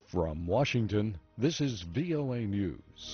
From Washington, this is VOA News.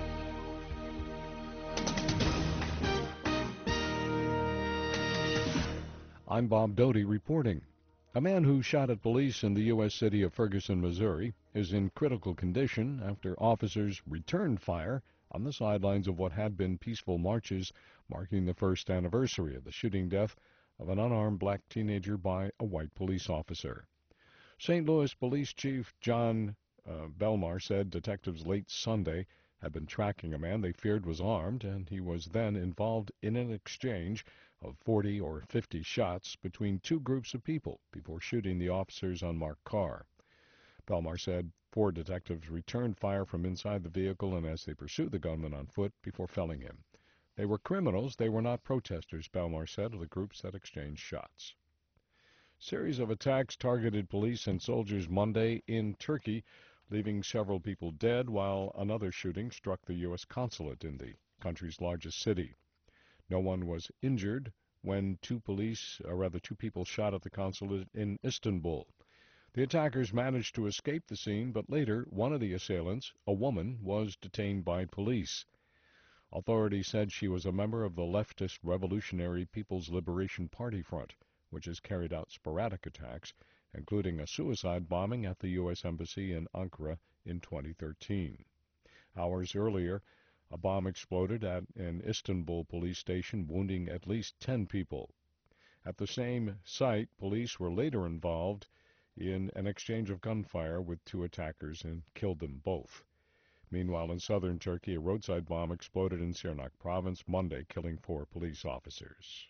I'm Bob Doty reporting. A man who shot at police in the U.S. city of Ferguson, Missouri, is in critical condition after officers returned fire on the sidelines of what had been peaceful marches marking the first anniversary of the shooting death of an unarmed black teenager by a white police officer. St. Louis Police Chief John Belmar said detectives late Sunday had been tracking a man they feared was armed, and he was then involved in an exchange of 40 or 50 shots between two groups of people before shooting the officers on marked car. Belmar said 4 detectives returned fire from inside the vehicle and as they pursued the gunman on foot before felling him. They were criminals, they were not protesters, Belmar said of the groups that exchanged shots. Series of attacks targeted police and soldiers Monday in Turkey, leaving several people dead, while another shooting struck the U.S. consulate in the country's largest city. No one was injured when two people shot at the consulate in Istanbul. The attackers managed to escape the scene, but later one of the assailants, a woman, was detained by police. Authorities said she was a member of the leftist Revolutionary People's Liberation Party Front, which has carried out sporadic attacks, including a suicide bombing at the U.S. Embassy in Ankara in 2013. Hours earlier, a bomb exploded at an Istanbul police station, wounding at least 10 people. At the same site, police were later involved in an exchange of gunfire with 2 attackers and killed them both. Meanwhile, in southern Turkey, a roadside bomb exploded in Sirnak province Monday, killing 4 police officers.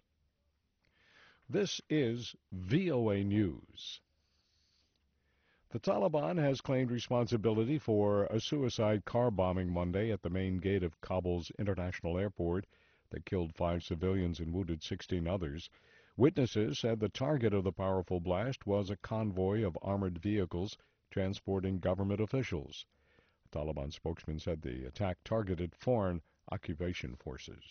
This is VOA News. The Taliban has claimed responsibility for a suicide car bombing Monday at the main gate of Kabul's international airport that killed 5 civilians and wounded 16 others. Witnesses said the target of the powerful blast was a convoy of armored vehicles transporting government officials. A Taliban spokesman said the attack targeted foreign occupation forces.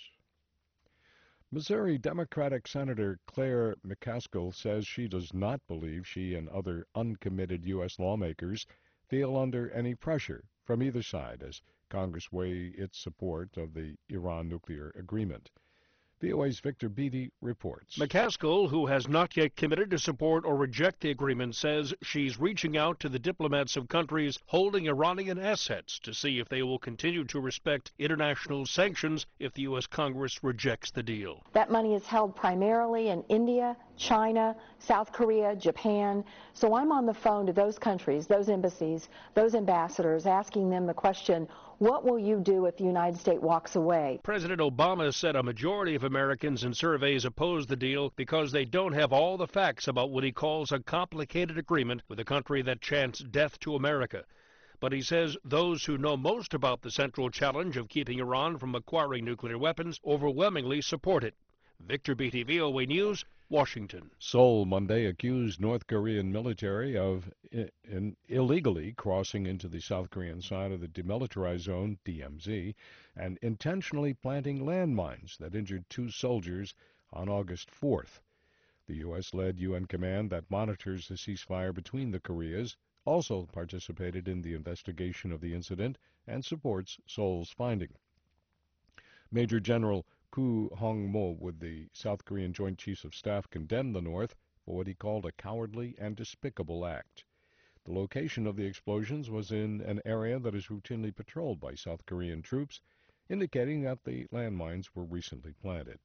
Missouri Democratic Senator Claire McCaskill says she does not believe she and other uncommitted U.S. lawmakers feel under any pressure from either side as Congress weigh its support of the Iran nuclear agreement. VOA's Victor Beatty reports. McCaskill, who has not yet committed to support or reject the agreement, says she's reaching out to the diplomats of countries holding Iranian assets to see if they will continue to respect international sanctions if the U.S. Congress rejects the deal. That money is held primarily in India, China, South Korea, Japan. So I'm on the phone to those countries, those embassies, those ambassadors, asking them the question, what will you do if the United States walks away? President Obama said a majority of Americans in surveys oppose the deal because they don't have all the facts about what he calls a complicated agreement with a country that chants death to America. But he says those who know most about the central challenge of keeping Iran from acquiring nuclear weapons overwhelmingly support it. Victor Beatty, VOA News, Washington. Seoul Monday accused North Korean military of illegally crossing into the South Korean side of the demilitarized zone, DMZ, and intentionally planting landmines that injured 2 soldiers on August 4th. The U.S.-led UN command that monitors the ceasefire between the Koreas also participated in the investigation of the incident and supports Seoul's finding. Major General Koo Hong-mo with the South Korean Joint Chiefs of Staff condemned the North for what he called a cowardly and despicable act. The location of the explosions was in an area that is routinely patrolled by South Korean troops, indicating that the landmines were recently planted.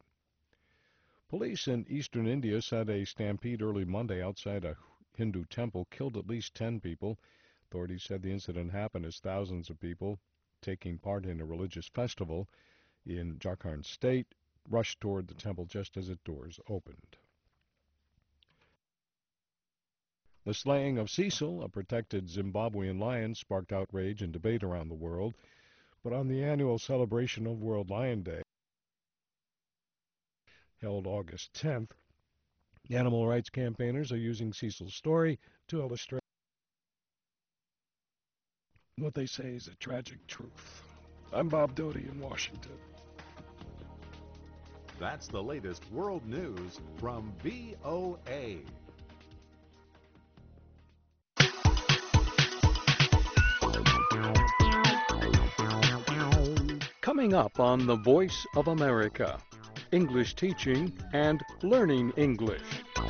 Police in eastern India said a stampede early Monday outside a Hindu temple killed at least 10 people. Authorities said the incident happened as thousands of people taking part in a religious festival in Jharkhand state rushed toward the temple just as its doors opened. The slaying of Cecil, a protected Zimbabwean lion, sparked outrage and debate around the world, but on the annual celebration of World Lion Day, held August 10th, animal rights campaigners are using Cecil's story to illustrate what they say is a tragic truth. I'm Bob Doty in Washington. That's the latest world news from VOA. Coming up on The Voice of America, English teaching and learning English.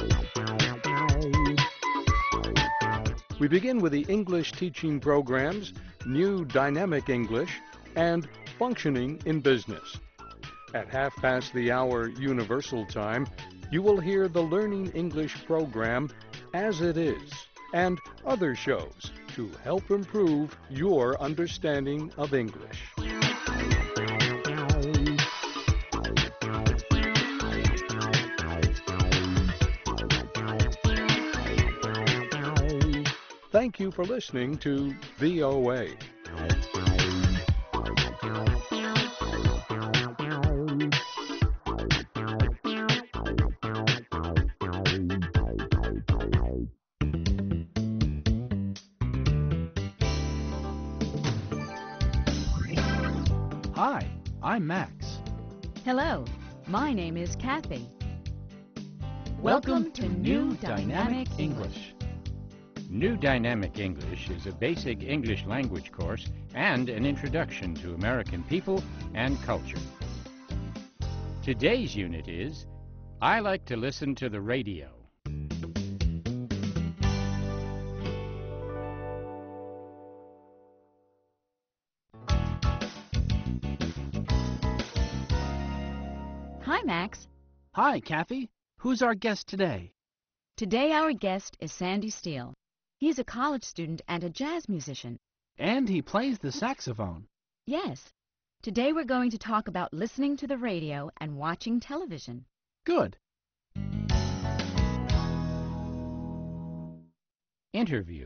We begin with the English teaching programs, New Dynamic English, and Functioning in Business. At 1/2 Universal Time, you will hear the Learning English program, As It Is, and other shows to help improve your understanding of English. Thank you for listening to VOA. Hi, I'm Max. Hello, my name is Kathy. Welcome to New Dynamic English. New Dynamic English is a basic English language course and an introduction to American people and culture. Today's unit is, I like to listen to the radio. Hi, Max. Hi, Kathy. Who's our guest today? Today our guest is Sandy Steele. He's a college student and a jazz musician. And he plays the saxophone. Yes. Today we're going to talk about listening to the radio and watching television. Good. Interview.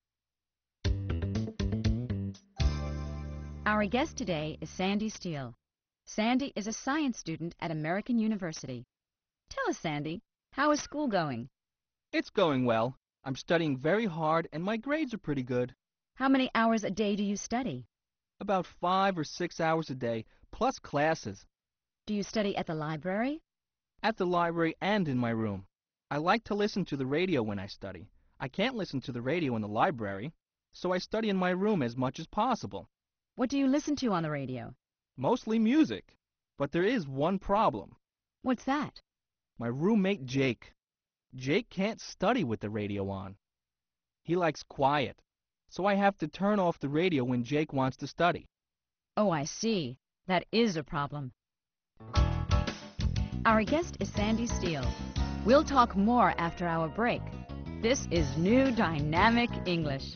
Our guest today is Sandy Steele. Sandy is a science student at American University. Tell us, Sandy, how is school going? It's going well. I'm studying very hard and my grades are pretty good. How many hours a day do you study? About 5 or 6 hours a day, plus classes. Do you study at the library? At the library and in my room. I like to listen to the radio when I study. I can't listen to the radio in the library, so I study in my room as much as possible. What do you listen to on the radio? Mostly music. But there is one problem. What's that? My roommate Jake. Jake can't study with the radio on. He likes quiet, so I have to turn off the radio when Jake wants to study. Oh, I see. That is a problem. Our guest is Sandy Steele. We'll talk more after our break. This is New Dynamic English.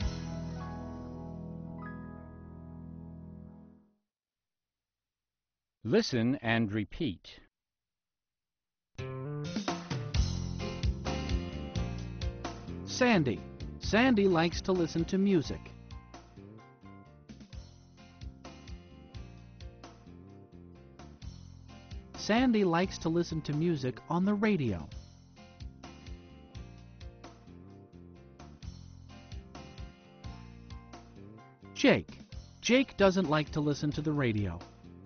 Listen and repeat. Sandy. Sandy likes to listen to music. Sandy likes to listen to music on the radio. Jake. Jake doesn't like to listen to the radio.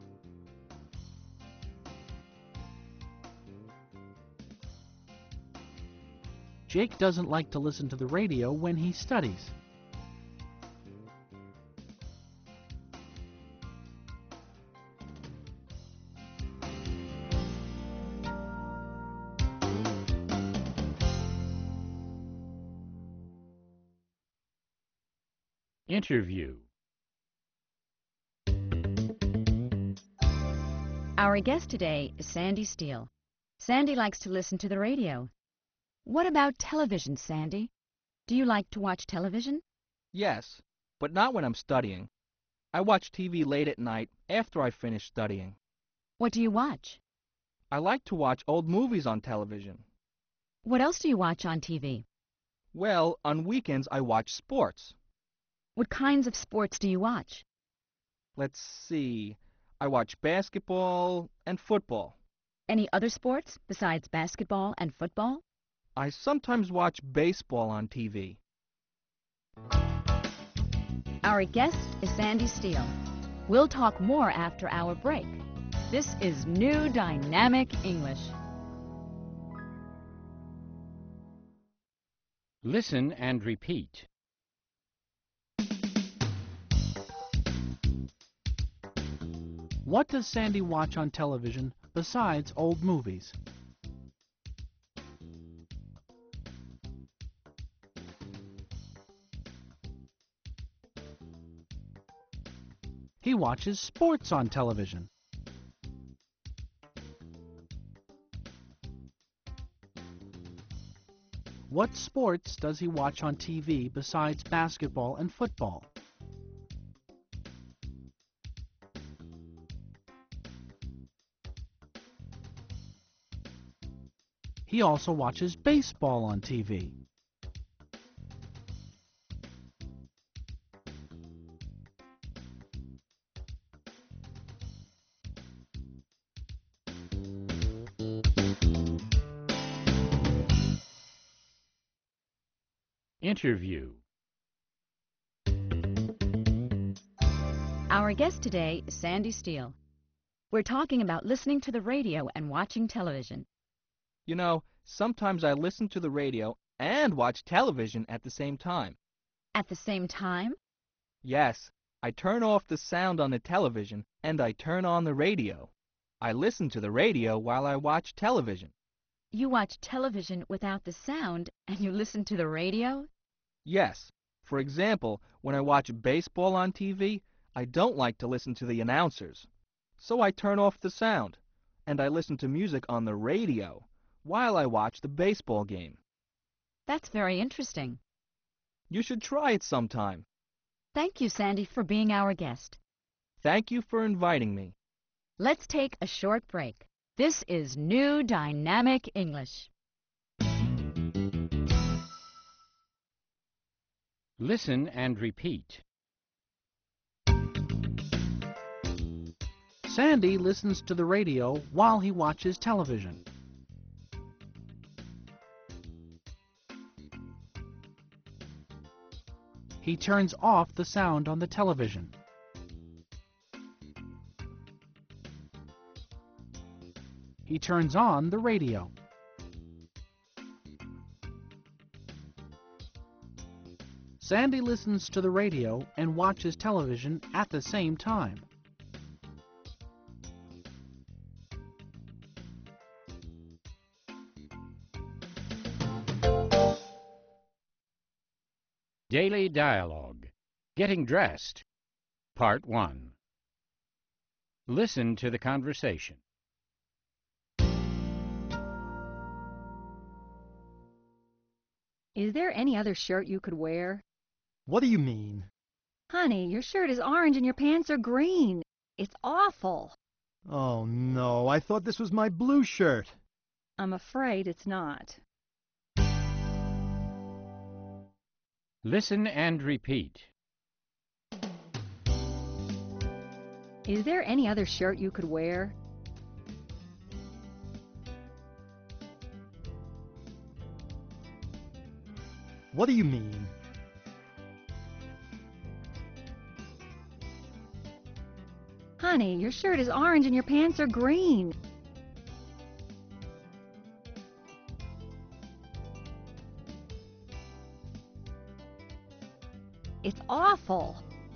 Jake doesn't like to listen to the radio when he studies. Interview. Our guest today is Sandy Steele. Sandy likes to listen to the radio. What about television, Sandy? Do you like to watch television? Yes, but not when I'm studying. I watch TV late at night after I finish studying. What do you watch? I like to watch old movies on television. What else do you watch on TV? Well, on weekends I watch sports. What kinds of sports do you watch? Let's see. I watch basketball and football. Any other sports besides basketball and football? I sometimes watch baseball on TV. Our guest is Sandy Steele. We'll talk more after our break. This is New Dynamic English. Listen and repeat. What does Sandy watch on television besides old movies? He watches sports on television. What sports does he watch on TV besides basketball and football? He also watches baseball on TV. Interview. Our guest today is Sandy Steele. We're talking about listening to the radio and watching television. You know, sometimes I listen to the radio and watch television at the same time. At the same time? Yes, I turn off the sound on the television and I turn on the radio. I listen to the radio while I watch television. You watch television without the sound and you listen to the radio? Yes. For example, when I watch baseball on TV, I don't like to listen to the announcers. So I turn off the sound and I listen to music on the radio while I watch the baseball game. That's very interesting. You should try it sometime. Thank you, Sandy, for being our guest. Thank you for inviting me. Let's take a short break. This is New Dynamic English. Listen and repeat. Sandy listens to the radio while he watches television. He turns off the sound on the television. He turns on the radio. Sandy listens to the radio and watches television at the same time. Daily Dialogue. Getting Dressed. Part 1. Listen to the conversation. Is there any other shirt you could wear? What do you mean? Honey, your shirt is orange and your pants are green. It's awful. Oh, no, I thought this was my blue shirt. I'm afraid it's not. Listen and repeat. Is there any other shirt you could wear? What do you mean? Honey, your shirt is orange and your pants are green. It's awful.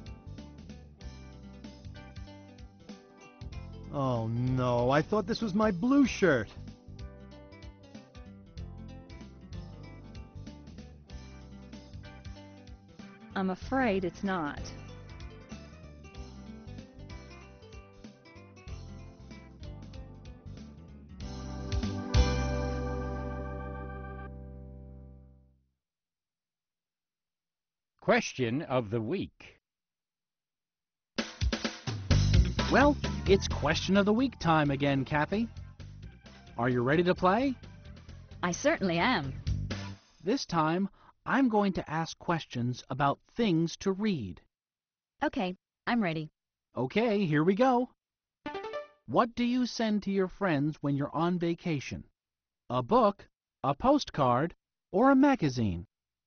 Oh, no, I thought this was my blue shirt. I'm afraid it's not. Question of the week. Well, it's Question of the Week time again, Kathy. Are you ready to play? I certainly am. This time, I'm going to ask questions about things to read. Okay, I'm ready. Okay, here we go. What do you send to your friends when you're on vacation? A book, a postcard, or a magazine?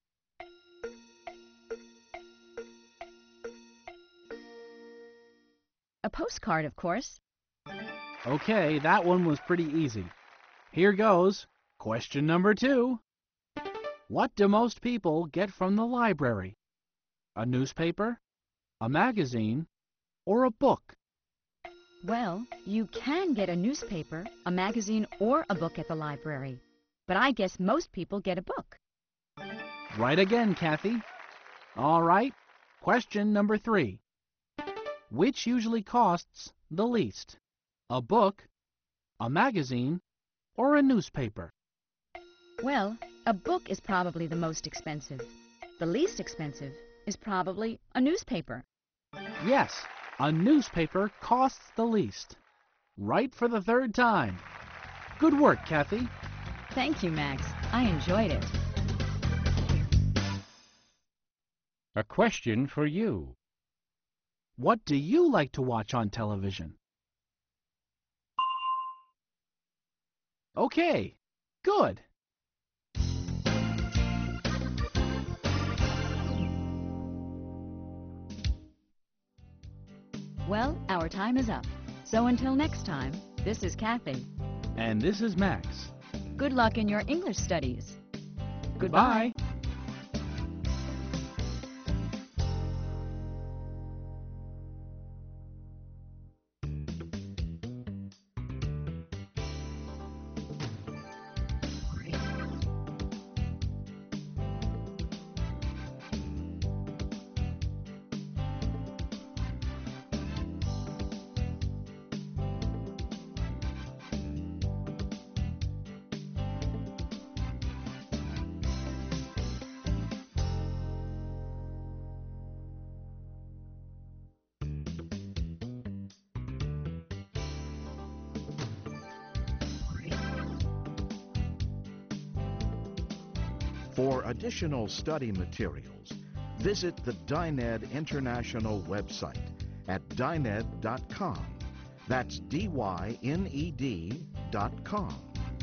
A postcard, of course. Okay, that one was pretty easy. Here goes. Question number 2. What do most people get from the library? A newspaper, a magazine, or a book? Well, you can get a newspaper, a magazine, or a book at the library. But I guess most people get a book. Right again, Kathy. All right. Question number 3. Which usually costs the least? A book, a magazine, or a newspaper? Well, a book is probably the most expensive. The least expensive is probably a newspaper. Yes, a newspaper costs the least. Right for the 3rd time. Good work, Kathy. Thank you, Max. I enjoyed it. A question for you. What do you like to watch on television? Okay, good. Well, our time is up. So until next time, this is Kathy. And this is Max. Good luck in your English studies. Goodbye. For additional study materials, visit the Dyned International website at dyned.com. That's DYNED.com.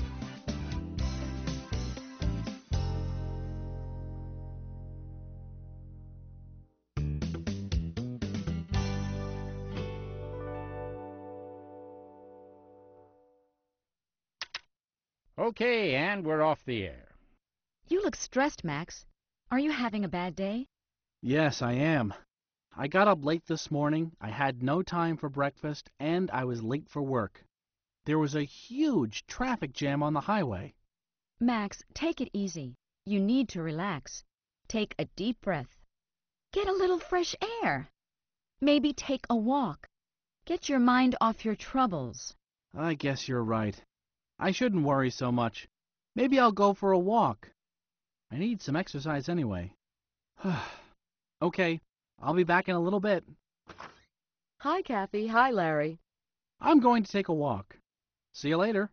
Okay, and we're off the air. You look stressed, Max. Are you having a bad day? Yes, I am. I got up late this morning, I had no time for breakfast, and I was late for work. There was a huge traffic jam on the highway. Max, take it easy. You need to relax. Take a deep breath. Get a little fresh air. Maybe take a walk. Get your mind off your troubles. I guess you're right. I shouldn't worry so much. Maybe I'll go for a walk. I need some exercise anyway. Okay, I'll be back in a little bit. Hi, Kathy. Hi, Larry. I'm going to take a walk. See you later.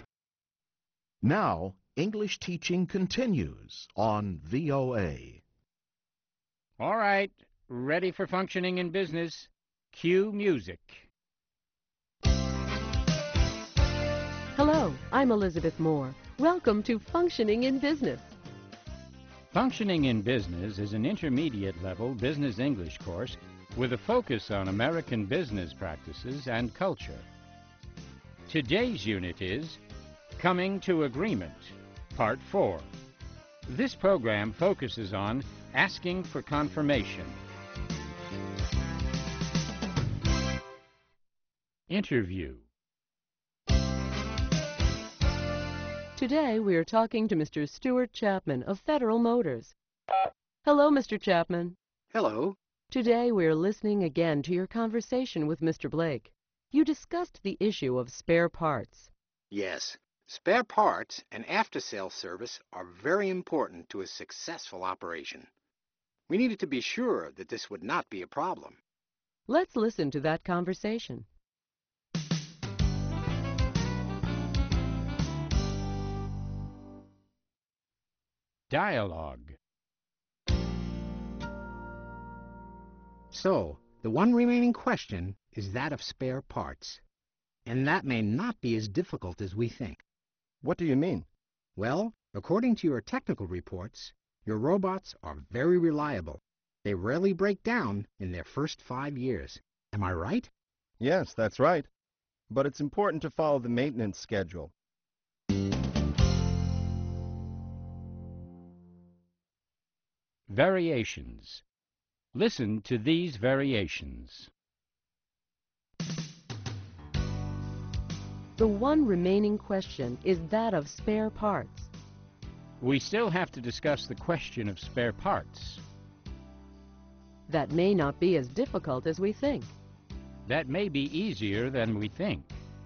Now, English teaching continues on VOA. All right, ready for functioning in business? Cue music. Hello, I'm Elizabeth Moore. Welcome to Functioning in Business. Functioning in Business is an intermediate-level business English course with a focus on American business practices and culture. Today's unit is Coming to Agreement, Part 4. This program focuses on asking for confirmation. Interview. Today we are talking to Mr. Stuart Chapman of Federal Motors. Hello, Mr. Chapman. Hello. Today we are listening again to your conversation with Mr. Blake. You discussed the issue of spare parts. Yes, spare parts and after-sales service are very important to a successful operation. We needed to be sure that this would not be a problem. Let's listen to that conversation. Dialogue. So, the one remaining question is that of spare parts. And that may not be as difficult as we think. What do you mean? Well, according to your technical reports, your robots are very reliable. They rarely break down in their first 5 years. Am I right? Yes, that's right. But it's important to follow the maintenance schedule. Variations. Listen to these variations. The one remaining question is that of spare parts. We still have to discuss the question of spare parts. That may not be as difficult as we think. That may be easier than we think.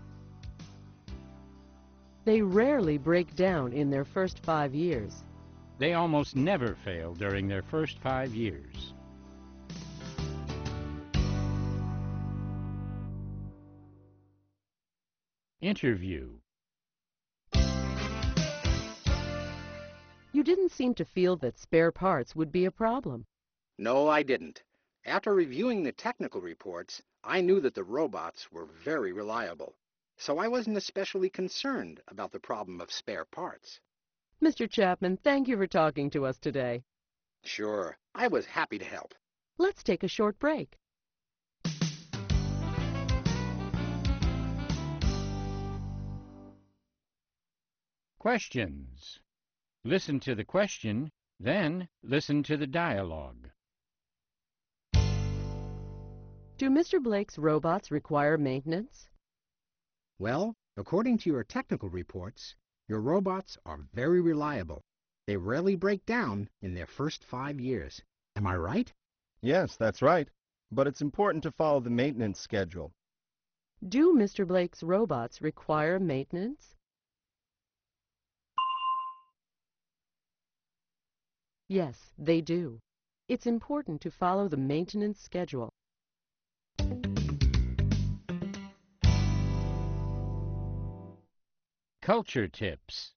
They rarely break down in their first 5 years. They almost never fail during their first 5 years. Interview. You didn't seem to feel that spare parts would be a problem. No, I didn't. After reviewing the technical reports, I knew that the robots were very reliable, so I wasn't especially concerned about the problem of spare parts. Mr. Chapman, thank you for talking to us today. Sure, I was happy to help. Let's take a short break. Questions. Listen to the question, then listen to the dialogue. Do Mr. Blake's robots require maintenance? Well, according to your technical reports, your robots are very reliable. They rarely break down in their first 5 years. Am I right? Yes, that's right. But it's important to follow the maintenance schedule. Do Mr. Blake's robots require maintenance? Yes, they do. It's important to follow the maintenance schedule. Culture tips.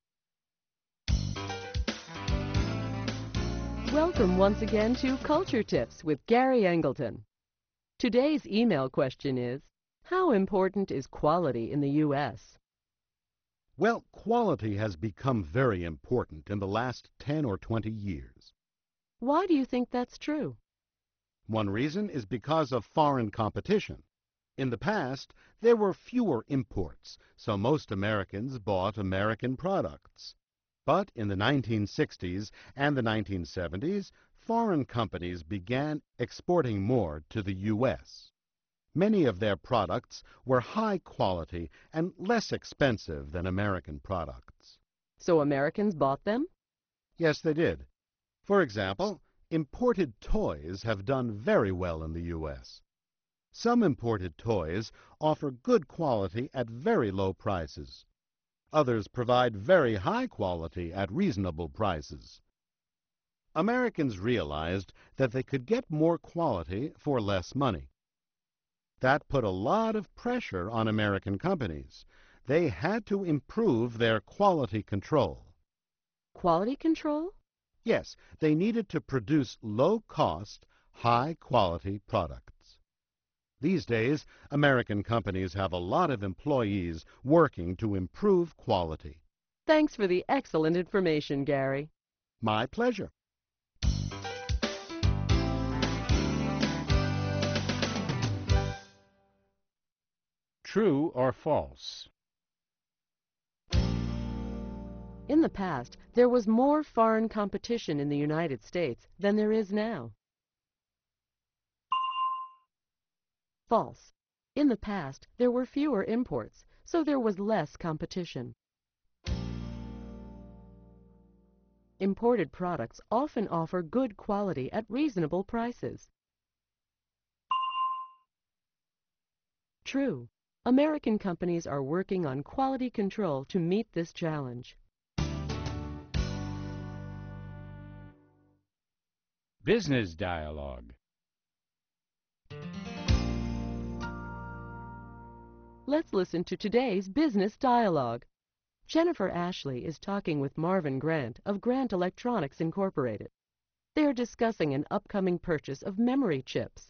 Welcome once again to Culture Tips with Gary Angleton. Today's email question is, how important is quality in the U.S.? Well, quality has become very important in the last 10 or 20 years. Why do you think that's true? One reason is because of foreign competition. In the past, there were fewer imports, so most Americans bought American products. But in the 1960s and the 1970s, foreign companies began exporting more to the U.S. Many of their products were high quality and less expensive than American products. So Americans bought them? Yes, they did. For example, imported toys have done very well in the U.S. Some imported toys offer good quality at very low prices. Others provide very high quality at reasonable prices. Americans realized that they could get more quality for less money. That put a lot of pressure on American companies. They had to improve their quality control. Quality control? Yes, they needed to produce low-cost, high-quality products. These days, American companies have a lot of employees working to improve quality. Thanks for the excellent information, Gary. My pleasure. True or false? In the past, there was more foreign competition in the United States than there is now. False. In the past, there were fewer imports, so there was less competition. Imported products often offer good quality at reasonable prices. True. American companies are working on quality control to meet this challenge. Business dialogue. Let's listen to today's business dialogue. Jennifer Ashley is talking with Marvin Grant of Grant Electronics Incorporated. They are discussing an upcoming purchase of memory chips.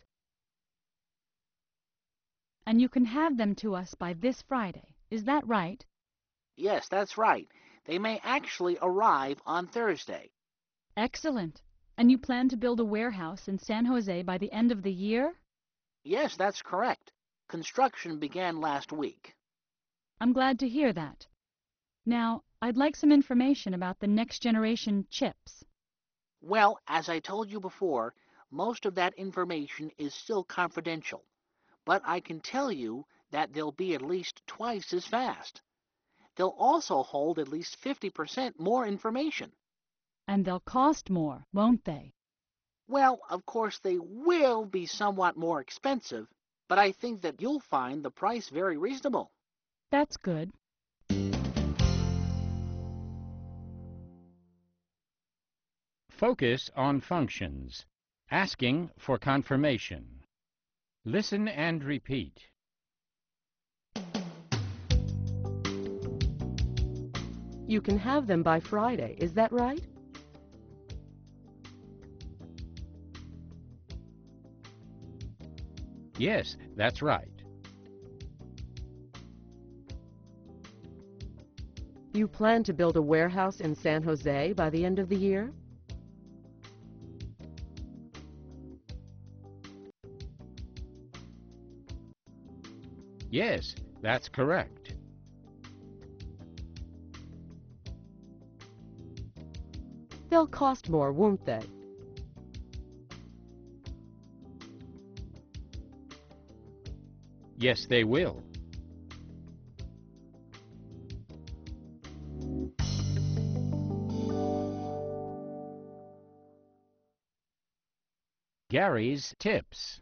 And you can have them to us by this Friday. Is that right? Yes, that's right. They may actually arrive on Thursday. Excellent. And you plan to build a warehouse in San Jose by the end of the year? Yes, that's correct. Construction began last week. I'm glad to hear that. Now, I'd like some information about the next generation chips. Well, as I told you before, most of that information is still confidential. But I can tell you that they'll be at least twice as fast. They'll also hold at least 50% more information. And they'll cost more, won't they? Well, of course, they will be somewhat more expensive, but I think that you'll find the price very reasonable. That's good. Focus on functions. Asking for confirmation. Listen and repeat. You can have them by Friday, is that right? Yes, that's right. You plan to build a warehouse in San Jose by the end of the year? Yes, that's correct. They'll cost more, won't they? Yes, they will. Gary's Tips.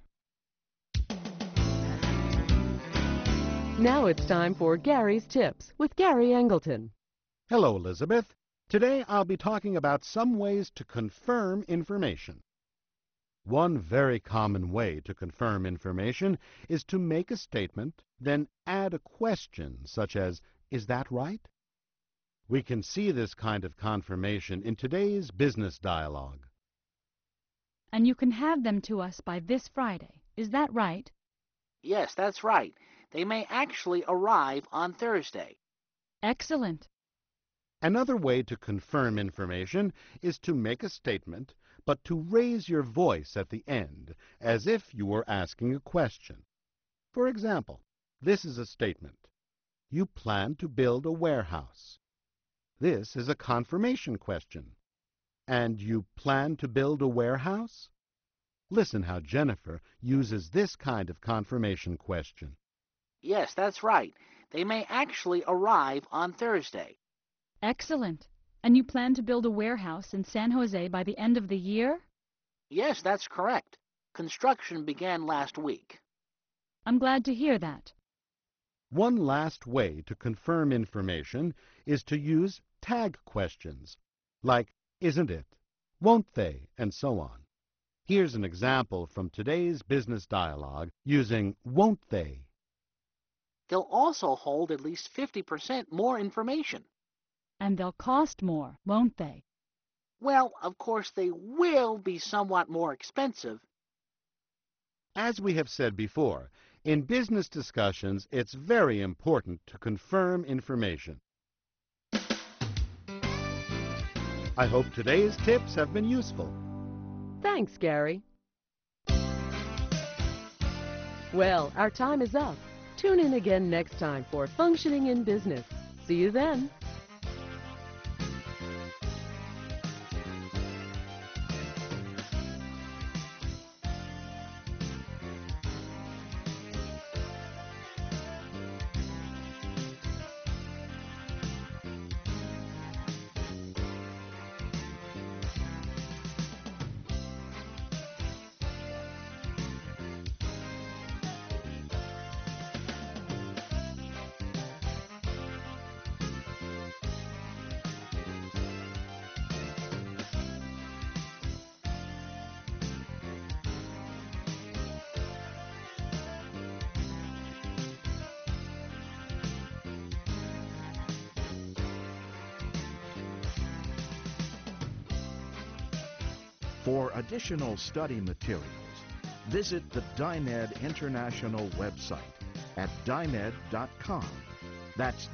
Now it's time for Gary's Tips with Gary Angleton. Hello, Elizabeth. Today I'll be talking about some ways to confirm information. One very common way to confirm information is to make a statement, then add a question such as, "Is that right?" We can see this kind of confirmation in today's business dialogue. And you can have them to us by this Friday. Is that right? Yes, that's right. They may actually arrive on Thursday. Excellent. Another way to confirm information is to make a statement, but to raise your voice at the end, as if you were asking a question. For example, this is a statement. You plan to build a warehouse. This is a confirmation question. And you plan to build a warehouse? Listen how Jennifer uses this kind of confirmation question. Yes, that's right. They may actually arrive on Thursday. Excellent. And you plan to build a warehouse in San Jose by the end of the year? Yes, that's correct. Construction began last week. I'm glad to hear that. One last way to confirm information is to use tag questions, like, isn't it, won't they, and so on. Here's an example from today's business dialogue using won't they. They'll also hold at least 50% more information. And they'll cost more, won't they? Well, of course, they will be somewhat more expensive. As we have said before, in business discussions, it's very important to confirm information. I hope today's tips have been useful. Thanks, Gary. Well, our time is up. Tune in again next time for Functioning in Business. See you then. For additional study materials, visit the DINED International website at dined.com. That's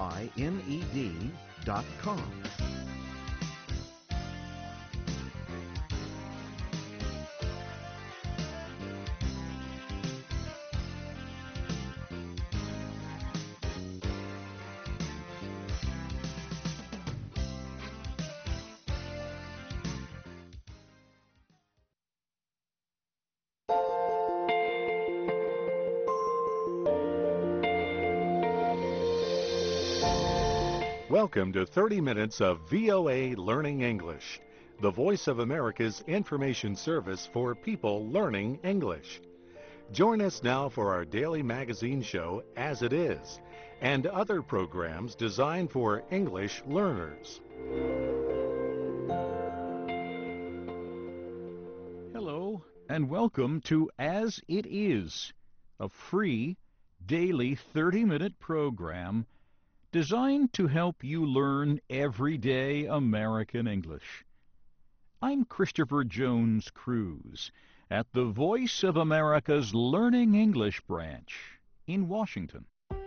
DYNED.com. Welcome to 30 minutes of VOA Learning English, the Voice of America's information service for people learning English. Join us now for our daily magazine show, As It Is, and other programs designed for English learners. Hello, and welcome to As It Is, a free, daily 30-minute program designed to help you learn everyday American English. I'm Christopher Jones Cruz at the Voice of America's Learning English branch in Washington.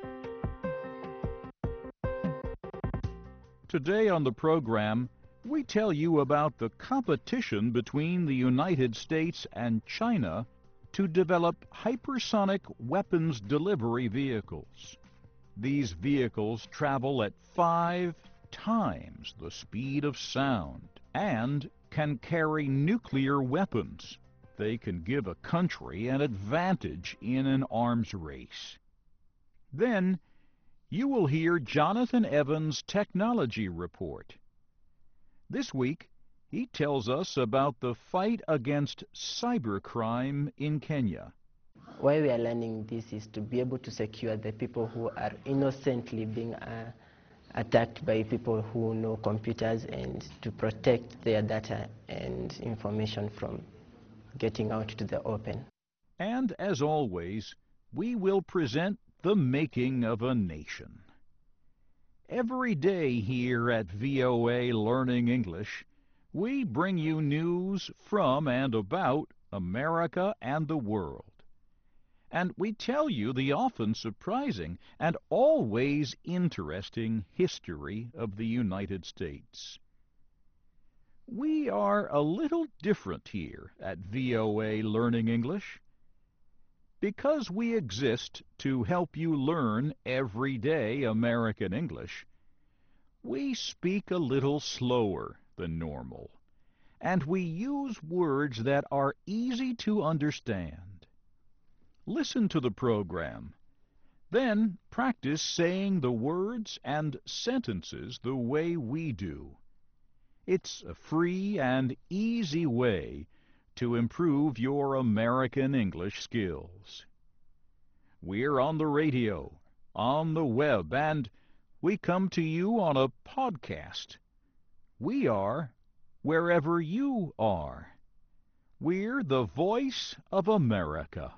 Today on the program, we tell you about the competition between the United States and China to develop hypersonic weapons delivery vehicles. These vehicles travel at 5 times the speed of sound and can carry nuclear weapons. They can give a country an advantage in an arms race. Then, you will hear Jonathan Evans' technology report. This week, he tells us about the fight against cybercrime in Kenya. Why we are learning this is to be able to secure the people who are innocently being attacked by people who know computers, and to protect their data and information from getting out to the open. And as always, we will present the making of a nation. Every day here at VOA Learning English, we bring you news from and about America and the world. And we tell you the often surprising and always interesting history of the United States. We are a little different here at VOA Learning English. Because we exist to help you learn everyday American English, we speak a little slower than normal, and we use words that are easy to understand. Listen to the program. Then practice saying the words and sentences the way we do. It's a free and easy way to improve your American English skills. We're on the radio, on the web, and we come to you on a podcast. We are wherever you are. We're the Voice of America.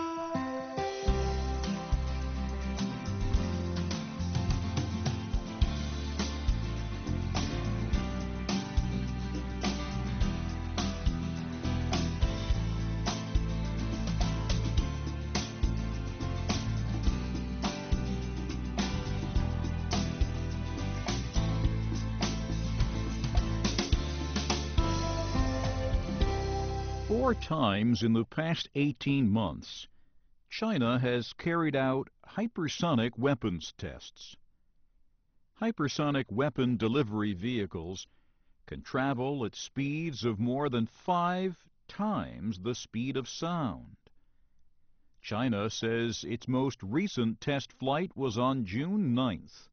Four times in the past 18 months, China has carried out hypersonic weapons tests. Hypersonic weapon delivery vehicles can travel at speeds of more than 5 times the speed of sound. China says its most recent test flight was on June 9th.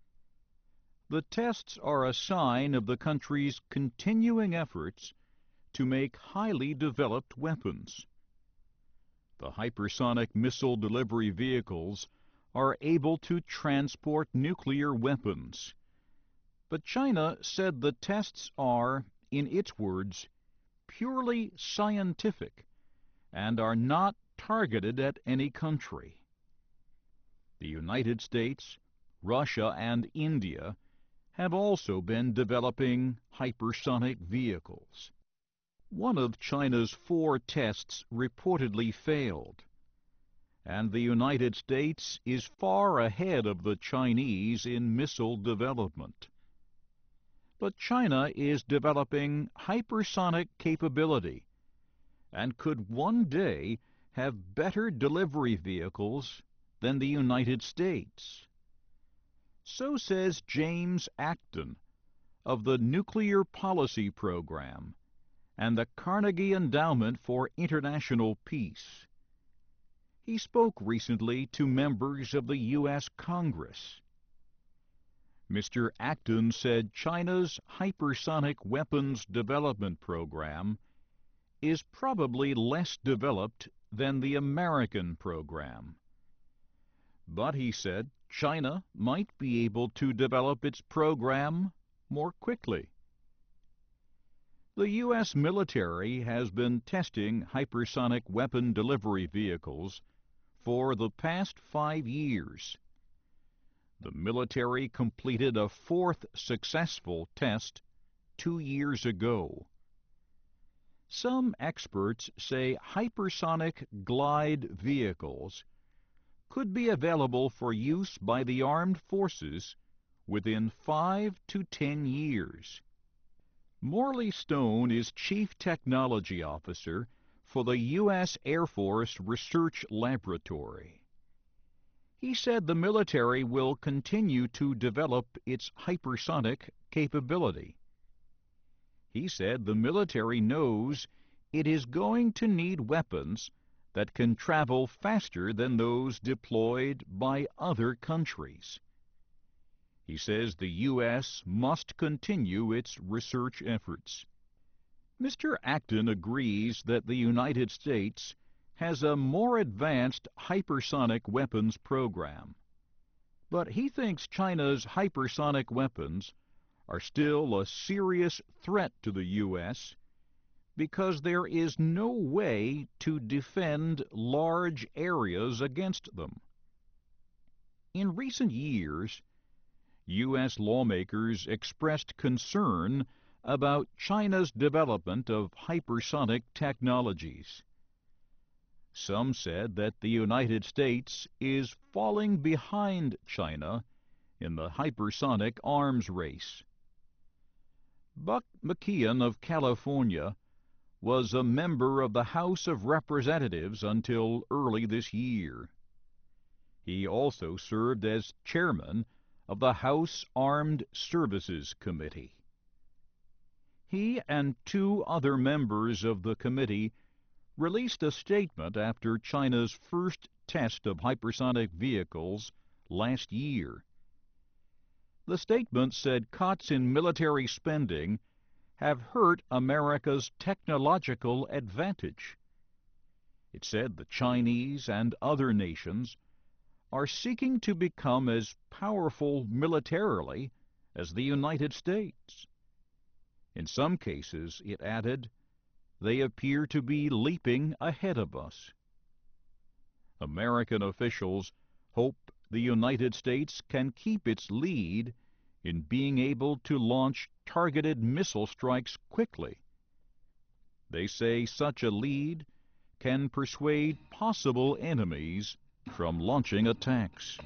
The tests are a sign of the country's continuing efforts to make highly developed weapons. The hypersonic missile delivery vehicles are able to transport nuclear weapons. But China said the tests are, in its words, purely scientific and are not targeted at any country. The United States, Russia, and India have also been developing hypersonic vehicles. One of China's 4 tests reportedly failed, and the United States is far ahead of the Chinese in missile development. But China is developing hypersonic capability and could one day have better delivery vehicles than the United States. So says James Acton of the Nuclear Policy Program and the Carnegie Endowment for International Peace. He spoke recently to members of the U.S. Congress. Mr. Acton said China's hypersonic weapons development program is probably less developed than the American program. But he said China might be able to develop its program more quickly. The U.S. military has been testing hypersonic weapon delivery vehicles for the past 5 years. The military completed a 4th successful test 2 years ago. Some experts say hypersonic glide vehicles could be available for use by the armed forces within 5 to 10 years. Morley Stone is Chief Technology Officer for the U.S. Air Force Research Laboratory. He said the military will continue to develop its hypersonic capability. He said the military knows it is going to need weapons that can travel faster than those deployed by other countries. He says the U.S. must continue its research efforts. Mr. Acton agrees that the United States has a more advanced hypersonic weapons program, but he thinks China's hypersonic weapons are still a serious threat to the U.S. because there is no way to defend large areas against them. In recent years, U.S. lawmakers expressed concern about China's development of hypersonic technologies. Some said that the United States is falling behind China in the hypersonic arms race. Buck McKeon of California was a member of the House of Representatives until early this year. He also served as chairman of the House Armed Services Committee. He and 2 other members of the committee released a statement after China's first test of hypersonic vehicles last year. The statement said cuts in military spending have hurt America's technological advantage. It said the Chinese and other nations are seeking to become as powerful militarily as the United States. In some cases, it added, they appear to be leaping ahead of us. American officials hope the United States can keep its lead in being able to launch targeted missile strikes quickly. They say such a lead can persuade possible enemies from launching attacks.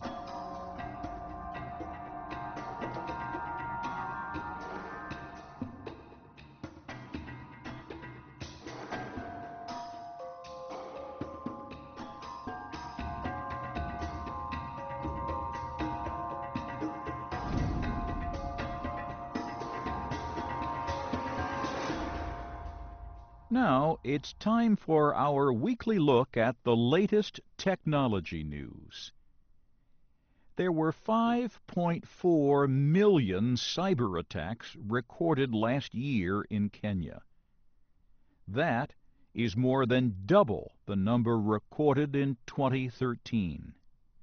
Now it's time for our weekly look at the latest technology news. There were 5.4 million cyber attacks recorded last year in Kenya. That is more than double the number recorded in 2013.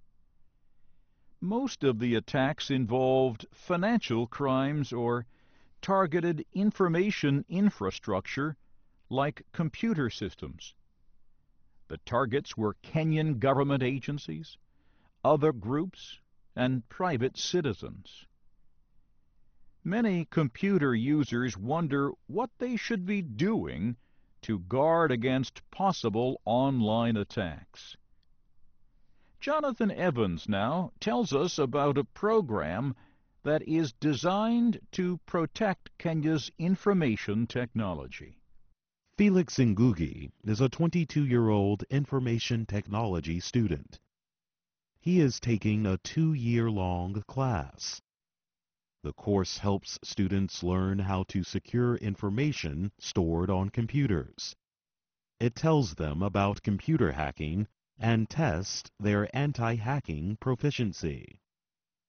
Most of the attacks involved financial crimes or targeted information infrastructure like computer systems. The targets were Kenyan government agencies, other groups, and private citizens. Many computer users wonder what they should be doing to guard against possible online attacks. Jonathan Evans now tells us about a program that is designed to protect Kenya's information technology. Felix Ngugi is a 22-year-old information technology student. He is taking a 2-year-long class. The course helps students learn how to secure information stored on computers. It tells them about computer hacking and tests their anti-hacking proficiency.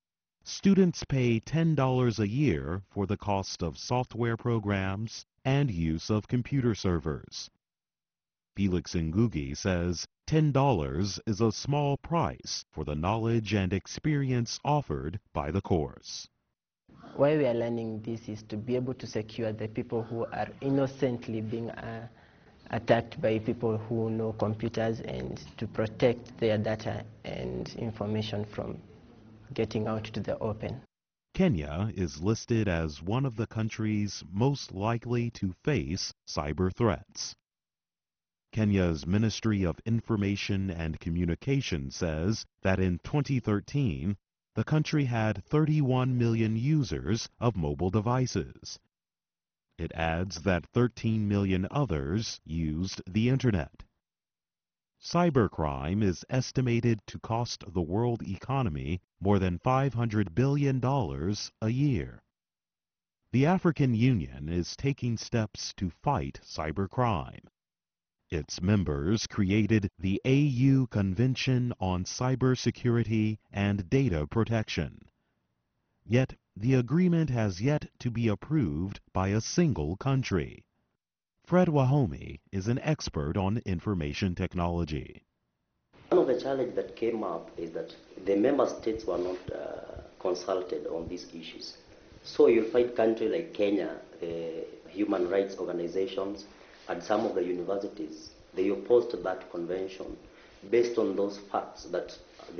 Students pay $10 a year for the cost of software programs and use of computer servers. Felix Ngugi says $10 is a small price for the knowledge and experience offered by the course. Why we are learning this is to be able to secure the people who are innocently being attacked by people who know computers, and to protect their data and information from getting out to the open. Kenya is listed as one of the countries most likely to face cyber threats. Kenya's Ministry of Information and Communication says that in 2013, the country had 31 million users of mobile devices. It adds that 13 million others used the Internet. Cybercrime is estimated to cost the world economy more than $500 billion a year. The African Union is taking steps to fight cybercrime. Its members created the AU Convention on Cybersecurity and Data Protection. Yet, the agreement has yet to be approved by a single country. Fred Wahome is an expert on information technology. One of the challenges that came up is that the member states were not consulted on these issues. So you'll find countries like Kenya, human rights organizations, and some of the universities, they opposed that convention based on those facts that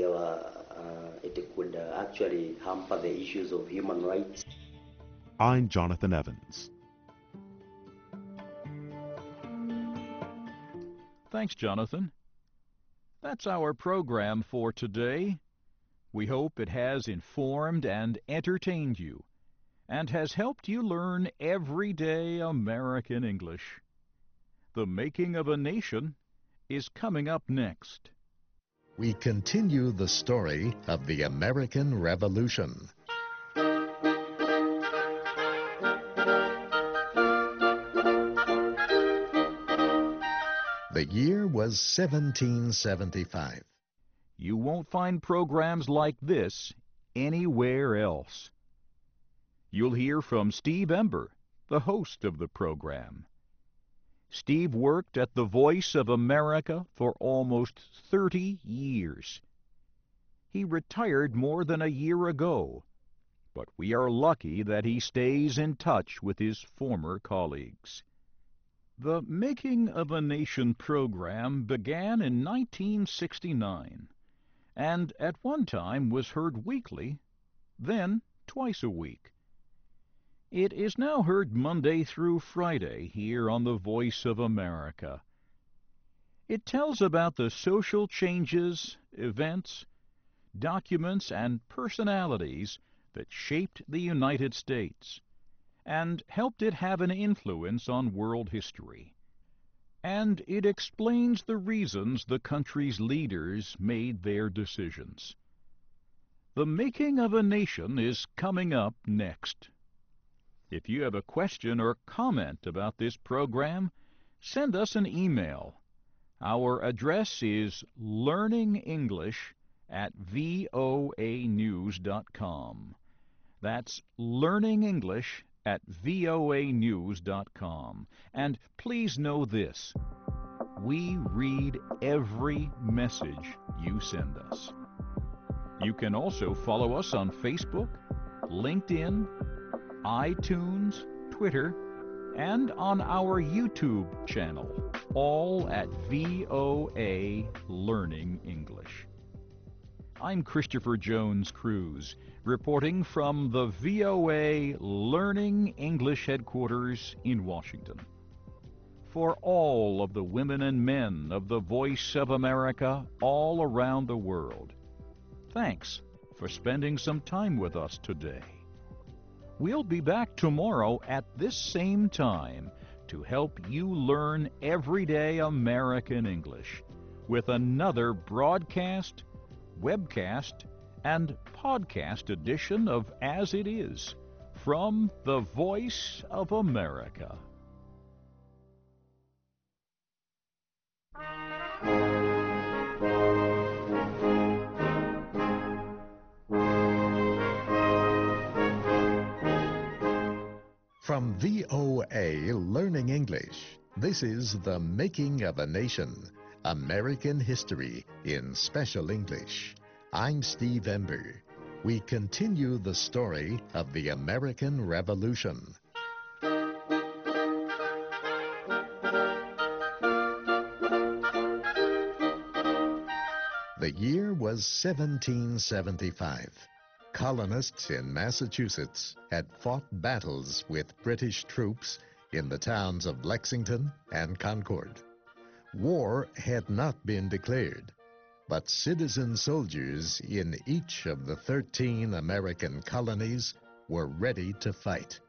it could actually hamper the issues of human rights. I'm Jonathan Evans. Thanks, Jonathan. That's our program for today. We hope it has informed and entertained you, and has helped you learn everyday American English. The Making of a Nation is coming up next. We continue the story of the American Revolution. The year was 1775. You won't find programs like this anywhere else. You'll hear from Steve Ember, the host of the program. Steve worked at the Voice of America for almost 30 years. He retired more than a year ago, but we are lucky that he stays in touch with his former colleagues. The Making of a Nation program began in 1969, and at one time was heard weekly, then twice a week. It is now heard Monday through Friday here on the Voice of America. It tells about the social changes, events, documents, and personalities that shaped the United States and helped it have an influence on world history. And it explains the reasons the country's leaders made their decisions. The Making of a Nation is coming up next. If you have a question or comment about this program, send us an email. Our address is learningenglish@voanews.com. That's learningenglish@voanews.com. And please know this: we read every message you send us. You can also follow us on Facebook, LinkedIn, iTunes, Twitter, and on our YouTube channel, all at VOA Learning English. I'm Christopher Jones Cruz, reporting from the VOA Learning English headquarters in Washington. For all of the women and men of the Voice of America all around the world, thanks for spending some time with us today. We'll be back tomorrow at this same time to help you learn everyday American English with another broadcast, webcast, and podcast edition of As It Is from the Voice of America. From VOA Learning English, this is The Making of a Nation, American History in Special English. I'm Steve Ember. We continue the story of the American Revolution. The year was 1775. Colonists in Massachusetts had fought battles with British troops in the towns of Lexington and Concord. War had not been declared, but citizen soldiers in each of the 13 American colonies were ready to fight.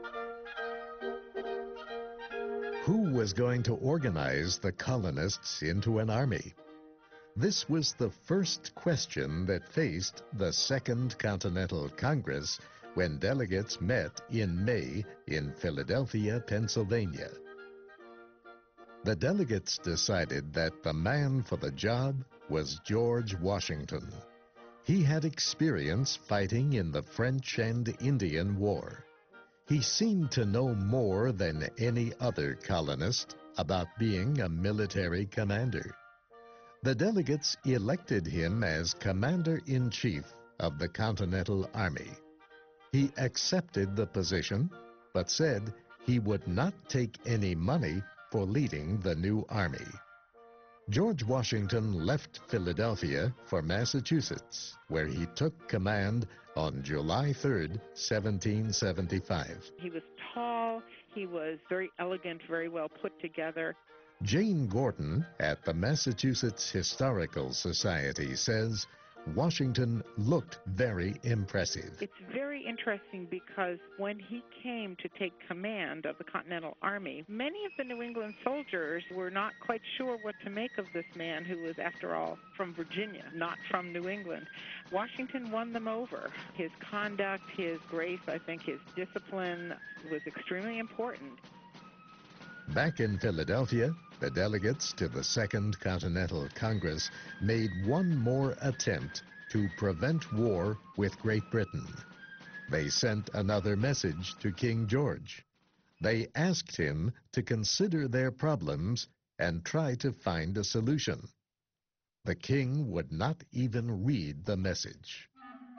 Who was going to organize the colonists into an army? This was the first question that faced the Second Continental Congress when delegates met in May in Philadelphia, Pennsylvania. The delegates decided that the man for the job was George Washington. He had experience fighting in the French and Indian War. He seemed to know more than any other colonist about being a military commander. The delegates elected him as Commander-in-Chief of the Continental Army. He accepted the position, but said he would not take any money for leading the new army. George Washington left Philadelphia for Massachusetts, where he took command on July 3, 1775. He was tall, he was very elegant, very well put together. Jane Gordon at the Massachusetts Historical Society says Washington looked very impressive. It's very interesting because when he came to take command of the Continental Army, many of the New England soldiers were not quite sure what to make of this man who was, after all, from Virginia, not from New England. Washington won them over. His conduct, his grace, I think his discipline was extremely important. Back in Philadelphia, the delegates to the Second Continental Congress made one more attempt to prevent war with Great Britain. They sent another message to King George. They asked him to consider their problems and try to find a solution. The king would not even read the message.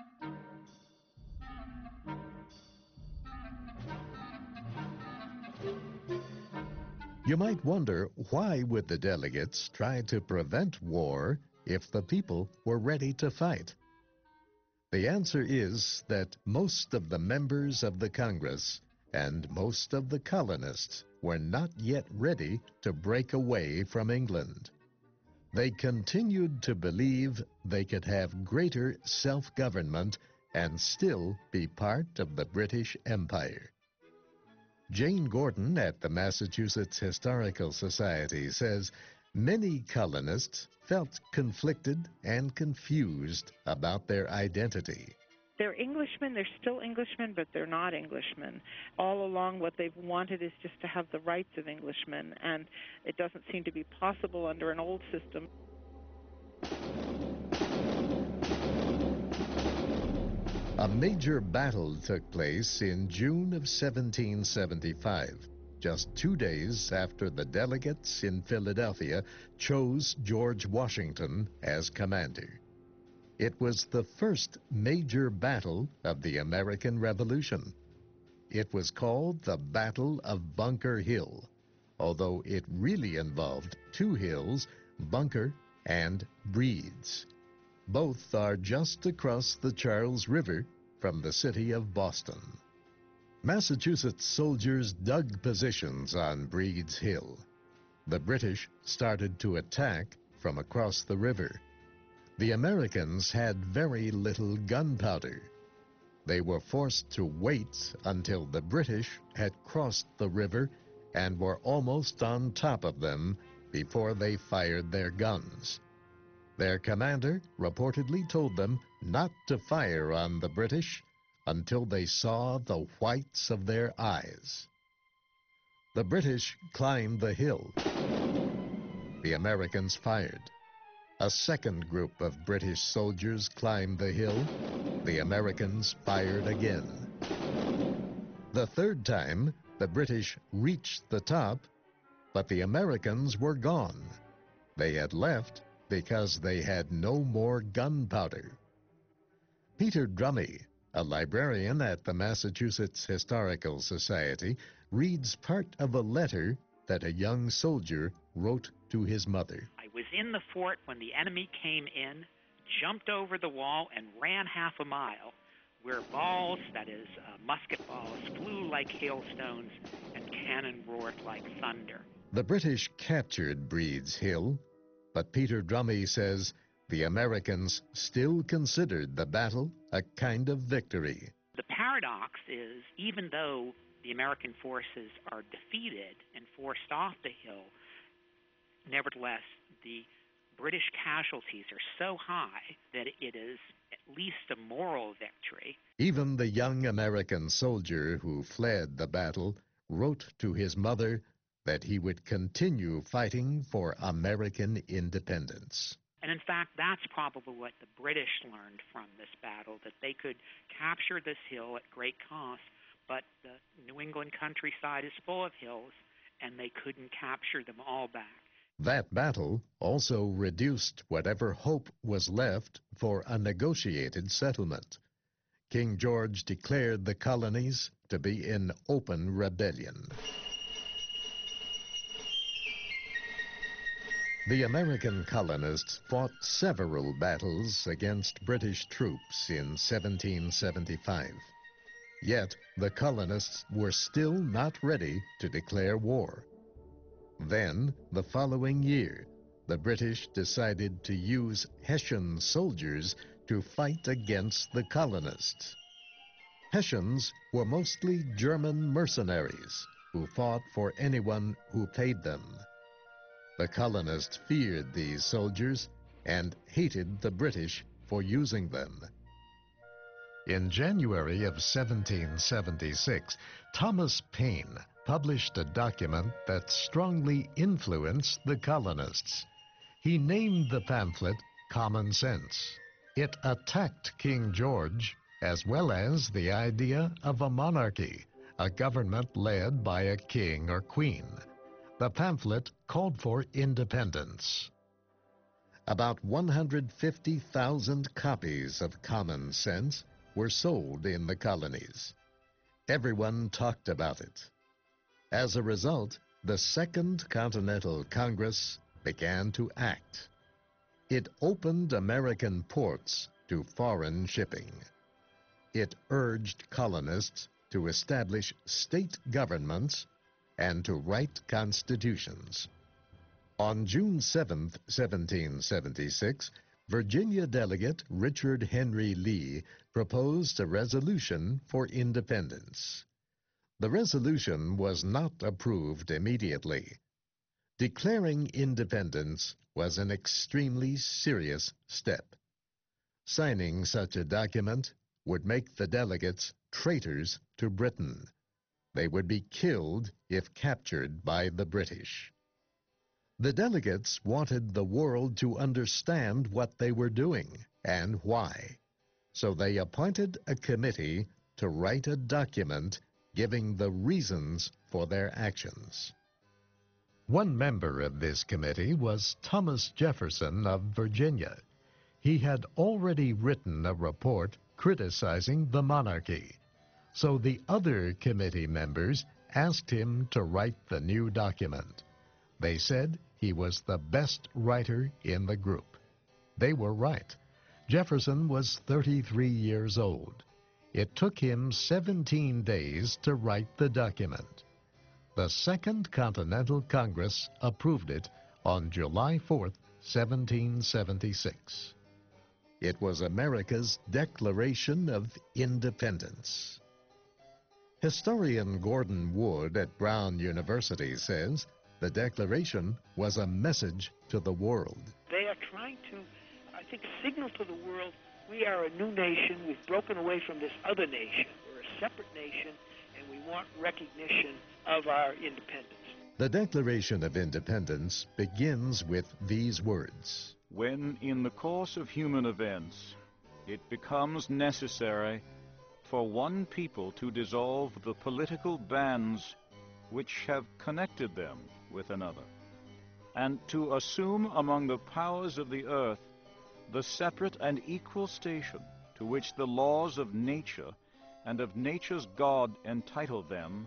You might wonder, why would the delegates try to prevent war if the people were ready to fight? The answer is that most of the members of the Congress and most of the colonists were not yet ready to break away from England. They continued to believe they could have greater self-government and still be part of the British Empire. Jane Gordon at the Massachusetts Historical Society says many colonists felt conflicted and confused about their identity. They're Englishmen, they're still Englishmen, but they're not Englishmen. All along what they've wanted is just to have the rights of Englishmen, and it doesn't seem to be possible under an old system. A major battle took place in June of 1775, just 2 days after the delegates in Philadelphia chose George Washington as commander. It was the first major battle of the American Revolution. It was called the Battle of Bunker Hill, although it really involved two hills, Bunker and Breeds. Both are just across the Charles River from the city of Boston. Massachusetts soldiers dug positions on Breeds Hill. The British started to attack from across the river. The Americans had very little gunpowder. They were forced to wait until the British had crossed the river and were almost on top of them before they fired their guns. Their commander reportedly told them not to fire on the British until they saw the whites of their eyes. The British climbed the hill. The Americans fired. A second group of British soldiers climbed the hill. The Americans fired again. The third time, The British reached the top, but the Americans were gone. They had left because they had no more gunpowder. Peter Drummey, a librarian at the Massachusetts Historical Society, reads part of a letter that a young soldier wrote to his mother. I was in the fort when the enemy came in, jumped over the wall, and ran half a mile, where balls, that is, musket balls, flew like hailstones and cannon roared like thunder. The British captured Breed's Hill, but Peter Drummey says the Americans still considered the battle a kind of victory. The paradox is, even though the American forces are defeated and forced off the hill, nevertheless, the British casualties are so high that it is at least a moral victory. Even the young American soldier who fled the battle wrote to his mother that he would continue fighting for American independence. And in fact, that's probably what the British learned from this battle, that they could capture this hill at great cost, but the New England countryside is full of hills, and they couldn't capture them all back. That battle also reduced whatever hope was left for a negotiated settlement. King George declared the colonies to be in open rebellion. The American colonists fought several battles against British troops in 1775. Yet the colonists were still not ready to declare war. Then, the following year, the British decided to use Hessian soldiers to fight against the colonists. Hessians were mostly German mercenaries who fought for anyone who paid them. The colonists feared these soldiers and hated the British for using them. In January of 1776, Thomas Paine published a document that strongly influenced the colonists. He named the pamphlet Common Sense. It attacked King George as well as the idea of a monarchy, a government led by a king or queen. The pamphlet called for independence. About 150,000 copies of Common Sense were sold in the colonies. Everyone talked about it. As a result, the Second Continental Congress began to act. It opened American ports to foreign shipping. It urged colonists to establish state governments and to write constitutions. On June 7, 1776, Virginia delegate Richard Henry Lee proposed a resolution for independence. The resolution was not approved immediately. Declaring independence was an extremely serious step. Signing such a document would make the delegates traitors to Britain. They would be killed if captured by the British. The delegates wanted the world to understand what they were doing and why, so they appointed a committee to write a document giving the reasons for their actions. One member of this committee was Thomas Jefferson of Virginia. He had already written a report criticizing the monarchy, so the other committee members asked him to write the new document. They said he was the best writer in the group. They were right. Jefferson was 33 years old. It took him 17 days to write the document. The Second Continental Congress approved it on July 4, 1776. It was America's Declaration of Independence. Historian Gordon Wood at Brown University says the Declaration was a message to the world. They are trying to, I think, signal to the world, we are a new nation, we've broken away from this other nation. We're a separate nation, and we want recognition of our independence. The Declaration of Independence begins with these words. When in the course of human events it becomes necessary for one people to dissolve the political bands which have connected them with another, and to assume among the powers of the earth the separate and equal station to which the laws of nature and of nature's God entitle them,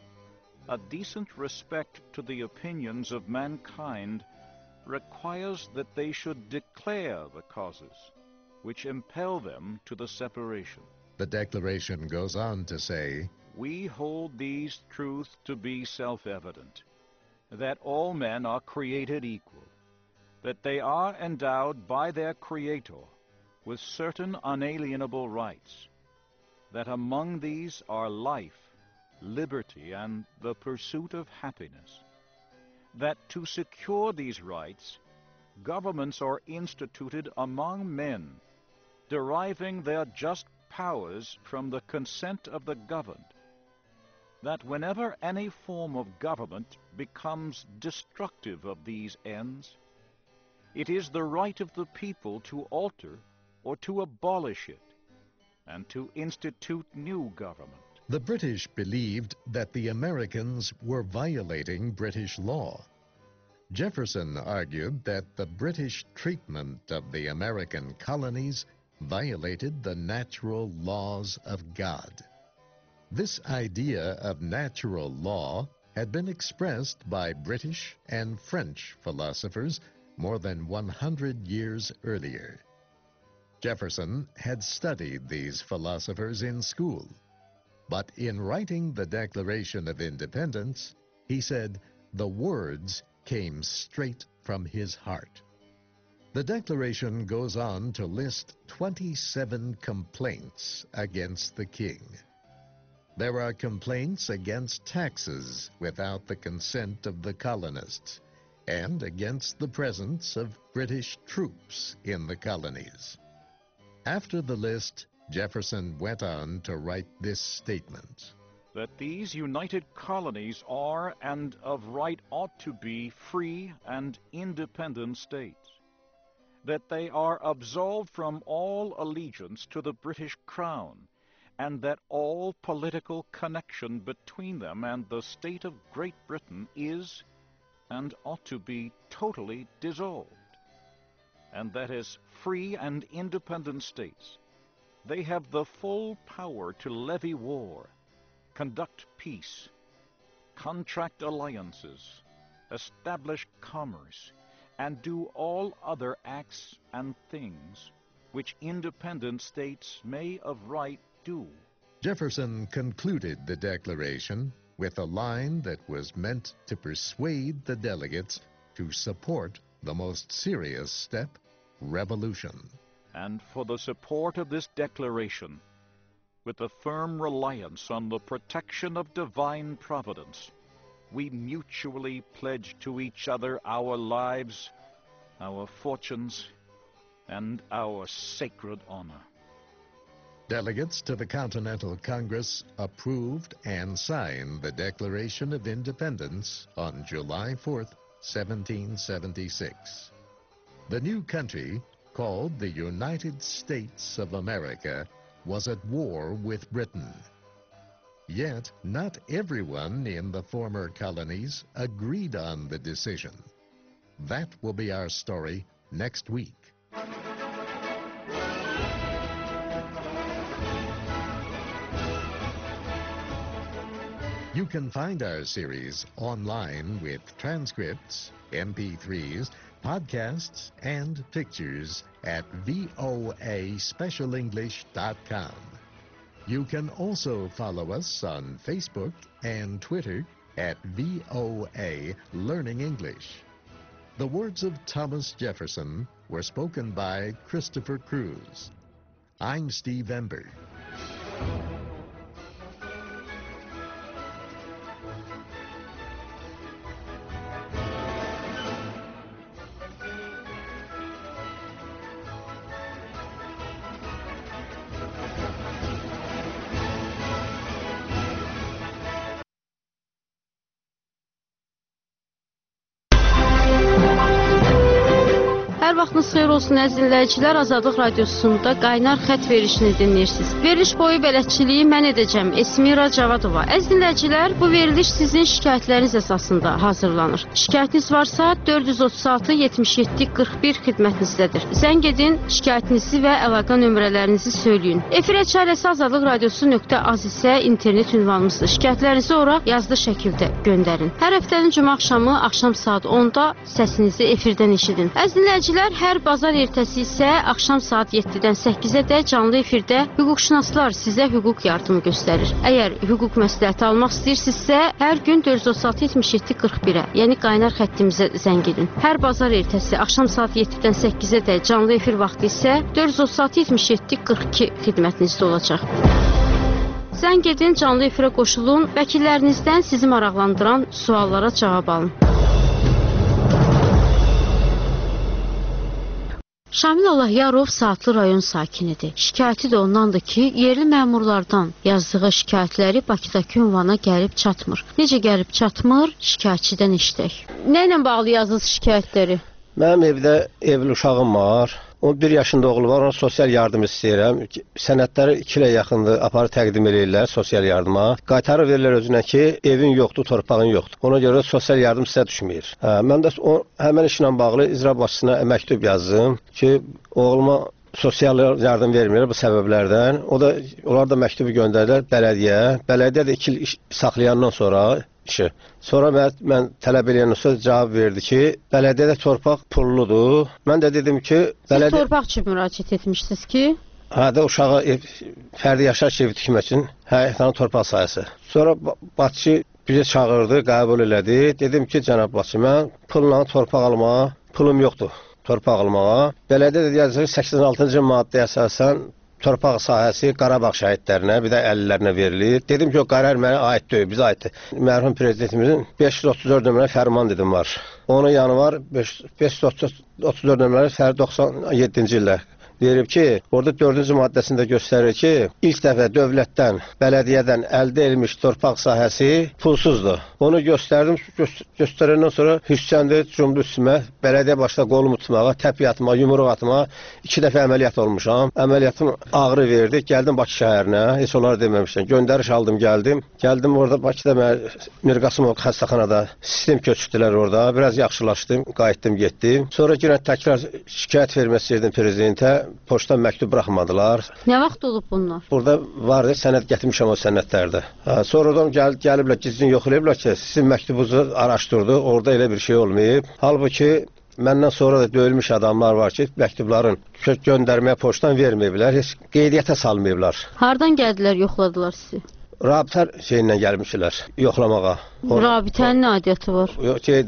a decent respect to the opinions of mankind requires that they should declare the causes which impel them to the separation. The declaration goes on to say, "We hold these truths to be self-evident, that all men are created equal, that they are endowed by their Creator with certain unalienable rights, that among these are life, liberty, and the pursuit of happiness, that to secure these rights, governments are instituted among men, deriving their just powers from the consent of the governed, that whenever any form of government becomes destructive of these ends, it is the right of the people to alter or to abolish it, and to institute new government." The British believed that the Americans were violating British law. Jefferson argued that the British treatment of the American colonies violated the natural laws of God. This idea of natural law had been expressed by British and French philosophers more than 100 years earlier. Jefferson had studied these philosophers in school, but in writing the Declaration of Independence, he said the words came straight from his heart. The Declaration goes on to list 27 complaints against the king. There are complaints against taxes without the consent of the colonists, and against the presence of British troops in the colonies. After the list, Jefferson went on to write this statement: "That these united colonies are and of right ought to be free and independent states, that they are absolved from all allegiance to the British Crown, and that all political connection between them and the state of Great Britain is and ought to be totally dissolved, and that as free and independent states they have the full power to levy war, conduct peace, contract alliances, establish commerce, and do all other acts and things which independent states may of right do." Jefferson concluded the Declaration with a line that was meant to persuade the delegates to support the most serious step, revolution. And for the support of this declaration, with a firm reliance on the protection of divine providence, we mutually pledge to each other our lives, our fortunes, and our sacred honor. Delegates to the Continental Congress approved and signed the Declaration of Independence on July 4th, 1776. The new country, called the United States of America, was at war with Britain. Yet, not everyone in the former colonies agreed on the decision. That will be our story next week. You can find our series online with transcripts, MP3s, podcasts, and pictures at voaspecialenglish.com. You can also follow us on Facebook and Twitter at VOA Learning English. The words of Thomas Jefferson were spoken by Christopher Cruz. I'm Steve Ember. Hər vaxtınız xeyir olsun əziz dinləyicilər. Azadlıq Radiosunda qaynar xətt verilişini dinləyirsiniz. Veriliş boyu bələdçiliyi mən edəcəm. Esmira Cavadova. Əziz dinləyicilər, bu veriliş sizin şikayətləriniz əsasında hazırlanır. Şikayətiniz varsa 436 77 41 xidmətinizdədir. Zəng edin, şikayətinizi və əlaqə nömrələrinizi söyləyin. Efir çarəsi azadlıqradiosu.az isə internet ünvanımızdır. Şikayətlərinizi ora yazılı şəkildə göndərin. Hər həftənin cümə axşam saat 10-da səsinizi efirdən eşidin. Əziz dinləyicilər, hər bazar ertəsi isə axşam saat 7-dən 8-ə canlı efirdə hüquqşünaslar sizə hüquq yardımı göstərir. Əgər hüquq məsləhəti almaq istəyirsinizsə, hər gün 436-77-41-ə, yəni qaynar xəttimizə zəng edin. Hər bazar ertəsi axşam saat 7-dən 8-ə canlı efir vaxtı isə 436-77-42 xidmətinizdə olacaq. Zəng edin, canlı efirə qoşulun, vəkillərinizdən sizi maraqlandıran suallara cavab alın. Şamil Allahyarov Saatlı rayon sakinidir. Şikayəti də ondandır ki, yerli məmurlardan yazdığı şikayətləri Bakıdakı ünvana gəlib çatmır. Necə gəlib çatmır? Şikayətçidən eşidək. Nə ilə bağlı yazılır şikayətləri? Mənim evdə evli uşağım var. 11 yaşında oğlu var, ona sosial yardım istəyirəm. Sənədləri 2 ilə yaxındır, aparı təqdim edirlər sosial yardıma. Qaytarı verirlər özünə ki, evin yoxdur, torpağın yoxdur. Ona görə sosial yardım sizə düşmür. Mən də həmən işlə bağlı icra başçısına məktub yazdım ki, oğluma sosial yardım vermirlər bu səbəblərdən. Onlar da məktubu göndərdilər bələdiyyə. Bələdiyyə də 2 il saxlayandan sonra işi. Sonra mən tələb eləyəndən sonra cavab verdi ki, bələdiyyədə torpaq pulludur. Mən də dedim ki... Siz torpaq üçün müraciət etmişsiniz ki? Hə də uşağa fərdi yaşayış evi tikmək üçün həyətanın torpaq sayısı. Sonra Bakı bizi çağırdı, qəbul elədi. Dedim ki, cənab Bakı, mən pulla torpaq almağa, pulum yoxdur torpaq almağa. Bələdiyyə də yazır 86-cı maddəyə əsasən torpaq sahəsi Qarabağ şəhidlərinə, bir də əllilərinə verilir. Dedim ki, o qərar mənə aid deyil, bizə aiddir. Mərhum prezidentimizin 534 nömrə fərman dedim var. Onun yanı var 534 nömrə 97-ci illər. Verib ki, orada 4-cü maddəsində göstərir ki, ilk dəfə dövlətdən, bələdiyyədən əldə edilmiş torpaq sahəsi pulsuzdur. Onu göstərdim, göstərəndən sonra hüscəndə cümlə üstümə, bələdiyyə başda qolumu tutmağa, təpi atmağa, yumruq atmağa 2 dəfə əməliyyat olmuşam. Əməliyyatım ağrı verdi, gəldim Bakı şəhərinə, heç onları deməmişdim. Göndəriş aldım, gəldim. Gəldim orada Bakıda Mir Qasımov xəstəxanada sistem köçürdülər orada. Biraz yaxşılaşdım, qayıtdım, getdim. Sonra yenə təkrar şikayət vermək istəyirdim prezidentə. Poçtdan məktub buraxmadılar. Nə vaxt olub bunlar? Burada vardı, sənəd gətirmişəm o sənədlərdə. Sonradan gəliblər, gizlin yoxlayıblar ki, sizin məktubunuzu araşdırdı, orada elə bir şey olmayıb. Halbuki məndən sonra da döyülmüş adamlar var ki, məktubların göndərməyə poçtdan verməyiblər, heç qeydiyyata salmayıblar. Hardan gəldilər, yoxladılar sizi? Rabitə şeyindən gəlmişlər, yoxlamağa. Rabitənin nə adiyyatı var?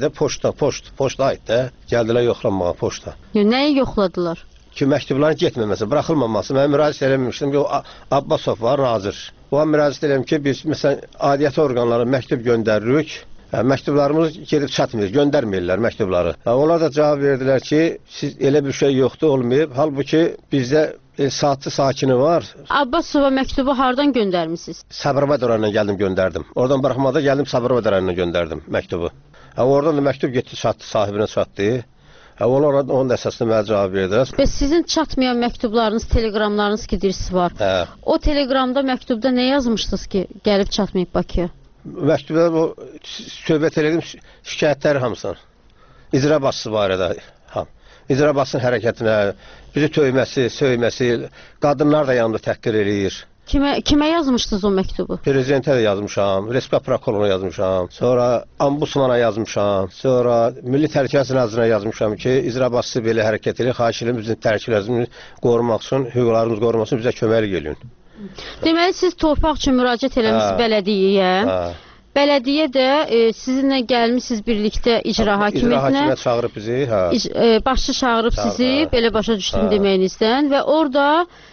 Poçta aid də, gəldilər yoxlamağa poçta. Nəyi yoxladılar? Ki, məktubların getməməsi, buraxılmaması. Mən müraciət eləməmişdim ki, o Abbasov var, nazir. O an müraciət eləyəm ki, biz məsələn, adiyyəti orqanlara məktub göndəririk. Məktublarımız gedib çatmır, göndərmirlər məktubları. Onlar da cavab verdilər ki, siz elə bir şey yoxdur, olmayıb. Halbuki bizdə saatçı sakini var. Abbasova məktubu hardan göndərmişsiniz? Sabirabad rayonundan gəldim, göndərdim. Oradan buraxmada gəldim, Sabirabad rayonundan göndərdim məktubu. Oradan da məktub getdi, çatdı, sahibinə çatdı. Onlar onun əsasında mənə cavab verdilər. Bəs sizin çatmayan məktublarınız, telegramlarınız ki, dirisi var. O telegramda, məktubda nə yazmışdınız ki, gəlib çatmayıb Bakıya? Məktubda söhbət elədim şikayətləri hamısını. İcra başçısı barədə. İcra başçısının hərəkətinə, bizi söyməsi, qadınlar da yanında təhqir eləyir. Kimə yazmışdınız o məktubu? Prezidentə də yazmışam, Respublika prokuroruna yazmışam, sonra Ombudsmana yazmışam, sonra Milli Təhlükəsizlik Nazirliyinə yazmışam ki, icra başçısı belə hərəkət edir, xahiş edirəm bizim tərkiblərimizi qorumaq üçün, hüquqlarımızı qorumaq üçün bizə kömək edin. Deməli, siz torpaq üçün müraciət eləmişsiniz bələdiyyəyə. Bələdiyyə də sizinlə gəlmişsiniz birlikdə icra hakimiyyətinə. İcra hakimiyyət çağırıb bizi. Başçı çağırıb sizi, belə başa düşdüm deməyinizdən və orada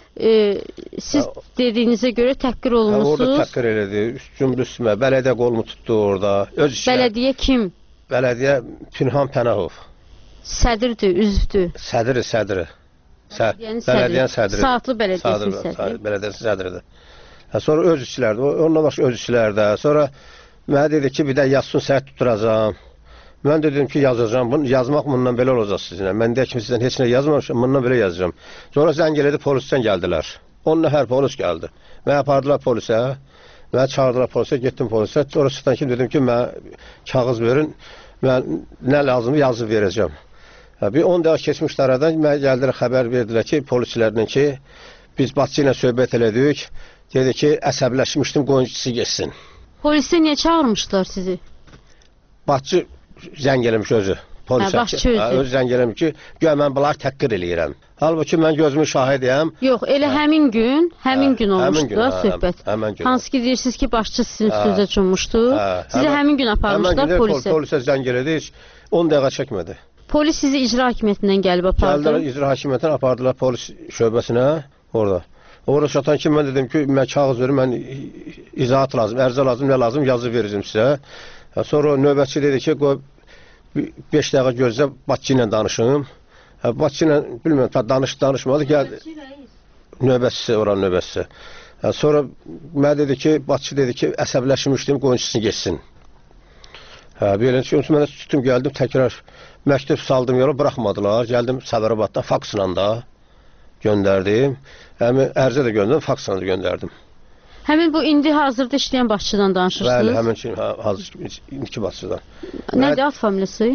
siz dediyinizə görə təhqir olunmuşsunuz. Orada təhqir elədi, cümlə üstümə, bələdiyyə qolumu tutdu orada. Bələdiyyə kim? Bələdiyyə Pünhan Pənahov. Sədrdir, üzvdür. Sədri. Bələdiyyə sədri. Saatlı bələdiyyəsinin sədri. Bələdiyyəsi sədridir. Sonra öz işçilərdir, onunla başqa öz işçilər də. Sonra mənə dedi ki, bir də yazsın səhət tutturacam. Mən dedim ki, yazacağam bunu. Yazmaq bundan belə olacaq sizinlə. Mən deyək ki, sizdən heç nə yazmamışam, bundan belə yazacağam. Sonra zəng elədi, polisdən gəldilər. 10 nəfər polis gəldi. Məni apardılar polisə. Məni çağırdılar polisə, getdim polisə. Sonra çıxdan ki, dedim ki, mənə kağız verin. Mən nə lazımdır yazıb verəcəm. Bir 10 dəqiqə keçmişdi aradan, mənə gəldilər, xəbər verdilər ki, polislərlə ki, biz Bakı ilə söhbət elədik. Dedi ki, əsəbləşmişdim, qoyuncusu geçsin. Polisə niyə çağırmışdılar sizi? Bakı zəng eləmiş özü. Başçı özü. Öz zəng eləmiş ki, güya mən bunları təhqir eləyirəm. Halbuki mən gözümün şahidiyəm. Yox, elə həmin gün olmuşdu söhbət. Hansı ki deyirsiniz ki, başçı sizin üstünüzə cunmuşdu. Sizə həmin gün aparmışlar polisə. Polisə zəng elədi, heç 10 dəqiqə çəkmədi. Polis sizi icra hakimiyyətindən gəlib apardı. Gəldilər, icra hakimiyyətindən apardılar polis şöbəsinə orada. Orada çatan ki, mən dedim ki, mən kağız verim, mən izahat lazım, ərizə lazım, nə lazım yazıb verəcəm sizə. Sonra növbətçi dedi ki, qoy 5 dəqiqə gözlə, Bakı ilə danışım. Bakı ilə, bilmirəm, danışmadı, gəldi. Növbətçisi, oranın növbətçisi. Sonra mənə dedi ki, Bakı dedi ki, əsəbləşmişdim, qoyunçusunu geçsin. Belə ki, mən tutdum, gəldim, təkrar məktub saldım yola, buraxmadılar. Gəldim Səbərabaddan, faksla da göndərdim. Ərizə də göndərdim, faksla da göndərdim. Həmin bu indi hazırda işləyən başçıdan danışırsınız? Bəli, həmin ki, indiki başçıdan. Nədir ad familiyası?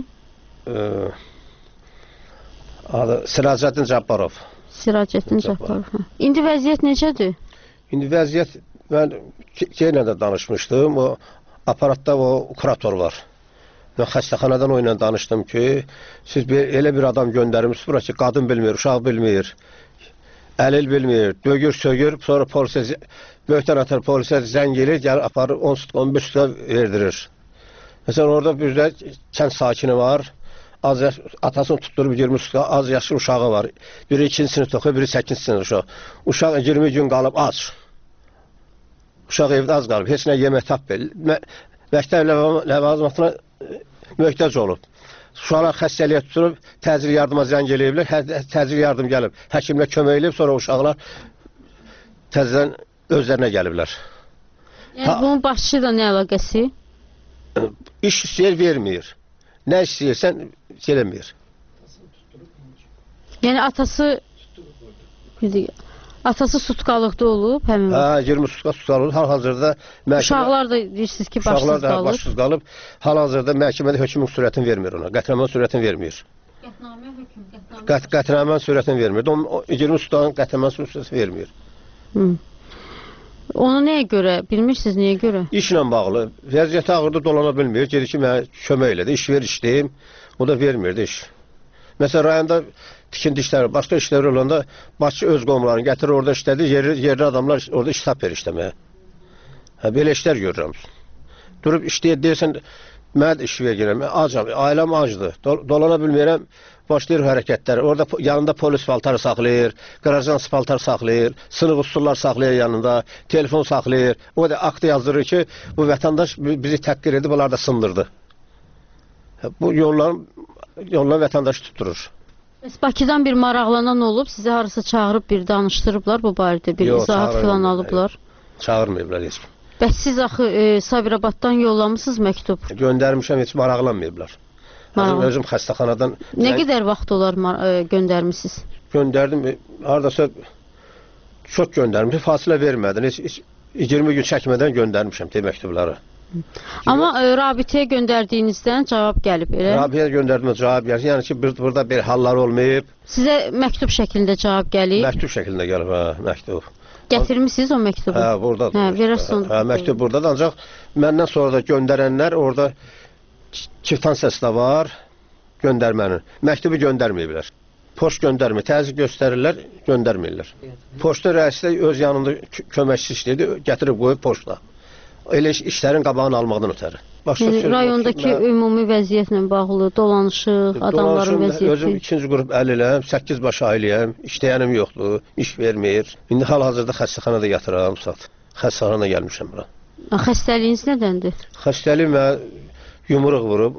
Adı Siracəddin Cabbarov. Siracəddin Cabbarov. İndi vəziyyət necədir? İndi vəziyyət, mən yenə də danışmışdım, o aparatda o kurator var. Mən xəstəxanadan o ilə danışdım ki, siz elə bir adam göndərmişsiniz bura ki, qadın bilmir, uşaq bilmir, əlil bilmir, dögür, sögür, sonra polisə, böyükdən atar polisə zəng edir, gəlir, aparır, 10 sutka, 15 sutka verdirir. Məsələn, orada bizdə kənd sakini var, atasını tutturub 20 sutka, az yaşlı uşağı var. Biri 2-ci sinif oxuyur, biri 8-ci sinif uşaq. Uşaq 20 gün qalıb ac. Uşaq evdə az qalıb, heç nə yemək tapmır. Məktəb ləvazimatına möhtac olub. Uşaqlar xəstəliyə tutulub, təcil yardıma zəng eləyiblər, təcil yardım gəlib, həkimlə kömək eləyib, sonra uşaqlar təzədən özlərinə gəliblər. Yəni, bunun başçı da nə əlaqəsi? İş istəyir, vermir. Nə istəyirsən, eləmir. Yəni, atası sutkalıqda olub, həmin vaxt? 20 sutka tutkalı olub, hal-hazırda uşaqlar da deyirsiniz ki, başsız qalıb. Uşaqlar da başsız qalıb, hal-hazırda məhkəmədə hökmün sürətini vermir ona, qətnamə sürətini vermir. Qətnamə sürətini vermir. 20 sutkanın qətnamə sürətini vermir. Onu nəyə görə, bilmirsiniz nəyə görə? İşlə bağlı, vəziyyəti ağırda dolana bilmir, gedir ki, mənə kömək elədi, iş ver işləyim, o da vermirdi iş. Məsələn, rayonda tikinti işləri, başqa işləri olanda Bakı öz qomlarını gətirir, orada işlədi, yerli adamlar orada iş tapır işləməyə. Belə işlər görürəm. Durub işləyir, deyirsən, mən iş vergirəm, acam, ailəm acdır, dolana bilmirəm, başlayır hərəkətlər. Orada yanında polis paltarı saxlayır, qarajans paltarı saxlayır, sınıq usullar saxlayır yanında, telefon saxlayır. O da akt yazdırır ki, bu vətəndaş bizi təhqir edib, bunlar da sındırdı. Bu yollar vətəndaşı tutturur. Bəs Bakıdan bir maraqlanan olub, sizi harasa çağırıb bir danışdırıblar bu barədə, bir izahat filan alıblar? Çağırmayıblar heç. Bəs siz axı Sabirabaddan yollamışsınız məktub? Göndərmişəm, heç maraqlanmayıblar. Özüm xəstəxanadan... Nə qədər vaxt olar göndərmişsiniz? Göndərdim, haradasa çox göndərmişim, fasilə vermədim. 20 gün çəkmədən göndərmişəm məktubları. Amma rabitəyə göndərdiyinizdən cavab gəlib, elə? Rabitəyə göndərdiyimdə cavab gəlib, yəni ki, burada bir hallar olmayıb. Sizə məktub şəklində cavab gəlib? Məktub şəklində gəlib, məktub. Gətirmişsiniz o məktubu? Hə, buradadır. Məktub buradadır, ancaq məndən sonra da göndərənlər orada kvitaniyası da var, göndərmənin. Məktubu göndərməyiblər. Poçt göndərmir, təzyiq göstərirlər, göndərmirlər. Poçta rəisi də öz yanında köməkçisi işləyirdi, gətirib qoyub poçta. Elə işlərin qabağını almaqdan ötəri. Rayondakı ümumi vəziyyətlə bağlı, dolanışıq, adamların vəziyyəti? Özüm 2-ci qrup əliləm, 8 baş ailəyəm, işləyənim yoxdur, iş vermir. İndi hal-hazırda xəstəxanada yatıram, xəstəxanada gəlmişəm bura. Xəstəliyiniz nədəndir? Xəstəliyim yumruq vurub,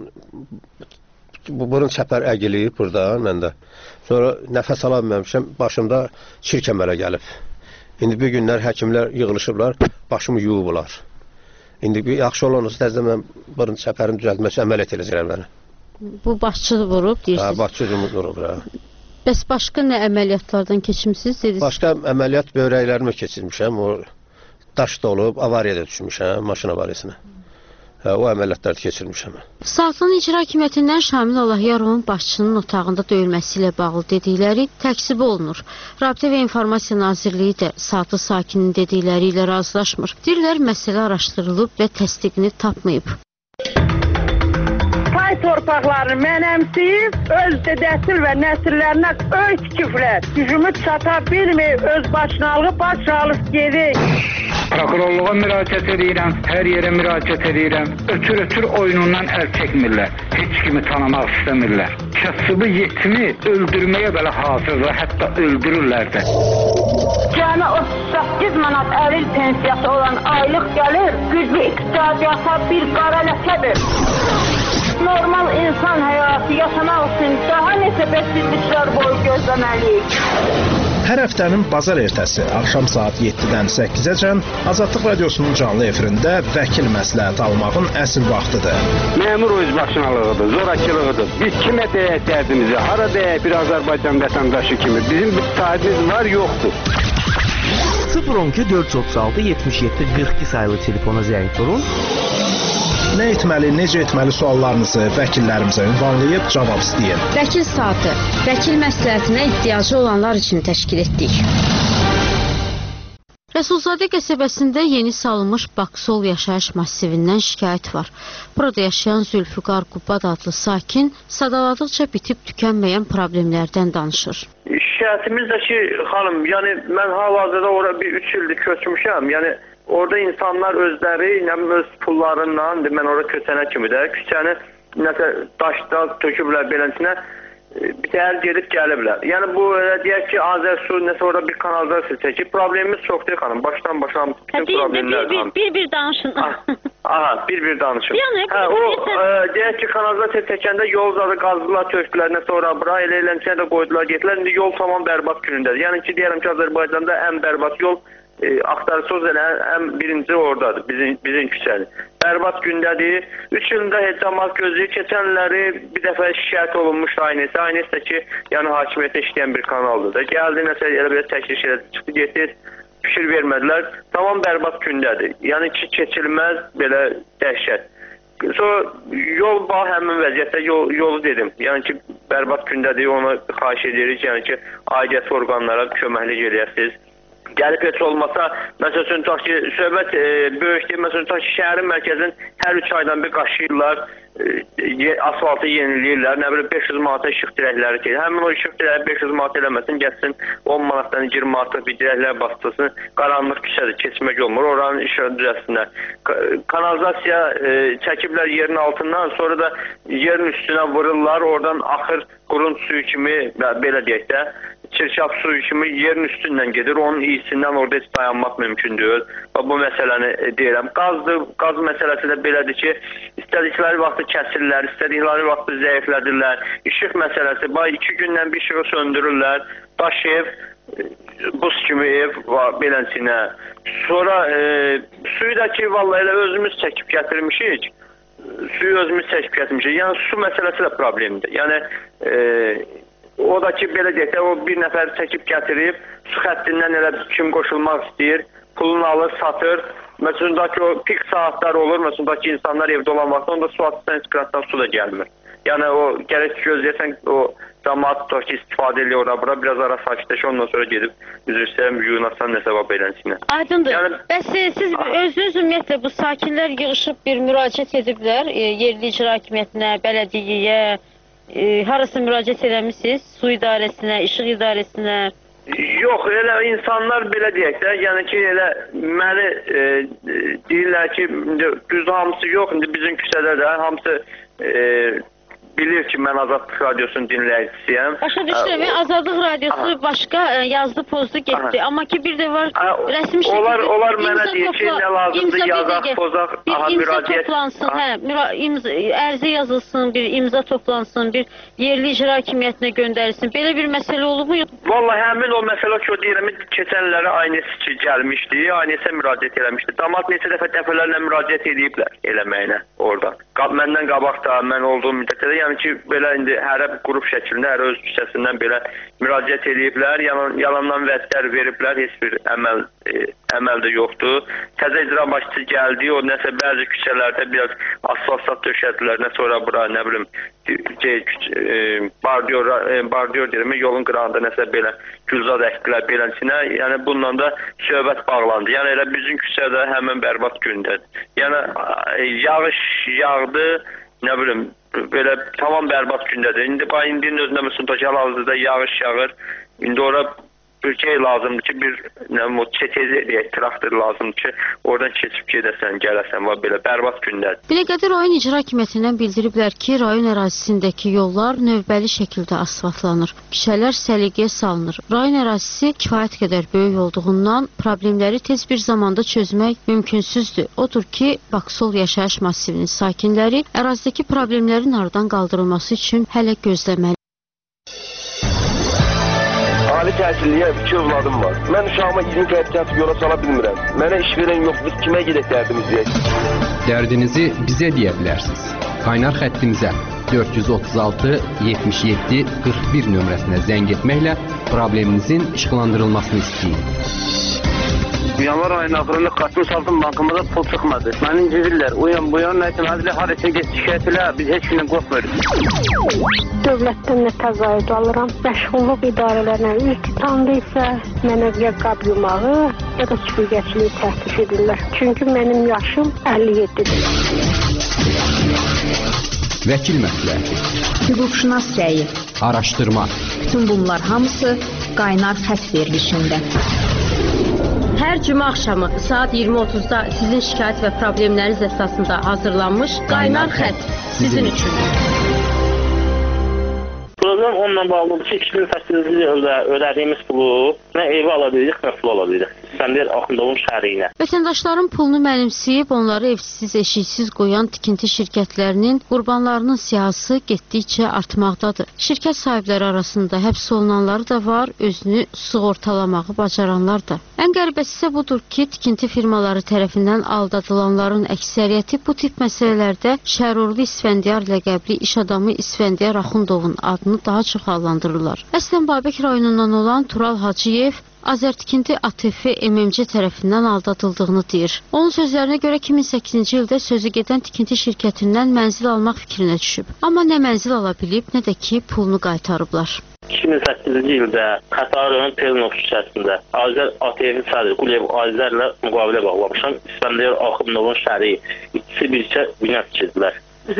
burun çəpər əgiliyib burada məndə. Sonra nəfəs ala bilməmişəm, başımda çirk əmələ gəlib. İndi bir günlər həkimlər yığılışıblar, başımı yuyublar. İndi bir yaxşı olan olsa təzə mən burun çəpərini düzəltmək üçün əməliyyat edəcəklər məni. Bu başçını vurub deyirsiniz. Ha, başçı vurub. Bəs başqa nə əməliyyatlardan keçmisiniz dediniz? Başqa əməliyyat böbrəklərimi keçirmişəm. O daş dolub, avariyada düşmüşəm, maşın avariyasına. O əməliyyatları keçirmişəm. Saatlığın icra hakimiyyətindən Şamil Allahyarovun başçının otağında döyülməsi ilə bağlı dedikləri təkzib olunur. Rabitə və İnformasiya Nazirliyi də Saatlı sakinin dedikləri ilə razılaşmır. Deyirlər, məsələ araşdırılıb və təsdiqini tapmayıb. Pay torpaqlarını mənəmsiyib, öz dədəsil və nəsillərinə öz tikiblər. Gücümü çata bilmir, öz başınalığı başalıb gedir. Prokurorluğa müraciət edirəm, hər yerə müraciət edirəm. Ötür oyunundan əl çəkmirlər. Heç kimi tanımaq istəmirlər. Kasıbı yetimi öldürməyə belə hazırlar, hətta öldürürlər də. Cəmi 38 manat əril pensiyası olan aylıq gəlir, güclü iqtisadiyyata bir qara ləkədir. Normal insan həyatı yaşamaq üçün daha neçə bəsizliklər boyu gözləməliyik. Hər həftənin bazar ertəsi axşam saat 7-dən 8-əcən Azadlıq Radiosunun canlı efirində vəkil məsləhət almağın əsl vaxtıdır. Məmur özbaşınalığıdır, zorakılığıdır. Biz kimə deyək dərdimizi, hara deyək bir Azərbaycan vətəndaşı kimi. Bizim bir sahibimiz var, yoxdur. 012 436 77 42 sayılı telefona zəng vurun. Nə etməli, necə etməli suallarınızı vəkillərimizə ünvanlayıb cavab istəyin. Vəkil saatı, vəkil məsləhətinə ehtiyacı olanlar üçün təşkil etdik. Rəsulzadə qəsəbəsində yeni salınmış Baksol yaşayış massivindən şikayət var. Burada yaşayan Zülfüqar Qubad adlı sakin sadaladıqca bitib tükənməyən problemlərdən danışır. Şikayətimiz də ki, xanım, yəni mən hal-hazırda ora bir 3 ildir köçmüşəm. Yəni orada insanlar özləri, öz pullarıyla, mən orada köçənə kimi də, küçəni nəsə daşda töküblər beləsinə, bir təhər gedib gəliblər. Yəni bu, deyək ki, Azərsu nəsə orada bir kanalizasiya çəkib, problemimiz çoxdur xanım, başdan bütün problemlər. Bir danışın. Aha, bir danışın. Deyək ki, kanalizasiya çəkəndə yol zadı qazdılar, tökdülər, nəsə ora bura, elə eləmişə də qoydular, getdilər, indi yol tamam bərbad günündədir. Yəni ki, deyərəm ki, Azərbaycanda ən bərbad yol axtarısız ən birinci oradadır, bizim küçədir. Bərbad gündədir. 3 ildə heç cəmaət gözləyir. Keçənləri bir dəfə şikayət olunmuşdu Aynəsə. Aynəsə ki, yəni hakimiyyətə işləyən bir kanaldır da. Gəldi, nəsə elə belə təklif elədi, çıxdı, getdi, fikir vermədilər. Tamam bərbad gündədir. Yəni ki, keçilməz belə dəhşət. Sonra yol bax həmin vəziyyətdə yolu dedim. Yəni ki, bərbad gündədir, onu xahiş edirik. Yəni ki, aidiyyət orqanlara köməklik eləyəsiniz. Gəlib heç olmasa, məsəl üçün, ki, söhbət böyükdür, məsəl üçün, ki, şəhərin mərkəzin hər 3 aydan bir qaşıyırlar, asfaltı yeniləyirlər, nə bilir 500 manata işıq dirəkləri deyil. Həmin o işıq dirəkləri 500 manat eləməsin, gəlsin 10 manatdan 20 manatlıq bir dirəklər bastırsın, qaranlıq küçədir, keçmək olmur, oranın işığı düzəlsinlər. Kanalizasiya çəkiblər yerin altından, sonra da yerin üstünə vururlar, oradan axır qurun suyu kimi, belə deyək də, çirkab suyu kimi yerin üstündən gedir, onun iyisindən orada heç dayanmaq mümkün deyil. Bu məsələni deyirəm. Qaz məsələsi də belədir ki, istədikləri vaxtı kəsirlər, istədikləri vaxtı zəiflədirlər. İşıq məsələsi, 2 gündən bir işığı söndürürlər. Daş ev, buz kimi ev var beləsinə. Sonra suyu da ki, vallahi elə özümüz çəkib gətirmişik. Suyu özümüz çəkib gətirmişik. Yəni su məsələsi də problemdir. Yəni o da ki, belə deyək də, o bir nəfər çəkib gətirib, su xəttindən elə kim qoşulmaq istəyir, pulunu alır, satır. Məsələn, ki, o pik saatlar olur, məsələn, ki, insanlar evdə olan vaxtda, onda su atırsan, heç qıratdan su da gəlmir. Yəni, o, gərək gözləyəsən, o cəmaat tutar ki, istifadə edilir ora-bura, biraz ara sakitləşə, ondan sonra gedib, üzr istəyirəm, yuyunasan nəsə var beləsinə. Aydındır. Yəni, bəs siz özünüz ümumiyyətlə bu sakinlər yığışıb bir müraciət ediblər, yerli icra hakimiyyətinə, bələdiyyəyə, harası müraciət eləmişsiniz? Su idarəsinə, işıq idarəsinə? Yox, elə insanlar belə deyək də, yəni ki, elə məni deyirlər ki, düz hamısı yox, indi bizim küçədə də hamısı bilir ki, mən mən Azadlıq Radiosunun dinləyicisiyəm. Başa düşürəm, Azadlıq Radiosu başqa yazdı, pozdu, getdi. Amma ki, bir də var, rəsmi şəkildə Onlar mənə deyir ki, nə lazımdır, yazaq, pozaq, müraciət toplansın, ərizə yazılsın, bir imza toplansın, bir yerli icra hakimiyyətinə göndərilsin. Belə bir məsələ olub mu? Vallahi həmin o məsələ ki, o deyirəm, keçənləri aynəsi gəlmişdi, aynəsə müraciət eləmişdi. Damat neçə dəfələrlə müraciət ediblər eləməyinə oradan. Məndən qabaq da, mən olduğum müddətdə, yəni ki, belə indi hərə qrup şəklində, hərə öz küçəsindən belə müraciət ediblər, yalandan vədlər veriblər, heç bir əməl də yoxdur. Təzə icra başçısı gəldi, o nəsə bəzi küçələrdə biraz asfalt döşədilər, nə sonra bura, nə bilim, bardiyor deyirəm, yolun qırağında nəsə belə gülzad əkdilər beləsinə, yəni bununla da söhbət bağlandı. Yəni elə bizim küçədə həmən bərbad gündədir. Yəni yağış yağdı, nə bilim, belə tamam bərbad gündədir. İndinin özündə məsələn, hal-hazırda yağış yağır. İndi ora bir şey lazımdır ki, bir çetezi deyək, traktor lazımdır ki, oradan keçib gedəsən, gələsən, var belə bərbad gündədir. Binəqədi rayon icra hakimiyyətindən bildiriblər ki, rayon ərazisindəki yollar növbəli şəkildə asfaltlanır. Küçələr səliqəyə salınır. Rayon ərazisi kifayət qədər böyük olduğundan problemləri tez bir zamanda çözmək mümkünsüzdür. Odur ki, Baksol yaşayış masivinin sakinləri ərazidəki problemlərin aradan qaldırılması üçün hələ gözləməli. Ali təhsilliyə 2 övladım var. Mən uşağıma 20 qəpik atıb yola sala bilmirəm. Mənə iş verən yox, biz kimə gedək dərdimiz deyək? Dərdinizi bizə deyə bilərsiniz. Qaynar xəttimizə 436 77 41 nömrəsinə zəng etməklə probleminizin işıqlandırılmasını istəyin. Yanvar ayının axırında qaçmış altın bankımıza pul çıxmadı. Məni incidirlər. Uyan bu yan nəysə mənə har üçün get şikayət elə, biz heç kimdən qorxmuruq. Dövlətdən nə təqaüd alıram. Məşğulluq idarələrinə iltitamda isə mənə ya qab yumağı, ya da süpürgəçiliyi təklif edirlər. Çünki mənim yaşım 57-dir. Vəkil məsləhəti, hüquqşünas rəyi, araşdırma. Bütün bunlar hamısı qaynar xətt verilişində. Hər cümə axşamı saat 20:30-da sizin şikayət və problemləriniz əsasında hazırlanmış Qaynar Xətt sizin üçün. Problem onunla bağlıdır ki, 2008-ci ildə ödədiyimiz pulu nə evi ala bildik, nə pul ala bildik. İskəndər Axundovun şəriyinə. Vətəndaşların pulunu mənimsəyib, onları evsiz, eşiksiz qoyan tikinti şirkətlərinin qurbanlarının siyahısı getdikcə artmaqdadır. Şirkət sahibləri arasında həbs olunanları da var, özünü sığortalamağı bacaranlar da. Ən qəribəsi isə budur ki, tikinti firmaları tərəfindən aldadılanların əksəriyyəti bu tip məsələlərdə Şərurlu İsfəndiyar ləqəbli iş adamı İsfəndiyar Axundovun adını daha çox adlandırırlar. Əslən Babək rayonundan olan Tural Hacıyev Azərtikinti ATF MMC tərəfindən aldadıldığını deyir. Onun sözlərinə görə 2008-ci ildə sözü gedən tikinti şirkətindən mənzil almaq fikrinə düşüb. Amma nə mənzil ala bilib, nə də ki, pulunu qaytarıblar. 2008-ci ildə Xətai Telenov küçəsində Azər ATF sədri Quliyev Azərlə müqavilə bağlamışam. İsfəndiyar Axundovun şəriyi ikisi bircə bina tikirdilər.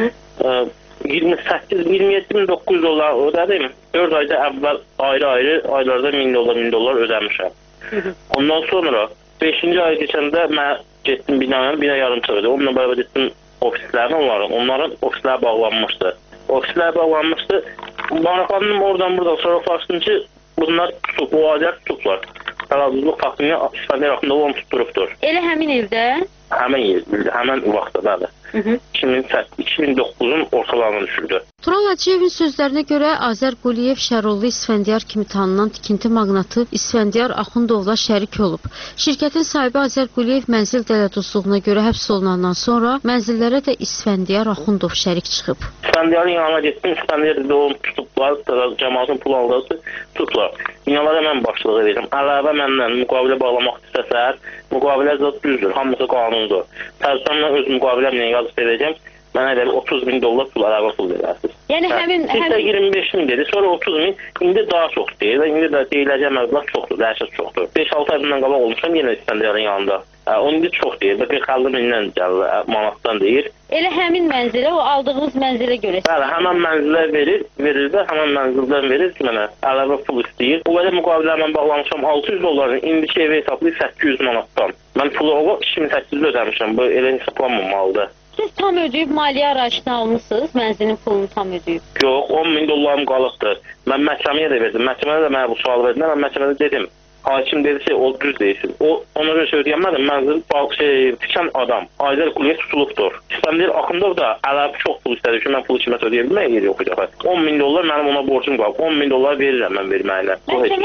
28-27.900 dollar ödədim. 4 ayda əvvəl ayrı-ayrı aylarda $1000 ödəmişəm. Ondan sonra 5-ci ay keçəndə mən getdim binaya, bina yarım çıxırdı. Onunla bərabər getdim ofislərin, onların ofisləri bağlanmışdı. Ofislər bağlanmışdı. Maraqlandım oradan buradan sonra farklı ki, bunlar tutub, o azər tutublar. Tərazuzluq faktini İsfəndiyar Axundov onu tutturubdur. Elə həmin ildə? Həmin vaxtda, bəli. 2009-un ortalarına düşürdü. Tural Hacıyevin sözlərinə görə Azər Quliyev Şərurlu İsfəndiyar kimi tanınan tikinti maqnatı İsfəndiyar Axundovla şərik olub. Şirkətin sahibi Azər Quliyev mənzil dələduzluğuna görə həbs olunandan sonra mənzillərə də İsfəndiyar Axundov şərik çıxıb. İsfəndiyarın yanına getdim, İsfəndiyar da onu tutublar, cəmaatın pul aldığı tutublar. Binalara mən başçılıq edirəm. Əlavə məndən müqavilə bağlamaq istəsələr, müqavilə zat düzdür, hamısı qanundur. Tərsanla öz müqaviləmlə yazıb verəcəm. Mənə elə $30.000 pul əlavə pul verərsiniz. Yəni həmin 25.000 dedi, sonra 30.000, indi daha çox deyir. İndi də deyiləcək məbləğ çoxdur, dəhşət çoxdur. 5-6 ayından qabaq olmuşam yenə İsfəndiyarın yanında. O indi çox deyir, 40-50.000-dən gəlir, manatdan deyir. Elə həmin mənzilə, o aldığınız mənzilə görə. Bəli, həmin mənzilə verir də, həmin mənzildən verir ki, mənə əlavə pul istəyir. O belə müqavilələ bağlamışam $600, indiki evi hesablayıb 800 manatdan. Mən pulu 2800 ödəmişəm, bu elə hesablanmamalıdır. Siz tam ödəyib maliyyə arayışını almışsınız, mənzilin pulunu tam ödəyib? Yox, 10.000 dollarım qalıqdır. Mən məhkəməyə də verdim. Məhkəmədə də mənə bu sual verdilər. Mən məhkəmədə dedim. Hakim dedi ki, o düz deyilsin. O ona görə söyləyənmədim. Mənzil tikən adam Ayzer Quliyev tutulubdur. İspandiyer Axundov da əlavə çox pul istədi ki, mən pulu kimə ödəyə bilmək yeri yox idi. 10.000 dollar mənim ona borcum qalıb. 10.000 dollar verirəm mən verməklə.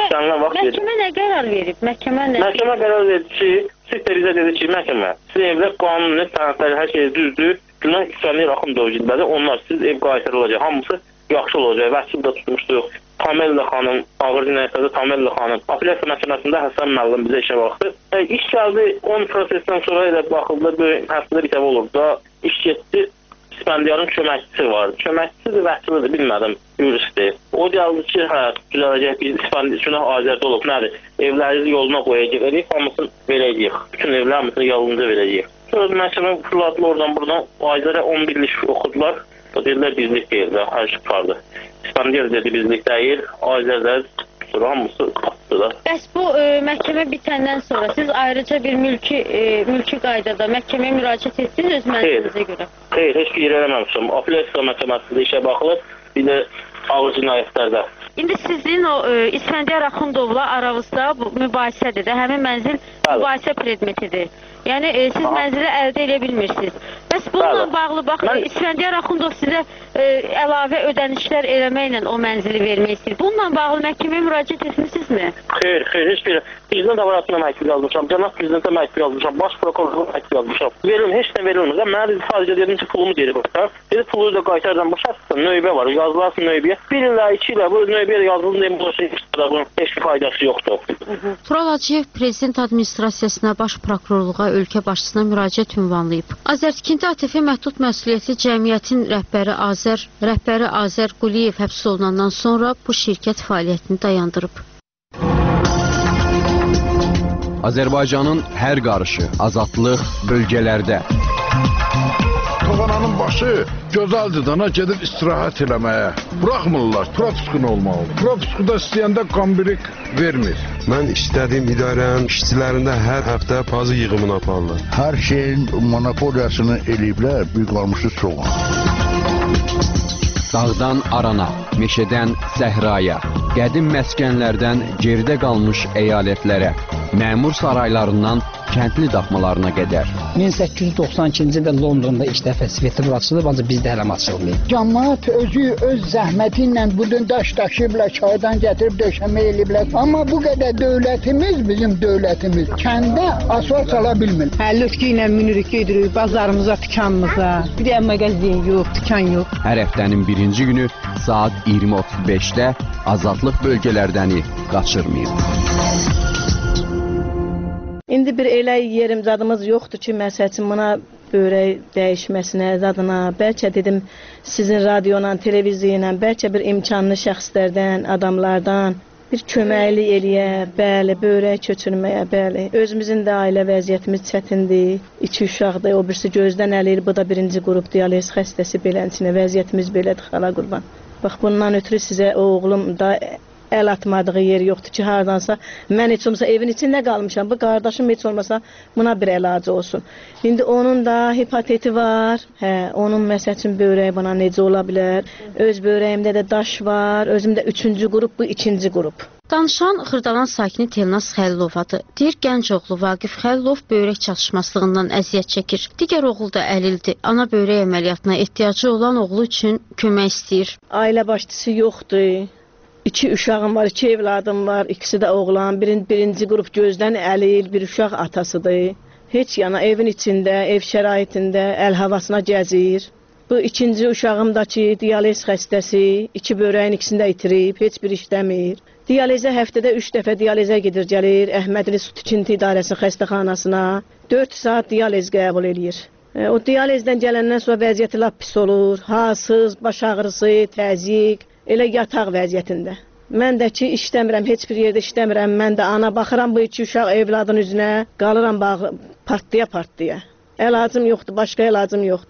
Məhkəmə nə qərar verib? Məhkəmə qərar verdi ki, siz də bizə dedi ki, məhkəmə, sizin evlər qanuni, sənədləri, hər şey düzdür. Günah İspandiyer Axundov gilbədir. Onlar siz ev qaytarılacaq. Hamısı yaxşı olacaq. Vəkil də tutmuşduq. Tamella xanım, ağır cinayətlərdə Tamella xanım. Apellyasiya məhkəməsində Həsən müəllim bizə işə baxdı. İş gəldi, 10 prosesdən sonra elə baxıldı, həftədə bir dəfə olub da iş getdi. İspandiyarın köməkçisi var. Köməkçisidir, vəkilidir, bilmədim, yuristdir. O gəldi ki, düzələcək, biz İspandiyar günah Azərdə olub, nədir? Evləri yoluna qoyacaq, eləyik, hamısını verəcəyik. Bütün evlər hamısını yalınca verəcəyik. Sonra məhkəmə fırladılar oradan buradan, Azərə 11 il oxudular. Dedilər bizlik deyil və hər şey vardı. İspandiyar dedi bizlik deyil, Azərdə sonra hamısı qatdılar. Bəs bu məhkəmə bitəndən sonra siz ayrıca bir mülki qaydada məhkəməyə müraciət etdiniz öz mənzilinizə görə? Xeyr, heç bir yer eləməmişəm. Apellyasiya məhkəməsində işə baxılır, bir də ağır cinayətlərdə. İndi sizin o İsfəndiyar Axundovla aranızda mübahisədir də, həmin mənzil mübahisə predmetidir. Yəni siz mənzili əldə edə bilmirsiniz. Bəs bununla bağlı baxın, İsfəndiyar Axundov sizə əlavə ödənişlər eləməklə o mənzili vermək istəyir. Bununla bağlı məhkəməyə müraciət etmisinizmi? Xeyr, heç bir. Prezident aparatına məktub yazmışam, cənab prezidentə məktub yazmışam, baş prokurorluğa məktub yazmışam. Verilmir, heç nə verilmir. Mən sadəcə dedim ki, pulumu geri qoyar. Dedi, pulu da qaytardan boşaltsan, növbə var, yazılarsın növbəyə. 1 ilə 2 ilə bu növbəyə yazılı bunun heç bir faydası yoxdur. Tural Hacıyev Prezident Administrasiyasına, Baş Prokurorluğa, ölkə başçısına müraciət ünvanlayıb. Azərtikinti ATF məhdud məsuliyyətli cəmiyyətin rəhbəri Azər Quliyev həbs olunandan sonra bu şirkət fəaliyyətini dayandırıb. Azərbaycanın hər qarışı, azadlıq bölgələrdə. Toğananın başı gözəldir dana gedib istirahət eləməyə. Buraxmırlar, propiskun olmalıdır. Propiskuda istəyəndə qambirik vermir. Mən istədiyim idarənin işçilərində hər həftə pazı yığımını aparırlar. Hər şeyin monopoliyasını eləyiblər, bir qalmışı çoğun. Dağdan arana, meşədən səhraya, qədim məskənlərdən geridə qalmış əyalətlərə, məmur saraylarından kəndli daxmalarına qədər. 1892-ci ildə Londonda ilk dəfə Svetlov açılıb, ancaq bizdə hələm açılmayıb. Cəmaət özü öz zəhməti ilə budun daş daşıyıblar, çaydan gətirib döşəmə eləyiblər. Amma bu qədər dövlətimiz, bizim dövlətimiz kəndə asfalt sala bilmir. Lütki ilə minirik gedirik bazarımıza, dükanımıza. Bir də mağazin yox, dükan yox. Hər həftənin birinci günü saat 20:35-də azadlıq bölgələrdəni qaçırmayın. İndi bir elə yerim zadımız yoxdur ki, məsələn, buna böyrək dəyişməsinə, zadına, bəlkə dedim sizin radiyonla, televiziya ilə, bəlkə bir imkanlı şəxslərdən, adamlardan bir köməkli eləyə, bəli, böyrək köçürməyə, bəli. Özümüzün də ailə vəziyyətimiz çətindir, 2 uşaqdır, o birisi gözdən əliyir, bu da 1-ci qrup dializ xəstəsi belənçinə, vəziyyətimiz belədir, xala qurban. Bax, bundan ötürü sizə oğlum da əl atmadığı yer yoxdur ki, hardansa mən heç olmasa evin içində qalmışam, bu qardaşım heç olmasa buna bir əlacı olsun. İndi onun da hepatiti var, onun məsəl üçün böyrəyi buna necə ola bilər, öz böyrəyimdə də daş var, özümdə 3-cü qrup, bu 2-ci qrup. Danışan Xırdalan sakini Telnaz Xəlilovadır. Deyir, gənc oğlu Vaqif Xəlilov böyrək çatışmazlığından əziyyət çəkir. Digər oğlu da Əlildir. Ana böyrək əməliyyatına ehtiyacı olan oğlu üçün kömək istəyir. Ailə başçısı yoxdur. 2 uşağım var, 2 evladım var, ikisi də oğlan, birinci qrup gözdən əlil, bir uşaq atasıdır. Heç yana evin içində, ev şəraitində, əl havasına gəzir. Bu 2-ci uşağım da ki, dializ xəstəsi, 2 böyrəyin ikisini də itirib, heç bir işləmir. Dializə həftədə 3 dəfə dializə gedir, gəlir Əhmədli Su Tikinti İdarəsi xəstəxanasına, 4 saat dializ qəbul edir. O dializdən gələndən sonra vəziyyəti lap pis olur, halsız, baş ağrısı, təzyiq. Elə yataq vəziyyətində. Mən də ki, işləmirəm, heç bir yerdə işləmirəm. Mən də ana baxıram bu 2 uşaq evladın üzünə, qalıram partия. Əlacım yoxdur, başqa əlacım yoxdur.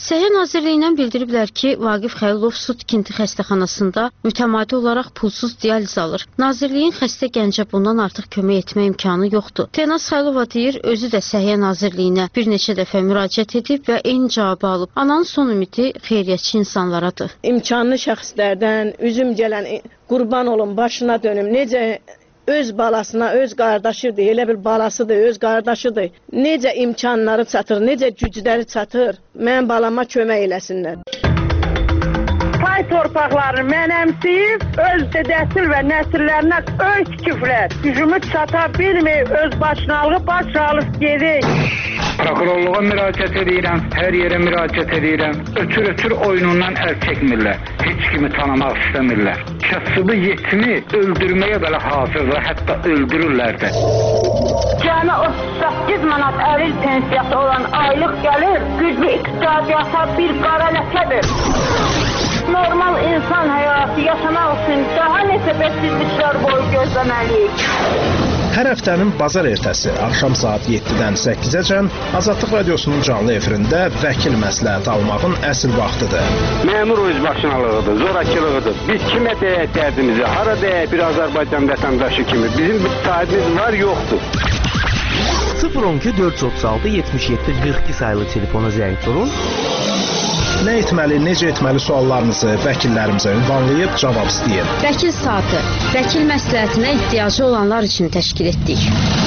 Səhiyyə Nazirliyindən bildiriblər ki, Vaqif Xəlilov su tikinti xəstəxanasında mütəmadi olaraq pulsuz dializ alır. Nazirliyin xəstə gəncə bundan artıq kömək etmə imkanı yoxdur. Tenaz Xəlilova deyir, özü də Səhiyyə Nazirliyinə bir neçə dəfə müraciət edib və eyni cavabı alıb. Ananın son ümidi xeyriyyətçi insanlaradır. İmkanlı şəxslərdən üzüm gələn qurban olun, başına dönüm. Necə öz balasına, öz qardaşıdır, elə bir balasıdır, öz qardaşıdır. Necə imkanları çatır, necə gücləri çatır, mən balama kömək eləsinlər. Pay torpaqlarını mənəmsiyib, öz dədəsil və nəsillərinə öy tikiblər. Gücümü çata bilməyib, öz başınalığı baş alıb gedik. Prokurorluğa müraciət edirəm, hər yerə müraciət edirəm. Ötür oyunundan əl çəkmirlər. Heç kimi tanımaq istəmirlər. Kasıbı yetimi öldürməyə belə hazırlar, hətta öldürürlər də. Cəmi 38 manat əlil pensiyası olan aylıq gəlir, güclü iqtisadiyyata bir qara ləkədir. Normal insan həyatı yaşamaq üçün daha neçə bəsizliklər boyu gözləməliyik. Hər həftənin bazar ertəsi axşam saat 7-dən 8-əcən Azadlıq Radiosunun canlı efirində vəkil məsləhəti almağın əsl vaxtıdır. Məmur özbaşınalığıdır, zorakılığıdır. Biz kimə deyək dərdimizi, hara deyək bir Azərbaycan vətəndaşı kimi. Bizim bir sahibimiz var, yoxdur. 012 436 77 42 sayılı telefona zəng vurun. Nə etməli, necə etməli suallarınızı vəkillərimizə ünvanlayıb cavab istəyin. Vəkil saatı, vəkil məsləhətinə ehtiyacı olanlar üçün təşkil etdik.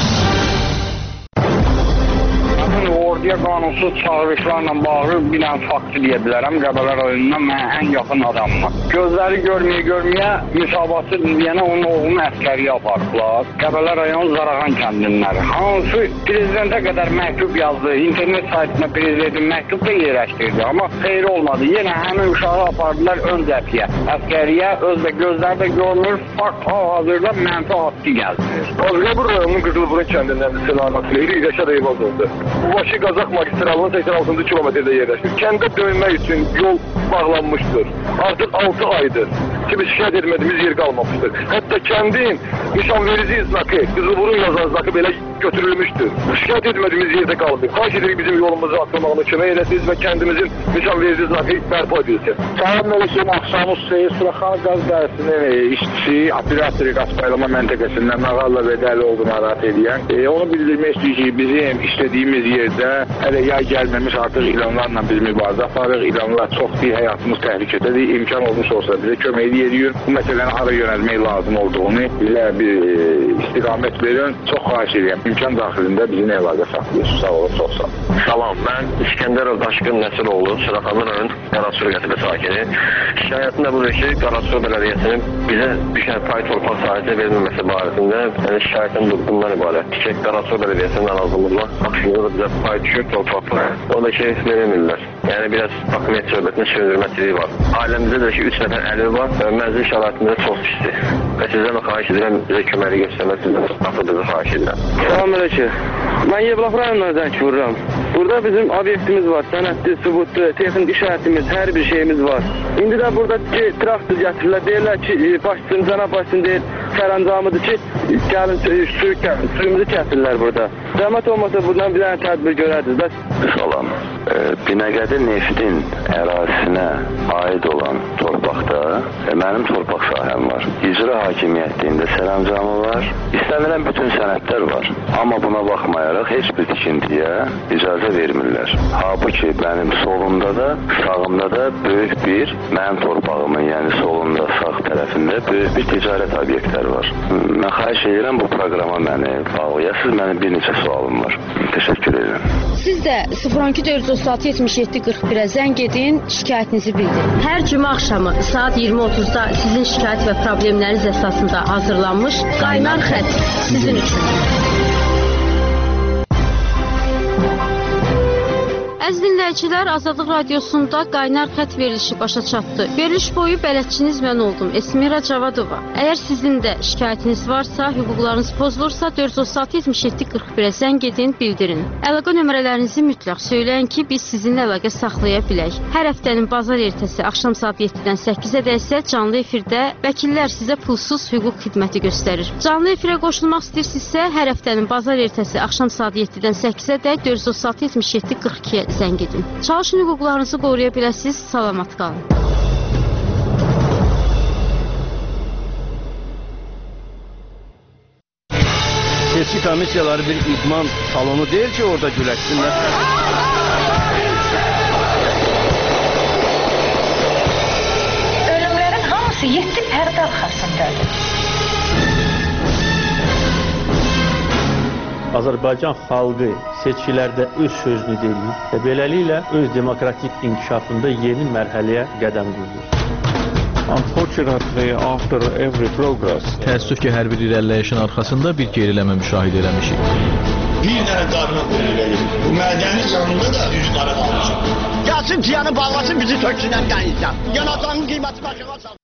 Orduya qanunsuz çağırışlarla bağlı bir dənə fakt deyə bilərəm. Qəbələ rayonundan mən ən yaxın adamım. Gözləri görməyə müsabatı deyənə onun oğlunu əskəriyə apardılar. Qəbələ rayon Zarağan kəndindən. Hansı prezidentə qədər məktub yazdı, internet saytına prezidentin məktub da yerləşdirdi. Amma xeyri olmadı. Yenə həmin uşağı apardılar ön cəbhəyə. Əskəriyə özdə gözləri də görmür, fakt hal-hazırda mənfi haqqı gəldirir. Qəbələ rayonunun Qızılburun kəndindən selamat Leyli Rəşad Eyvazovdur. Bu başı Qazaq magistralının 86-cı kilometrdə yerləşir. Kəndə dönmək üçün yol bağlanmışdır. Artıq 6 aydır ki, biz şikayət etmədiyimiz yer qalmamışdır. Hətta kəndin nişanverici znakı, Qızılburun yazan znakı belə götürülmüşdür. Şikayət etmədiyimiz yerdə qalıb. Xahiş edirik bizim yolumuzu açılmağına kömək edəsiniz və kəndimizin nişanverici znakı bərpa edilsin. Salam Məlikəm, axşamı Seyir Suraxan qaz dərəsinin işçisi, operator qaz paylama məntəqəsindən Nağalla Bədəli olduğunu narahat edən. Onu bildirmək istəyir ki, bizim işlədiyimiz yerdə hələ yay gəlməmiş artıq ilanlarla biz mübarizə aparırıq. İlanlar çox bir həyatımız təhlükədədir. İmkan olmuş olsa bizə kömək edirik. Bu məsələni hara yönəlmək lazım olduğunu bizə bir istiqamət verin. Çox xahiş edirəm. İmkan daxilində bizimlə əlaqə saxlayırsınız. Sağ olun, çox sağ olun. Salam, mən İskəndərov Daşqın Nəsiroğlu, Suraxanlı rayon Qarasur qəsəbə sakini. Şikayətim də budur ki, Qarasur bələdiyyəsinin bizə düşən pay torpaq sahəsi verilməməsi barəsində şikayətim bundan ibarətdir ki, Qarasur bələdiyyəsinin ərazımızla aksiyonda da bizə pay düşür torpaqlar. O da ki, verilmirlər. Yəni, biraz hakimiyyət söhbətinin sürülməsiliyi var. Ailəmizdə də ki, 3 nəfər əliv var və mənzil şəraitində çox pisdir. Və sizdən xahiş edirəm, bizə köməkli göstərməsindən atıldığı xahiş edirəm. Salam Məlikə. Mən Yevlax rayonundan zəng vururam. Burada bizim obyektimiz var, sənədli, sübutlu, texnik işarətimiz, hər bir şeyimiz var. İndi də burada traktor gətirirlər, deyirlər ki, başçısın, cənab başçısın deyir, sərəncamıdır ki, gəlin suyumuzu kəsilirlər burada. Zəhmət olmasa bundan bir dənə tədbir görərdiniz. Salam. Binəqədi Neftin ərazisinə aid olan torpaqda mənim torpaq sahəm var. İcra hakimiyyətliyində sərəncamı var. İstənilən bütün sənədlər var. Amma buna baxmayaraq heç bir tikintiyə icazə vermirlər. Halbuki mənim solumda da, sağımda da böyük bir mənim torpağımın, yəni solunda, sağ tərəfində böyük bir ticarət obyektləri var. Mən xahiş edirəm bu proqrama məni bağlayasınız. Mənim bir neçə sualım var. Təşəkkür edirəm. Siz də 012-436-77-41-ə zəng edin, şikayətinizi bildirin. Hər cümə axşamı saat 20:30-da sizin şikayət və problemləriniz əsasında hazırlanmış Qaynar Xətt sizin üçün. Əziz dinləyicilər, Azadlıq Radiosunda Qaynar Xətt verilişi başa çatdı. Veriliş boyu bələdçiniz mən oldum, Esmira Cavadova. Əgər sizin də şikayətiniz varsa, hüquqlarınız pozulursa 436-77-41-ə zəng edin, bildirin. Əlaqə nömrələrinizi mütləq söyləyin ki, biz sizinlə əlaqə saxlaya bilək. Hər həftənin bazar ertəsi axşam saat 7-dən 8-ə isə canlı efirdə vəkillər sizə pulsuz hüquq xidməti göstərir. Canlı efirə qoşulmaq istəyirsinizsə, hər həftənin bazar ertəsi axşam saat 7-dən 8-ə də 436-77-42-ə zəng edin. Çalışın hüquqlarınızı qoruya biləsiniz. Salamat qalın. Seçki komissiyaları bir idman salonu deyil ki, orada güləşsinlər. Ölümlərin hamısı 7 pərdə arxasındadır. Azərbaycan xalqı seçkilərdə öz sözünü deyir və beləliklə öz demokratik inkişafında yeni mərhələyə qədəm qoyur. Unfortunately, after every progress, təəssüf ki, hər bir irəliləyişin arxasında bir geriləmə müşahidə eləmişik. Bir dənə qarına qoyulur. Bu mədəni canında da üzü qara qalmışıq. Gəlsin piyanı bağlasın, bizi töksünən qayıtsan. Yanatanın qiyməti başına sal.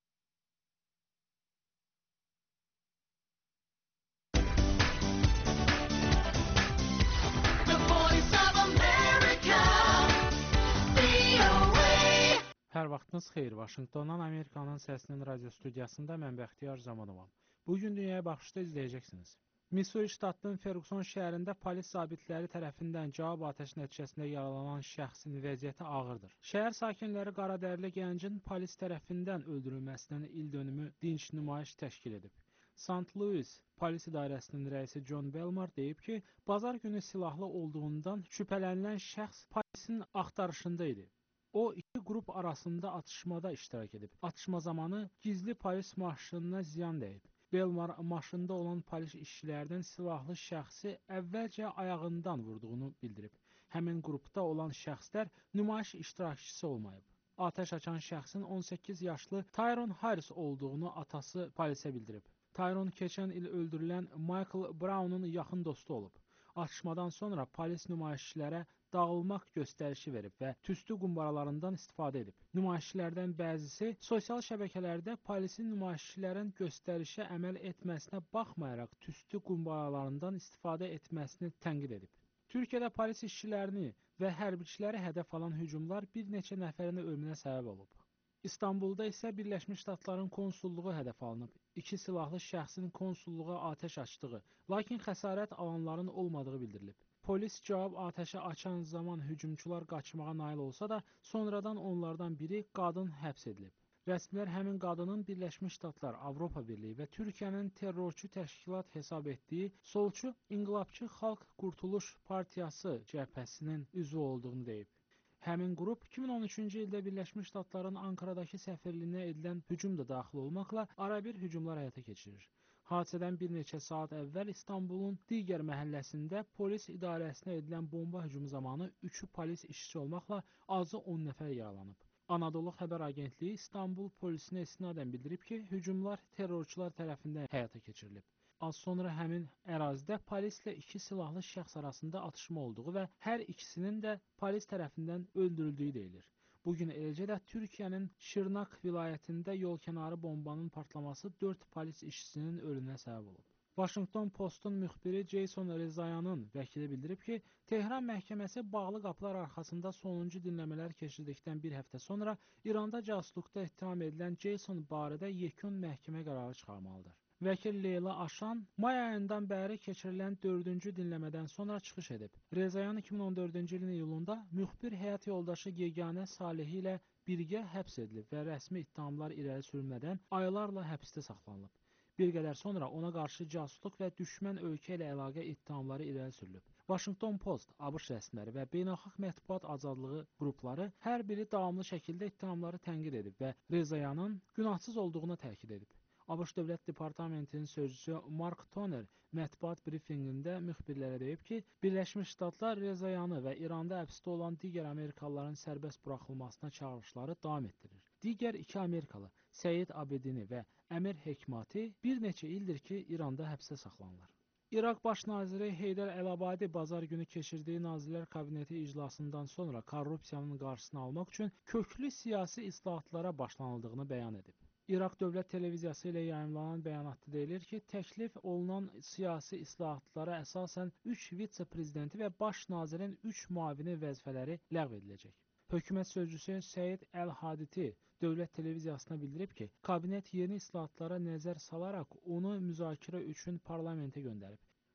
Hər vaxtınız xeyir. Vaşinqtondan Amerikanın Səsinin radio studiyasında mən Bəxtiyar Zamanovam. Bugün Dünyaya Baxışda izləyəcəksiniz. Missouri ştatının Ferguson şəhərində polis zabitləri tərəfindən cavab atəşi nəticəsində yaralanan şəxsin vəziyyəti ağırdır. Şəhər sakinləri qaradərili gəncin polis tərəfindən öldürülməsinin ildönümü dinç nümayiş təşkil edib. St. Louis polis idarəsinin rəisi John Belmar deyib ki, bazar günü silahlı olduğundan şübhələnilən şəxs polisin axtarışında idi. O, iki qrup arasında atışmada iştirak edib. Atışma zamanı gizli polis maşınına ziyan dəyib. Belmar maşında olan polis işçilərdən silahlı şəxsi əvvəlcə ayağından vurduğunu bildirib. Həmin qrupda olan şəxslər nümayiş iştirakçısı olmayıb. Atəş açan şəxsin 18 yaşlı Tyrone Harris olduğunu atası polisə bildirib. Tyrone keçən il öldürülən Michael Brown'un yaxın dostu olub. Atışmadan sonra polis nümayişçilərə dağılmaq göstərişi verib və tüstü qumbaralarından istifadə edib. Nümayişçilərdən bəzisi sosial şəbəkələrdə polisin nümayişçilərin göstərişə əməl etməsinə baxmayaraq tüstü qumbaralarından istifadə etməsini tənqid edib. Türkiyədə polis işçilərini və hərbiçiləri hədəf alan hücumlar bir neçə nəfərin ölümünə səbəb olub. İstanbulda isə Birləşmiş Ştatların konsulluğu hədəf alınıb. 2 silahlı şəxsin konsulluğa atəş açdığı, lakin xəsarət alanların olmadığı bildirilib. Polis cavab atəşi açan zaman hücumçular qaçmağa nail olsa da, sonradan onlardan biri qadın həbs edilib. Rəsmilər həmin qadının Birləşmiş Ştatlar, Avropa Birliyi və Türkiyənin terrorçu təşkilat hesab etdiyi solçu İnqilabçı Xalq Qurtuluş Partiyası cəbhəsinin üzvü olduğunu deyib. Həmin qrup 2013-cü ildə Birləşmiş Ştatların Ankaradakı səfirliyinə edilən hücum da daxil olmaqla arabir hücumlar həyata keçirir. Hadisədən bir neçə saat əvvəl İstanbulun digər məhəlləsində polis idarəsinə edilən bomba hücumu zamanı 3 polis işçisi olmaqla azı 10 nəfər yaralanıb. Anadolu Xəbər Agentliyi İstanbul polisinə istinadən bildirib ki, hücumlar terrorçular tərəfindən həyata keçirilib. Az sonra həmin ərazidə polislə 2 silahlı şəxs arasında atışma olduğu və hər ikisinin də polis tərəfindən öldürüldüyü deyilir. Bugün eləcə də Türkiyənin Şırnak vilayətində yolkənarı bombanın partlaması 4 polis işçisinin ölümünə səbəb olub. Washington Postun müxbiri Jason Rezayanın vəkili bildirib ki, Tehran məhkəməsi bağlı qapılar arxasında sonuncu dinləmələr keçirdikdən bir həftə sonra İranda casusluqda ittiham edilən Jason barədə yekun məhkəmə qərarı çıxarmalıdır. Vəkil Leyla Aşan may ayından bəri keçirilən 4-cü dinləmədən sonra çıxış edib. Rezayan 2014-cü ilin iyulunda müxbir həyat yoldaşı Yeganə Salehi ilə birgə həbs edilib və rəsmi ittihamlar irəli sürülmədən aylarla həbsdə saxlanılıb. Bir qədər sonra ona qarşı casusluq və düşmən ölkə ilə əlaqə ittihamları irəli sürülüb. Washington Post, ABŞ rəsmiləri və beynəlxalq mətbuat azadlığı qrupları hər biri davamlı şəkildə ittihamları tənqid edib və Rezayanın günahsız olduğuna təkid edib. ABŞ Dövlət Departamentinin sözçüsü Mark Toner mətbuat brifinqində müxbirlərə deyib ki, Birləşmiş Ştatlar Rezayanı və İranda həbsdə olan digər Amerikalıların sərbəst buraxılmasına çağırışları davam etdirir. Digər 2 Amerikalı, Səid Abedini və Əmir Hekmati bir neçə ildir ki, İranda həbsdə saxlanılır. İraq Baş naziri Heydər Əl-Abadi bazar günü keçirdiyi Nazirlər Kabineti iclasından sonra korrupsiyanın qarşısını almaq üçün köklü siyasi islahatlara başlanıldığını bəyan edib. İraq Dövlət Televiziyası ilə yayımlanan bəyanatda deyilir ki, təklif olunan siyasi islahatlara əsasən 3 vitse-prezidenti və baş nazirin 3 müavini vəzifələri ləğv ediləcək. Hökumət sözcüsü Səid Əl-Haditi Dövlət Televiziyasına bildirib ki, kabinet yeni islahatlara nəzər salaraq onu müzakirə üçün parlamentə göndərib.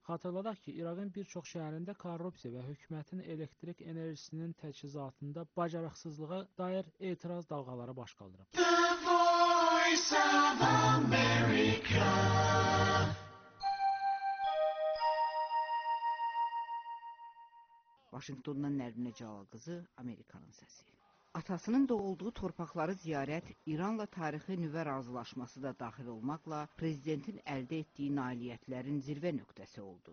Xatırladaq ki, İraqın bir çox şəhərində korrupsiya və hökumətin elektrik enerjisinin təchizatında bacarıqsızlığa dair etiraz dalğaları baş qaldırıb. Vaşinqtondan Nərminə Cəlal qızı, Amerikanın səsi. Atasının doğulduğu torpaqları ziyarət İranla tarixi nüvə razılaşması da daxil olmaqla prezidentin əldə etdiyi nailiyyətlərin zirvə nöqtəsi oldu.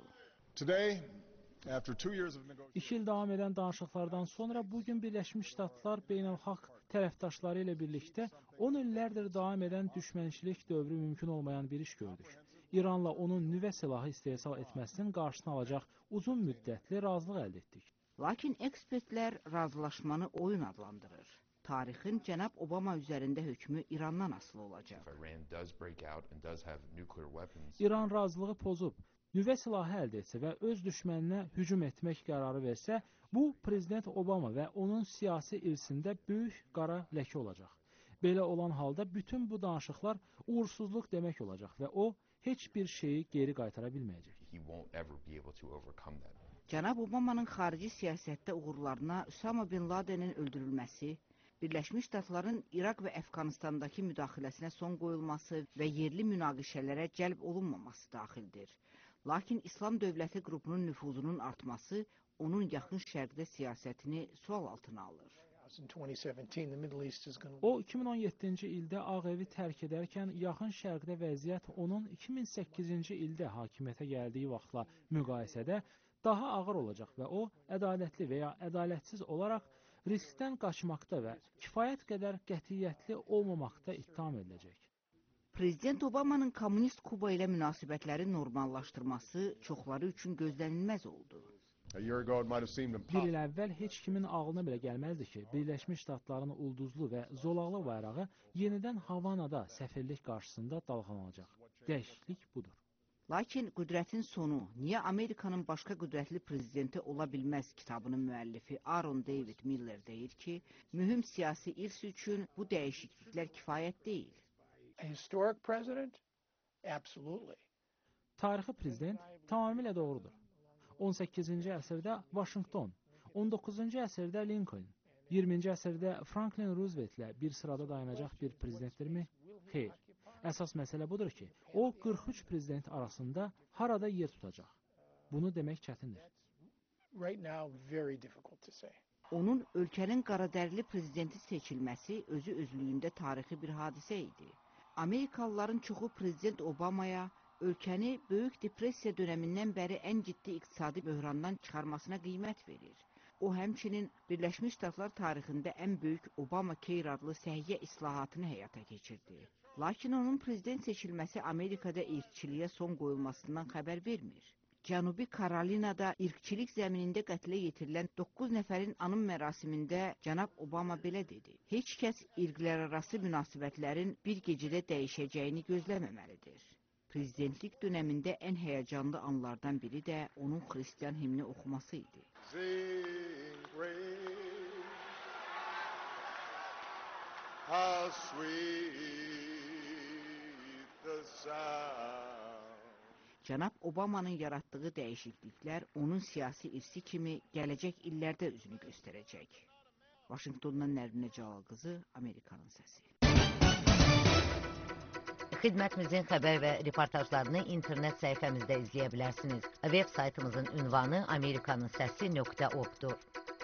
2 il davam edən danışıqlardan sonra bugün Birləşmiş Ştatlar beynəlxalq tərəfdaşları ilə birlikdə 10 illərdir davam edən düşmənçilik dövrü mümkün olmayan bir iş gördük. İranla onun nüvə silahı istehsal etməsinin qarşısını alacaq uzun müddətli razılıq əldə etdik. Lakin ekspertlər razılaşmanı oyun adlandırır. Tarixin cənab Obama üzərində hökmü İrandan asılı olacaq. İran razılığı pozub, nüvə silahı əldə etsə və öz düşməninə hücum etmək qərarı versə, bu prezident Obama və onun siyasi irsində böyük qara ləkə olacaq. Belə olan halda bütün bu danışıqlar uğursuzluq demək olacaq və o heç bir şeyi geri qaytara bilməyəcək. Cənab Obamanın xarici siyasətdə uğurlarına Usama bin Ladenin öldürülməsi, Birləşmiş Ştatların İraq və Əfqanistandakı müdaxiləsinə son qoyulması və yerli münaqişələrə cəlb olunmaması daxildir. Lakin İslam Dövləti qrupunun nüfuzunun artması onun yaxın şərqdə siyasətini sual altına alır. O 2017-ci ildə Ağ Evi tərk edərkən yaxın şərqdə vəziyyət onun 2008-ci ildə hakimiyyətə gəldiyi vaxtla müqayisədə daha ağır olacaq və o, ədalətli və ya ədalətsiz olaraq riskdən qaçmaqda və kifayət qədər qətiyyətli olmamaqda ittiham ediləcək. Prezident Obamanın kommunist Kuba ilə münasibətləri normallaşdırması çoxları üçün gözlənilməz oldu. Bir il əvvəl heç kimin ağlına belə gəlməzdi ki, Birləşmiş Ştatların ulduzlu və zolaqlı bayrağı yenidən Havanada səfirlik qarşısında dalğalanacaq. Dəyişiklik budur. Lakin qüdrətin sonu, niyə Amerikanın başqa qüdrətli prezidenti ola bilməz kitabının müəllifi Aaron David Miller deyir ki, mühüm siyasi irs üçün bu dəyişikliklər kifayət deyil. Tarixi prezident tamamilə doğrudur. 18-ci əsrdə Washington, 19-cu əsrdə Lincoln, 20-ci əsrdə Franklin Rooseveltlə bir sırada dayanacaq bir prezidentdirmi? Xeyr. Əsas məsələ budur ki, o 43 prezident arasında harada yer tutacaq. Bunu demək çətindir. Onun ölkənin qaradərili prezidenti seçilməsi özü özlüyündə tarixi bir hadisə idi. Amerikalıların çoxu prezident Obamaya ölkəni Böyük Depressiya dönəmindən bəri ən ciddi iqtisadi böhrandan çıxarmasına qiymət verir. O, həmçinin Birləşmiş Ştatlar tarixində ən böyük Obamacare adlı səhiyyə islahatını həyata keçirdi. Lakin onun prezident seçilməsi Amerikada irqçiliyə son qoyulmasından xəbər vermir. Cənubi Karolinada irqçilik zəminində qətlə yetirilən 9 nəfərin anım mərasimində cənab Obama belə dedi. Heç kəs irqlərarası münasibətlərin bir gecədə dəyişəcəyini gözləməməlidir. Prezidentlik dönəmində ən həyəcanlı anlardan biri də onun xristian himni oxuması idi. How sweet the sound. Cənab Obamanın yaratdığı dəyişikliklər onun siyasi irsi kimi gələcək illərdə üzünü göstərəcək. Vaşinqtondan Nərminə Cəlal qızı, Amerikanın səsi. Xidmətimizin xəbər və reportajlarını internet səhifəmizdə izləyə bilərsiniz. Web saytımızın ünvanı amerikanınsəsi.org-dur.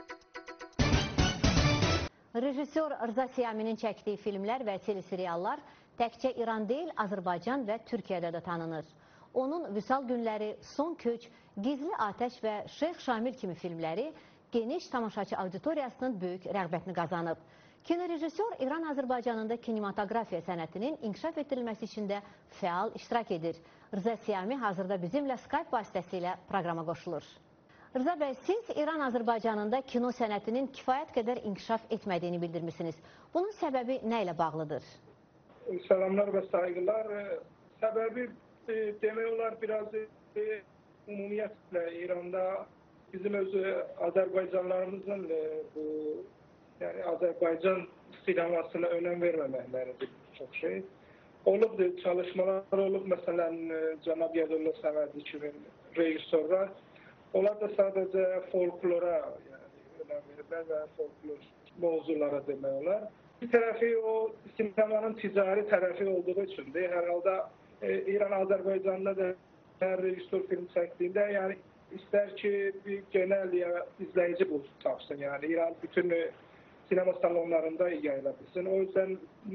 Rejissor Rza Siyaminin çəkdiyi filmlər və teleseriallar təkcə İran deyil, Azərbaycan və Türkiyədə də tanınır. Onun Vüsal Günləri, Son Köç, Gizli Atəş və Şeyx Şamil kimi filmləri geniş tamaşaçı auditoriyasının böyük rəğbətini qazanıb. Kinorejissor İran-Azərbaycanında kinematografiya sənətinin inkişaf etdirilməsi üçün də fəal iştirak edir. Rza Siyami hazırda bizimlə Skype vasitəsilə proqrama qoşulur. Rza bəy, siz İran-Azərbaycanında kino sənətinin kifayət qədər inkişaf etmədiyini bildirmişsiniz. Bunun səbəbi nə ilə bağlıdır? Salamlar və saygılar. Səbəbi demək olar biraz ümumiyyətlə İranda bizim öz Azərbaycanlarımızın bu yani Azərbaycan sinemasına önəm verməməkləridir çox şey. Olubdur, çalışmalar olub, məsələn, Cənab Yədullah Səmədi kimi rejissorlar. Onlar da sadəcə folklora önəm verirlər və folklor mövzulara demək olar. Bir tərəfi o sinemanın ticari tərəfi olduğu üçündür. Hər halda İran Azərbaycanda da hər rejissor film çəkdiyində, yəni istər ki bir genel izləyici bu tapsın. Yəni İran bütün sinema salonlarında yayılabilsin. O yüzden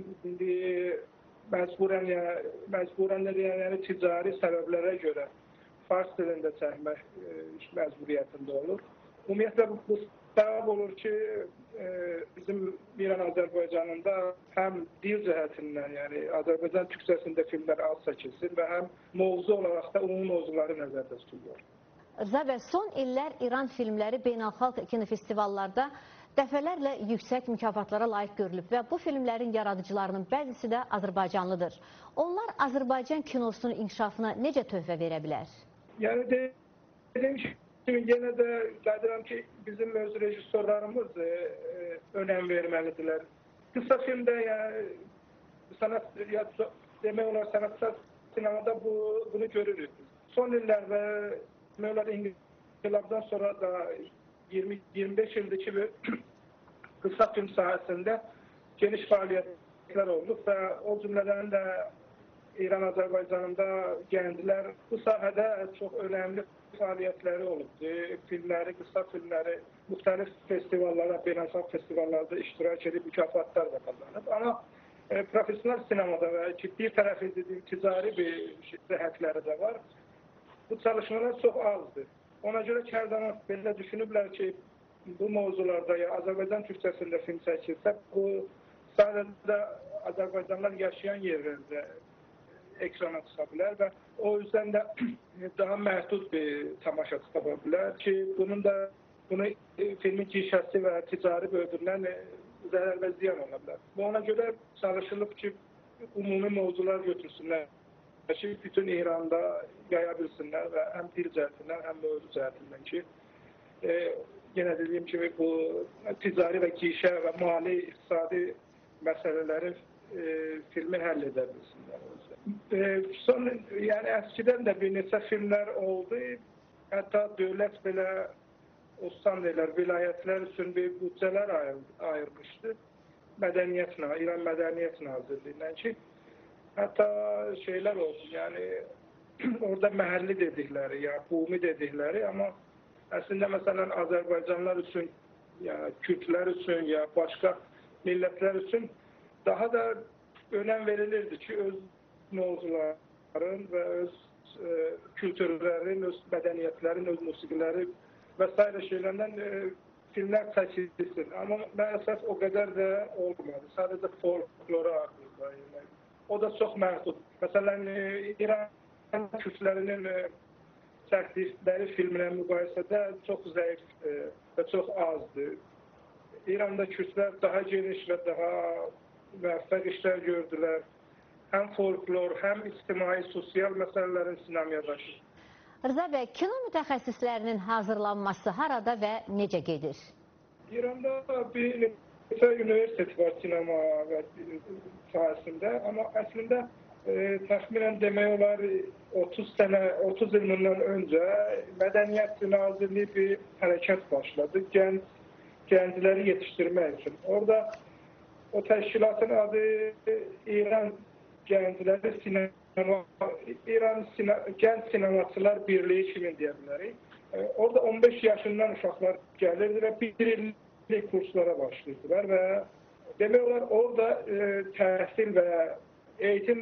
məcburən yəni ticari səbəblərə görə fars dilində çəkmək məcburiyyətində olur. Ümumiyyətlə bu səbəb olur ki, bizim İran Azərbaycanında həm dil cəhətindən, yəni Azərbaycan türkçəsində filmlər az çəkilsin və həm mövzu olaraq da ümumi mövzuları nəzərdə tutulur. Rza bəy, son illər İran filmləri beynəlxalq kinofestivallarda dəfələrlə yüksək mükafatlara layiq görülüb və bu filmlərin yaradıcılarının bəzisi də Azərbaycanlıdır. Onlar Azərbaycan kinosunun inkişafına necə töhfə verə bilər? Yəni dediyim kimi yenə də qədirəm ki, bizim öz rejissorlarımız önəm verməlidirlər. Qısa filmdə yəni demək olar sənətsel sinemada bunu görürük. Son illərdə demək olar İnqilabdan sonra da 20-25 ildir ki qısa film sahəsində geniş fəaliyyətlər olub və o cümlədən də İran Azərbaycanında gənclər bu sahədə çox önəmli fəaliyyətləri olubdur. Filmləri, qısa filmləri müxtəlif festivallara, beynəlxalq festivallarda iştirak edib mükafatlar da qazanıb. Amma profesional sinemada və bir tərəfi dediyim ticari bir cəhətləri də var. Bu çalışmalar çox azdır. Ona görə ki, hər zaman belə düşünüblər ki, bu mövzularda ya Azərbaycan türkçəsində film çəkilsə, bu sadəcə Azərbaycanlar yaşayan yerlərdə ekrana çıxa bilər və o yüzden də daha məhdud bir tamaşa çıxa bilər ki, bunu filmin gişəsi və ticari böldüründən zərər və ziyan ola bilər. Ona görə çalışılıb ki, ümumi mövzular götürsünlər ki, bütün İranda yaya bilsinlər və həm dil cəhətindən, həm mövzu cəhətindən ki, yenə dediyim kimi bu ticari və gişə və mali, iqtisadi məsələləri filmi həll edə bilsinlər. Son, yəni əskidən də bir neçə filmlər oldu. Hətta dövlət belə vilayətlər üçün bir bütçələr ayırmışdı. İran Mədəniyyət Nazirliyindən ki, hətta şeylər oldu, yəni orada məhəlli dedikləri, ya qumi dedikləri, amma əslində məsələn Azərbaycanlar üçün, ya Kürtlər üçün, ya başqa millətlər üçün daha da önəm verilirdi ki, öz mövzuların və öz kültürlərin, öz mədəniyyətlərin, öz musiqiləri və s. şeylərdən filmlər çəkilsin. Amma maalesef o qədər də olmadı. Sadəcə folklora artıqda. O da çox məhdud. Məsələn, İran Kürtlərinin çəkdikləri filmlə müqayisədə çox zəif və çox azdır. İranda Kürtlər daha geniş və daha müvəffəq işlər gördülər. Həm folklor, həm ictimai, sosial məsələlərin sinamiyadaşı. Rza bəy, kino mütəxəssislərinin hazırlanması harada və necə gedir? İranda bir neçə universitet var sinema və sahəsində, amma əslində təxminən demək olar 30 il bundan öncə Mədəniyyət Nazirliyi bir hərəkət başladı gəncləri yetişdirmək üçün. Orada o təşkilatın adı İran Gəncləri Gənc Sinemaçılar Birliyi kimi deyə bilərik. Orada 15 yaşından uşaqlar gəlirdi və bir illik kurslara başlayırdılar və demək olar orada təhsil və eğitim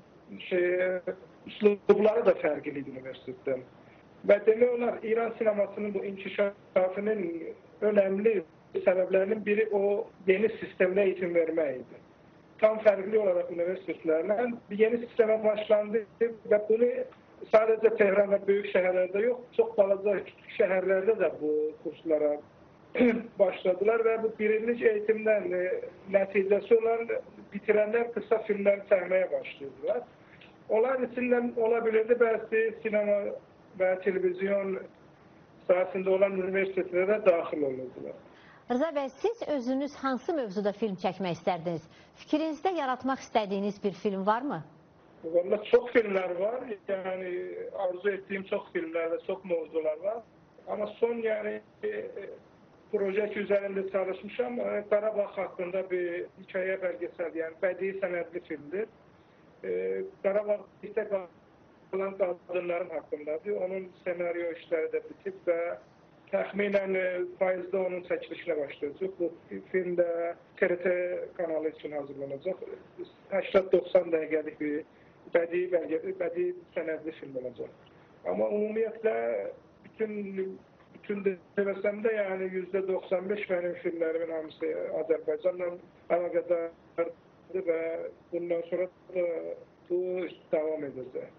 üslubları da fərqliydi universitetdən. Və demək olar İran sinemasının bu inkişafının önəmli səbəblərinin biri o yeni sistemdə eğitim vermək idi. Tam fərqli olaraq universitetlərlə yeni sistemə başlandı və bunu sadəcə Tehran və böyük şəhərlərdə yox, çox balaca şəhərlərdə də bu kurslara başladılar və bu birinci eğitimdən nəticəsi olan bitirənlər qısa filmlər çəkməyə başlayırdılar. Onların içindən ola bilirdi bəzi sinema və televizyon sahəsində olan universitetlərə daxil olurdular. Rza bəy, siz özünüz hansı mövzuda film çəkmək istərdiniz? Fikrinizdə yaratmaq istədiyiniz bir film varmı? Valla çok filmler var. Yani arzu ettiğim çok filmler ve çok mevzular var. Ama son yani proje üzerinde çalışmışam. Qarabağ hakkında bir hikaye belgesel, yani bədii sənədli filmdir. Qarabağda kalan kadınların hakkındadır. Onun senaryo işləri də bitib və təxminən payızda onun çəkilişinə başlayacaq. Bu film də TRT kanalı için hazırlanacaq. 80-90 dəqiqəlik bir bədii sənədli film olacaq. Ama ümumiyyətlə bütün demesem de yani %95 benim filmlerimin hamısı Azerbaycan'la alakadardır ve bundan sonra da bu devam edecek.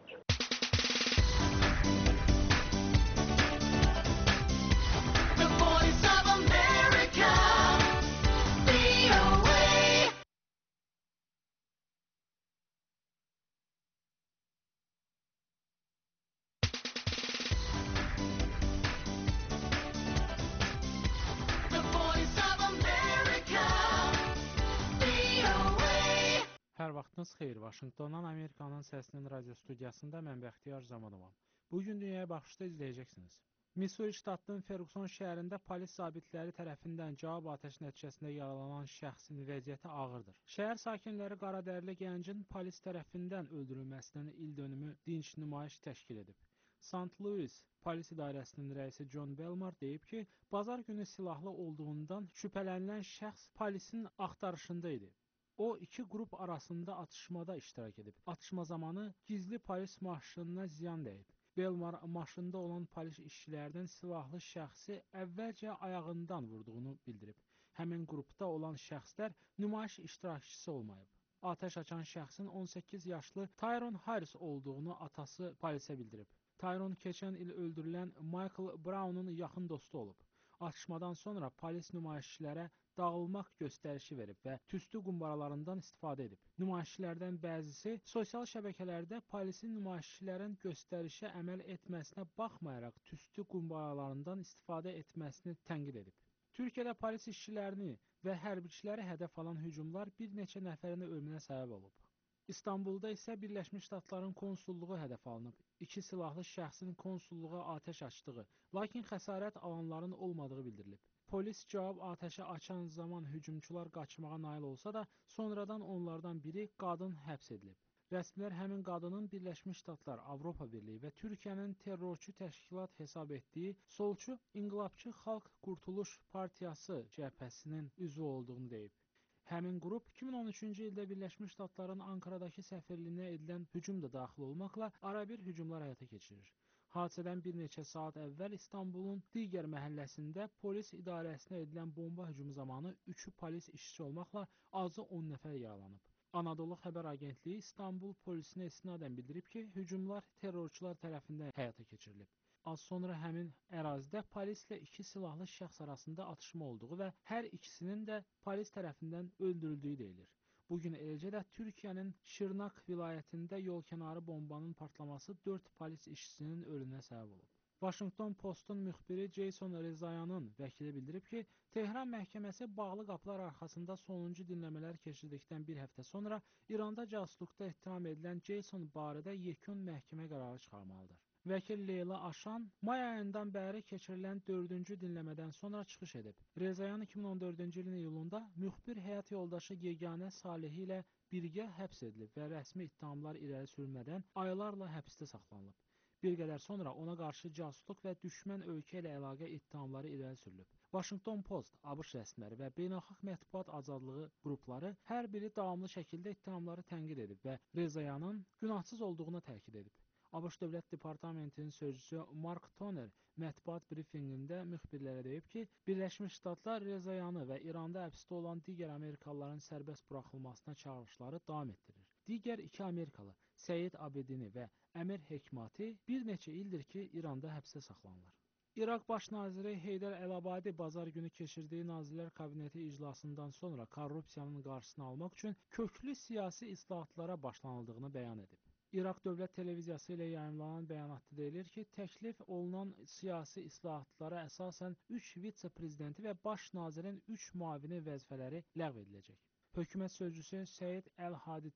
Hər vaxtınız xeyir. Vaşinqtondan Amerikanın səsinin radio studiyasında mən Bəxtiyar Zamanovam. Bugün dünyaya baxışda izləyəcəksiniz. Missouri ştatının Ferguson şəhərində polis zabitləri tərəfindən cavab atəşi nəticəsində yaralanan şəxsin vəziyyəti ağırdır. Şəhər sakinləri qaradərili gəncin polis tərəfindən öldürülməsinin ildönümü dinc nümayiş təşkil edib. St. Louis polis idarəsinin rəisi John Belmar deyib ki, bazar günü silahlı olduğundan şübhələnilən şəxs polisin axtarışında idi. O, iki qrup arasında atışmada iştirak edib. Atışma zamanı gizli polis maşınına ziyan dəyib. Belmar maşında olan polis işçilərdən silahlı şəxsi əvvəlcə ayağından vurduğunu bildirib. Həmin qrupda olan şəxslər nümayiş iştirakçısı olmayıb. Atəş açan şəxsin 18 yaşlı Tyrone Harris olduğunu atası polisə bildirib. Tyrone keçən il öldürülən Michael Brown'un yaxın dostu olub. Atışmadan sonra polis nümayişçilərə dağılmaq göstərişi verib və tüstü qumbaralarından istifadə edib. Nümayişçilərdən bəzisi sosial şəbəkələrdə polisin nümayişçilərin göstərişə əməl etməsinə baxmayaraq tüstü qumbaralarından istifadə etməsini tənqid edib. Türkiyədə polis işçilərini və hərbiçiləri hədəf alan hücumlar bir neçə nəfərin ölümünə səbəb olub. İstanbulda isə Birləşmiş Ştatların konsulluğu hədəf alınıb. İki silahlı şəxsin konsulluğa atəş açdığı, lakin xəsarət alanların olmadığı bildirilib. Polis cavab atəşi açan zaman hücumçular qaçmağa nail olsa da, sonradan onlardan biri qadın həbs edilib. Rəsmilər həmin qadının Birləşmiş Ştatlar, Avropa Birliyi və Türkiyənin terrorçu təşkilat hesab etdiyi Solçu İnqilabçı Xalq Qurtuluş Partiyası cəbhəsinin üzvü olduğunu deyib. Həmin qrup 2013-cü ildə Birləşmiş Ştatların Ankaradakı səfirliyinə edilən hücum da daxil olmaqla arabir hücumlar həyata keçirir. Hadisədən bir neçə saat əvvəl İstanbulun digər məhəlləsində polis idarəsinə edilən bomba hücumu zamanı 3 polis işçisi olmaqla azı 10 nəfər yaralanıb. Anadolu Xəbər Agentliyi İstanbul polisinə istinadən bildirib ki, hücumlar terrorçular tərəfindən həyata keçirilib. Az sonra həmin ərazidə polislə iki silahlı şəxs arasında atışma olduğu və hər ikisinin də polis tərəfindən öldürüldüyü deyilir. Bugün eləcə də Türkiyənin Şırnak vilayətində yolkənarı bombanın partlaması 4 polis işçisinin ölümünə səbəb olub. Washington Postun müxbiri Jason Rezayanın vəkili bildirib ki, Tehran məhkəməsi bağlı qapılar arxasında sonuncu dinləmələr keçirdikdən bir həftə sonra İranda casusluqda ittiham edilən Jason barədə yekun məhkəmə qərarı çıxarmalıdır. Vəkil Leyla Aşan may ayından bəri keçirilən 4-cü dinləmədən sonra çıxış edib. Rezayan 2014-cü ilin iyulunda müxbir həyat yoldaşı Yeganə Salihi ilə birgə həbs edilib və rəsmi ittihamlar irəli sürülmədən aylarla həbsdə saxlanılıb. Bir qədər sonra ona qarşı casusluq və düşmən ölkə ilə əlaqə ittihamları irəli sürülüb. Washington Post, ABŞ rəsmiləri və beynəlxalq mətbuat azadlığı qrupları hər biri davamlı şəkildə ittihamları tənqid edib və Rezayanın günahsız olduğuna təkid edib. ABŞ Dövlət Departamentinin sözçüsü Mark Toner mətbuat brifinqində müxbirlərə deyib ki, Birləşmiş Ştatlar Rezayanı və İranda həbsdə olan digər Amerikalıların sərbəst buraxılmasına çağırışları davam etdirir. Digər iki Amerikalı, Səid Abedini və Əmir Hekmati bir neçə ildir ki, İranda həbsdə saxlanılır. İraq Baş naziri Heydər Əl-Abadi bazar günü keçirdiyi Nazirlər Kabineti iclasından sonra korrupsiyanın qarşısını almaq üçün köklü siyasi islahatlara başlanıldığını bəyan edib. İraq Dövlət Televiziyası ilə yayımlanan bəyanatda deyilir ki, təklif olunan siyasi islahatlara əsasən 3 vitse-prezidenti və baş nazirin 3 müavini vəzifələri ləğv ediləcək. Hökumət sözcüsü Səid Əl-Haditi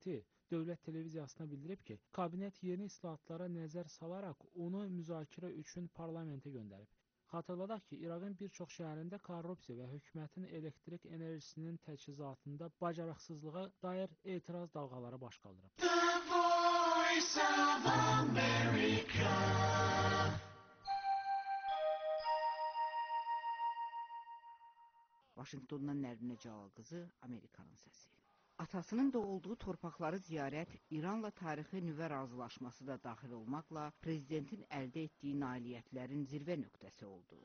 dövlət televiziyasına bildirib ki, kabinet yeni islahatlara nəzər salaraq onu müzakirə üçün parlamentə göndərib. Xatırladaq ki, İraqın bir çox şəhərində korrupsiya və hökumətin elektrik enerjisinin təchizatında bacarıqsızlığa dair etiraz dalğaları baş qaldırıb. Vaşinqtondan Nərminə Cəlal qızı, Amerikanın səsi. Atasının doğulduğu torpaqları ziyarət İranla tarixi nüvə razılaşması da daxil olmaqla prezidentin əldə etdiyi nailiyyətlərin zirvə nöqtəsi oldu.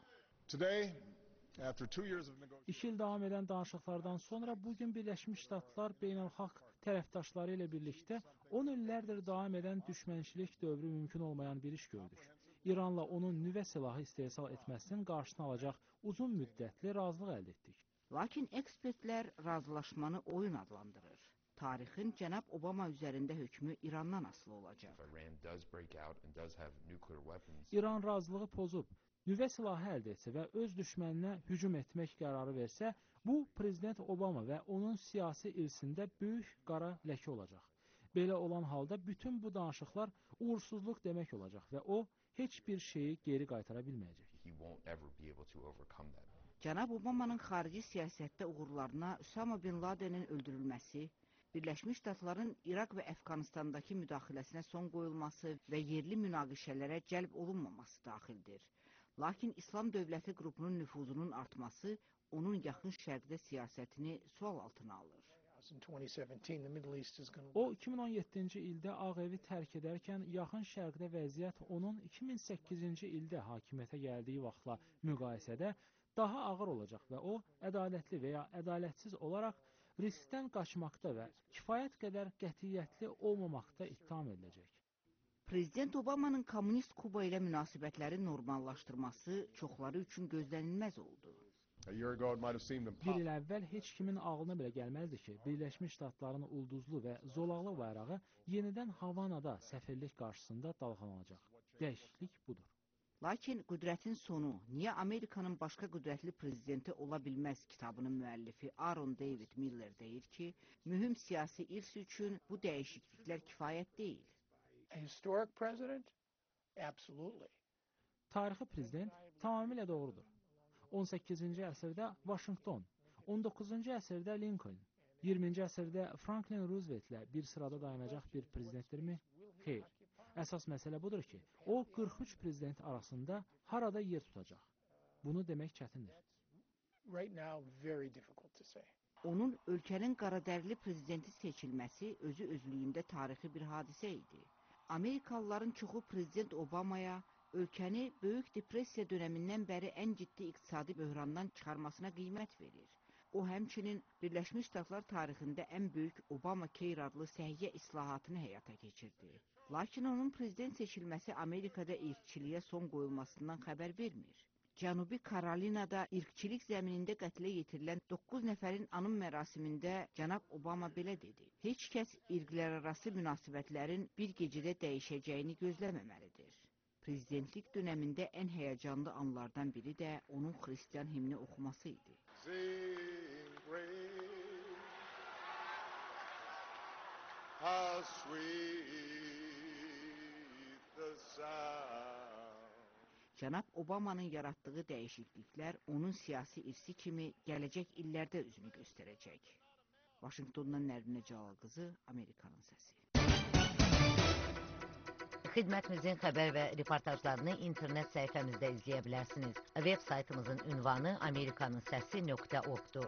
2 il davam edən danışıqlardan sonra bugün Birləşmiş Ştatlar beynəlxalq tərəfdaşları ilə birlikdə 10 illərdir davam edən düşmənçilik dövrü mümkün olmayan bir iş gördük. İranla onun nüvə silahı istehsal etməsinin qarşısını alacaq uzun müddətli razılıq əldə etdik. Lakin ekspertlər razılaşmanı oyun adlandırır. Tarixin cənab Obama üzərində hökmü İrandan asılı olacaq. İran razılığı pozub, nüvə silahı əldə etsə və öz düşməninə hücum etmək qərarı versə, bu Prezident Obama və onun siyasi irsində böyük qara ləkə olacaq. Belə olan halda bütün bu danışıqlar uğursuzluq demək olacaq və o heç bir şeyi geri qaytara bilməyəcək. Cənab Obamanın xarici siyasətdə uğurlarına Usama bin Ladenin öldürülməsi, Birləşmiş Ştatların İraq və Əfqanistandakı müdaxiləsinə son qoyulması və yerli münaqişələrə cəlb olunmaması daxildir. Lakin İslam dövləti qrupunun nüfuzunun artması onun yaxın şərqdə siyasətini sual altına alır. O 2017-ci ildə Ağ Evi tərk edərkən yaxın şərqdə vəziyyət onun 2008-ci ildə hakimiyyətə gəldiyi vaxtla müqayisədə daha ağır olacaq və o, ədalətli və ya ədalətsiz olaraq riskdən qaçmaqda və kifayət qədər qətiyyətli olmamaqda ittiham ediləcək. Prezident Obamanın kommunist Kuba ilə münasibətləri normallaşdırması çoxları üçün gözlənilməz oldu. Bir il əvvəl heç kimin ağlına belə gəlməzdi ki, Birləşmiş Ştatların ulduzlu və zolaqlı bayrağı yenidən Havanada səfirlik qarşısında dalğalanacaq. Dəyişiklik budur. Lakin qüdrətin sonu, niyə Amerikanın başqa qüdrətli prezidenti ola bilməz kitabının müəllifi Aaron David Miller deyir ki, mühüm siyasi irs üçün bu dəyişikliklər kifayət deyil. Tarixi prezident tamamilə doğrudur. 18-ci əsrdə Washington, 19-cu əsrdə Lincoln, 20-ci əsrdə Franklin Roosevelt ilə bir sırada dayanacaq bir prezidentdirmi? Xeyr. Əsas məsələ budur ki, o 43 prezident arasında harada yer tutacaq. Bunu demək çətindir. Onun ölkənin qaradərli prezidenti seçilməsi özü özlüyündə tarixi bir hadisə idi. Amerikalıların çoxu prezident Obamaya ölkəni Böyük Depressiya dönəmindən bəri ən ciddi iqtisadi böhrandan çıxarmasına qiymət verir. O, həmçinin Birləşmiş Ştatlar tarixində ən böyük Obamacare adlı səhiyyə islahatını həyata keçirdi. Lakin onun prezident seçilməsi Amerikada irqçiliyə son qoyulmasından xəbər vermir. Cənubi Karolinada irqçilik zəminində qətlə yetirilən 9 nəfərin anım mərasimində cənab Obama belə dedi. Heç kəs irqlərarası münasibətlərin bir gecədə dəyişəcəyini gözləməməlidir. Prezidentlik dönəmində ən həyəcanlı anlardan biri də onun xristian himni oxuması idi. Sing praise, how sweet the sound. Cənab Obamanın yaratdığı dəyişikliklər onun siyasi irsi kimi gələcək illərdə üzünü göstərəcək. Vaşinqtondan Nərminə Cəlal qızı, Amerikanın səsi. Xidmətimizin xəbər və reportajlarını internet səhifəmizdə izləyə bilərsiniz. Web saytımızın ünvanı amerikanınsəsi.org-dur.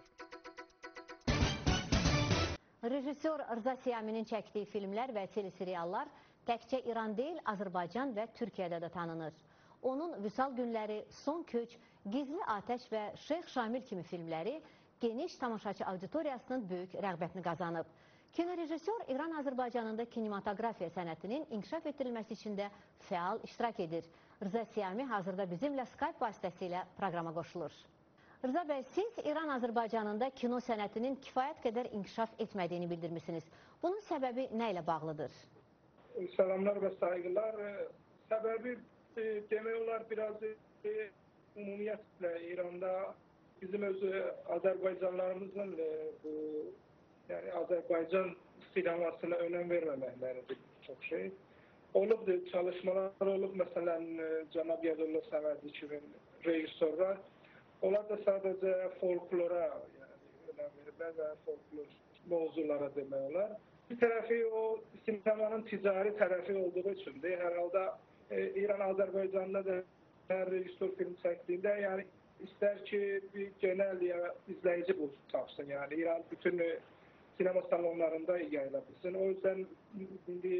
Rejissor Rza Siyaminin çəkdiyi filmlər və teleseriallar təkcə İran deyil, Azərbaycan və Türkiyədə də tanınır. Onun Vüsal günləri, Son köç, Gizli atəş və Şeyx Şamil kimi filmləri geniş tamaşaçı auditoriyasının böyük rəğbətini qazanıb. Kinorejissor İran-Azərbaycanında kinematografiya sənətinin inkişaf etdirilməsi üçün də fəal iştirak edir. Rza Siyami hazırda bizimlə Skype vasitəsilə proqrama qoşulur. Rza bəy, siz İran-Azərbaycanında kino sənətinin kifayət qədər inkişaf etmədiyini bildirmişsiniz. Bunun səbəbi nə ilə bağlıdır? Salamlar və saygılar. Səbəbi demək olar biraz ümumiyyətlə İranda bizim özü Azərbaycanlarımızın bu yani Azərbaycan sinemasına önəm verməməkləridir çox şey. Olubdur, çalışmalar olub, məsələn, Cənab Yədullah Səmərdi kimi rejissorlar. Onlar da sadəcə folklora önəm veriblər və folklor mövzulara demək olar. Bir tərəfi o sinemanın ticari tərəfi olduğu üçündür. Hər halda İran Azərbaycanda da hər rejissor film çəkdiyində, yəni istər ki, bir genel izləyici bu tapsın. Yəni İran bütün sinema salonlarında yayılabilsin. O yüzden indi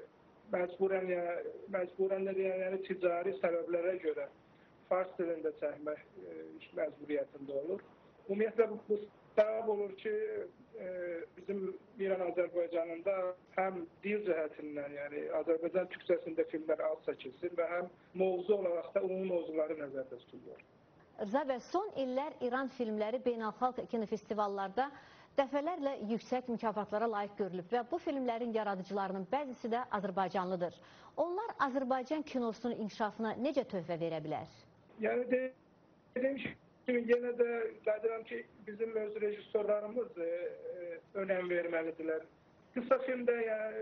məcburən yəni ticari səbəblərə görə fars dilində çəkmək məcburiyyətində olur. Ümumiyyətlə bu səbəb olur ki, bizim İran Azərbaycanında həm dil cəhətindən, yəni Azərbaycan türkçəsində filmlər az çəkilsin və həm mövzu olaraq da ümumi mövzuları nəzərdə tutulur. Rza bəy, son illər İran filmləri beynəlxalq kinofestivallarda dəfələrlə yüksək mükafatlara layiq görülüb və bu filmlərin yaradıcılarının bəzisi də Azərbaycanlıdır. Onlar Azərbaycan kinosunun inkişafına necə töhfə verə bilər? Yəni dediyim kimi yenə də qadıram ki, bizim öz rejissorlarımız önəm verməlidirlər. Qısa filmdə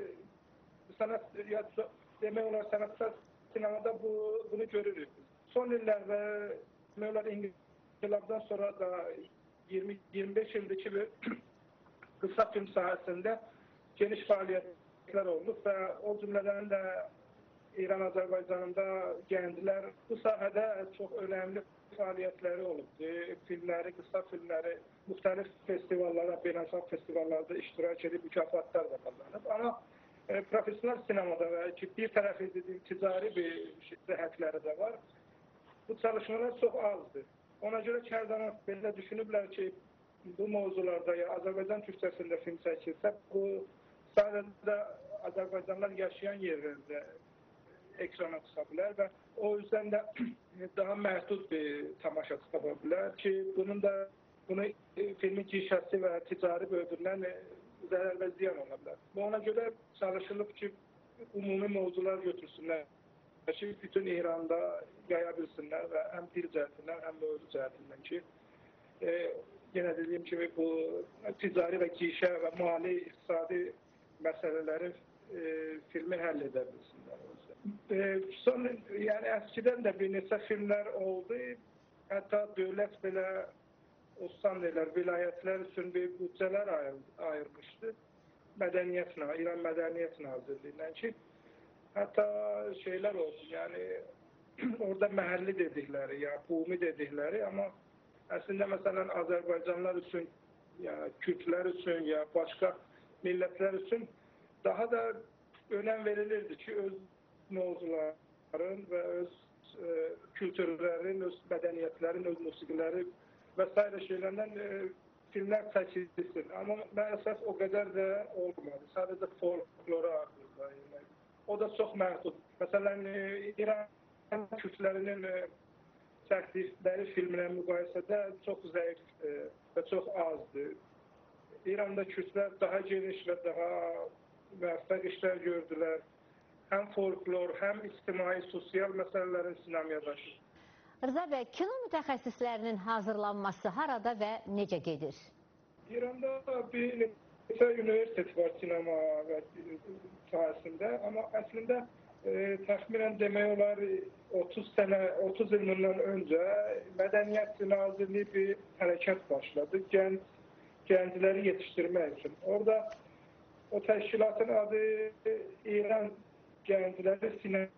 demək olar sənətsel sinemada bunu görürük. Son illərdə İnqilabdan sonra da 20-25 ildir ki qısa film sahəsində geniş fəaliyyətlər olub və o cümlədən də İran Azərbaycanında gənclər bu sahədə çox önəmli fəaliyyətləri olub. Filmləri, qısa filmləri müxtəlif festivallara, beynəlxalq festivallarda iştirak edib mükafatlar da qazanıb. Amma profesional sinemada və bir tərəfi dediyim ticari bir cəhətləri də var. Bu çalışmalar çox azdır. Ona görə ki, hər zaman belə düşünüblər ki, bu mövzularda Azərbaycan türkçəsində film çəkilsə, bu sadəcə Azərbaycanlar yaşayan yerlərdə ekrana çıxa bilər və o yüzden də daha məhdud bir tamaşa çıxa bilər ki, bunu filmin gişəsi və ticari böldüründən zərər və ziyan ola bilər. Ona görə çalışılıb ki, ümumi mövzular götürsünlər ki, bütün İranda yaya bilsinlər və həm dil cəhətindən, həm mövzu cəhətindən ki, yenə dediyim kimi bu ticari və gişə və mali, iqtisadi məsələləri filmi həll edə bilsinlər. Son, yəni əskidən də bir neçə filmlər oldu. Hətta dövlət belə olsan deyilər, vilayətlər üçün bir büdcələr ayırmışdı. İran Mədəniyyət Nazirliyindən ki, hətta şeylər olsun, yəni orada məhəlli dedikləri, ya qumi dedikləri, amma əslində məsələn Azərbaycanlar üçün, ya Kürtlər üçün, ya başqa millətlər üçün daha da önəm verilirdi ki, öz mövzuların və öz kültürlərin, öz mədəniyyətlərin, öz musiqiləri və s. şeylərdən filmlər çəkilsin. Amma maalesef o qədər də olmadı. Sadəcə folklora artırdı. O da çox məhdud. Məsələn, İran Kürtlərinin çəkdikləri filmlə müqayisədə çox zəifdir və çox azdır. İranda Kürtlər daha geniş və daha müvəffəq işlər gördülər. Həm folklor, həm ictimai, sosial məsələlərin sinəmiyə daşır. Rza bəy, kino mütəxəssislərinin hazırlanması harada və necə gedir? İranda bir üniversitet var sinema və sahəsində, amma əslində təxminən demək olar 30 il bundan öncə Mədəniyyət Nazirliyi bir hərəkət başladı gəncləri yetişdirmək üçün. Orada o təşkilatın adı İran Gəncləri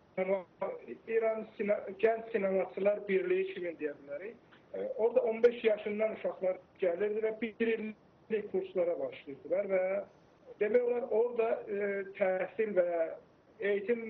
İran Gənc Sinemaçılar Birliyi kimi deyə bilərik. Orada 15 yaşından uşaqlar gəlirdi və bir illik kurslara başlayırdılar və demək olar orada təhsil və eğitim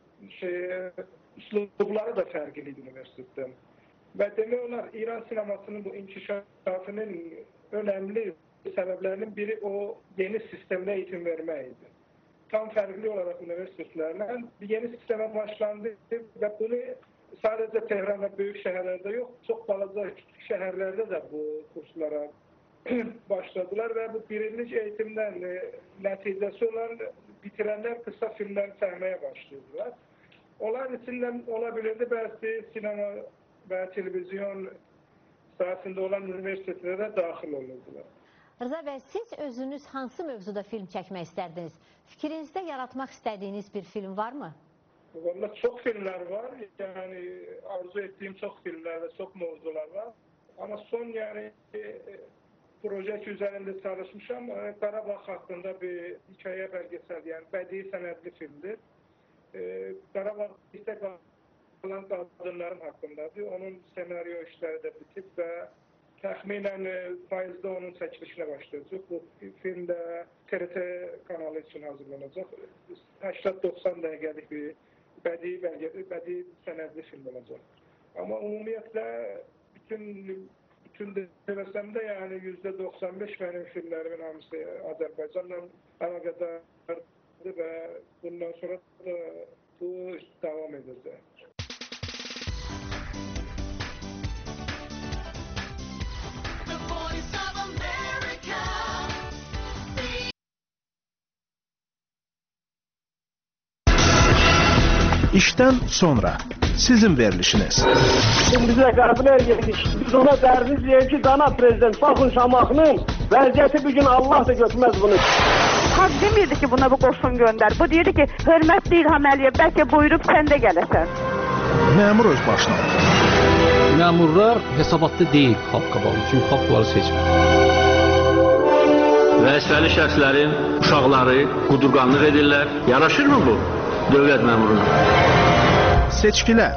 üslubları da fərqliydi universitetdən. Və demək olar İran sinemasının bu inkişafının önəmli səbəblərinin biri o yeni sistemdə eğitim vermək idi. Tam fərqli olaraq universitetlərlə bir yeni sistemə başlandı və bunu sadəcə Tehran və böyük şəhərlərdə yox, çox balaca şəhərlərdə də bu kurslara başladılar və bu bir illik eğitimdən nəticəsi olan bitirənlər qısa filmlər çəkməyə başlayırdılar. Onlar içindən ola bilirdi, bəzi sinema və televizyon sahəsində olan universitetlərə daxil olurdular. Rıza bəy, siz özünüz hansı mövzuda film çəkmək istərdiniz? Fikrinizdə yaratmaq istədiyiniz bir film varmı? Valla çok filmler var. Yani arzu ettiğim çok filmler ve çok mevzular var. Ama son yani proje üzerinde çalışmışam. Qarabağ hakkında bir hikaye belgesel, yani bədii sənədli filmdir. Qarabağ istek olan kadınların hakkındadır. Onun senaryo işleri de bitip ve təxminən payızda onun çəkilişinə başlayacaq. Bu film də TRT kanalı üçün hazırlanacaq. 80-90 dəqiqəlik bir bədii sənədli film olacaq. Ama ümumiyyətlə bütün desəmdə yəni %95 benim filmlerimin hamısı Azərbaycanla əlaqədardır və bundan sonra da bu devam edəcək. İşdən sonra sizin verilişiniz. Şimdi bizə qəbilər yedik. Biz ona dərdiz deyək ki, dana prezident, baxın Şamaxının vəziyyəti bugün Allah da götürməz bunu. Xalq demirdi ki, buna bu qoşun göndər. Bu deyirdi ki, hörmətli İlham Əliyev, bəlkə buyurub sən də gələsən. Məmur öz başına. Məmurlar hesabatlı deyil xalq qabağı, çünki xalq bunları seçmir. Vəzifəli şəxslərin uşaqları qudurqanlıq edirlər. Yaraşırmı bu dövlət məmuruna? Seçkilər.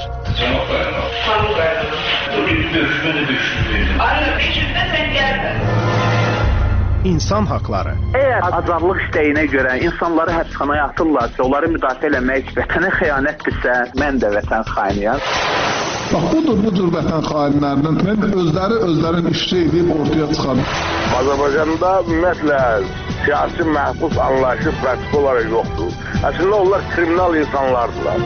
İnsan haqları. Eğer azadlıq istəyinə görə insanları həbsxanaya atırlarsa, onları müdafiə eləmək vətənə xəyanətdirsə, mən də vətən xainiyəm. Bax, budur bu cür vətən xainlərinin özlərin işçi edib ortaya çıxan. Azərbaycanda ümumiyyətlə siyasi məhbus anlayışı pratik olaraq yoxdur. Əslində onlar kriminal insanlardılar.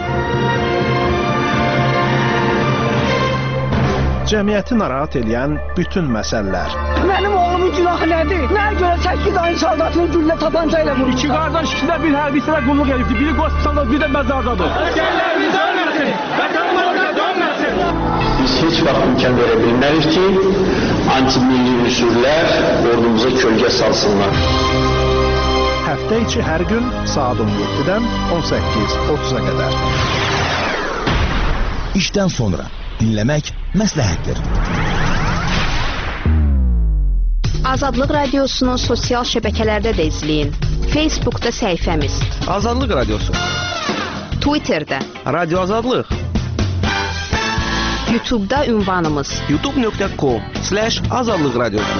Cəmiyyəti narahat edən bütün məsələlər. Mənim oğlumun günahı nədir? Nəyə görə 8 ayın saldatını güllə tapanca ilə vurur? İki qardaş, ikisində bir hərbisinə qulluq edibdir. Biri qospitalda, biri də məzardadır. Əsgərlərimiz ölməsin, vətənimizə dönməsin. Biz heç vaxt imkan verə bilmərik ki, anti-milli unsurlar ordumuza kölgə salsınlar. Həftə içi hər gün saat 17-dən 18:30-a qədər. İşdən sonra dinləmək məsləhətdir. Azadlıq Radiosunun sosial şəbəkələrdə də izləyin. Facebookda səhifəmiz Azadlıq Radiosu, Twitterdə Radio Azadlıq, YouTube'da ünvanımız youtube.com/Azadlıq Radiosu.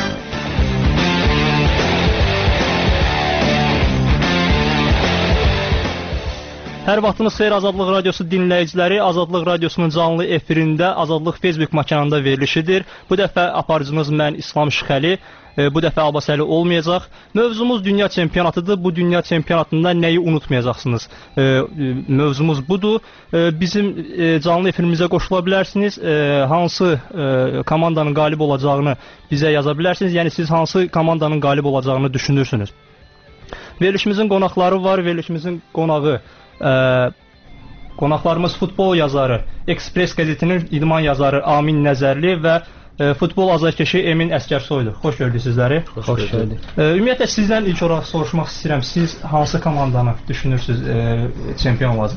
Hər vaxtınız xeyir Azadlıq Radiosu dinləyiciləri. Azadlıq Radiosunun canlı efirində Azadlıq Facebook makanında verilişidir. Bu dəfə aparıcınız mən İslam Şıxəli. Bu dəfə Abbasəli olmayacaq. Mövzumuz dünya çempionatıdır. Bu dünya çempionatında nəyi unutmayacaqsınız? Mövzumuz budur. Bizim canlı efirimizə qoşula bilərsiniz. Hansı komandanın qalib olacağını bizə yaza bilərsiniz. Yəni siz hansı komandanın qalib olacağını düşünürsünüz? Verilişimizin qonaqları var. Verilişimizin qonağı qonaqlarımız futbol yazarı, Express qəzetinin idman yazarı Amin Nəzərli və futbol azarkeşi Emin Əskərsoydur. Xoş gördük sizləri. Xoş gördük. Ümumiyyətlə sizdən ilk olaraq soruşmaq istəyirəm. Siz hansı komandanı düşünürsünüz çempion olacaq?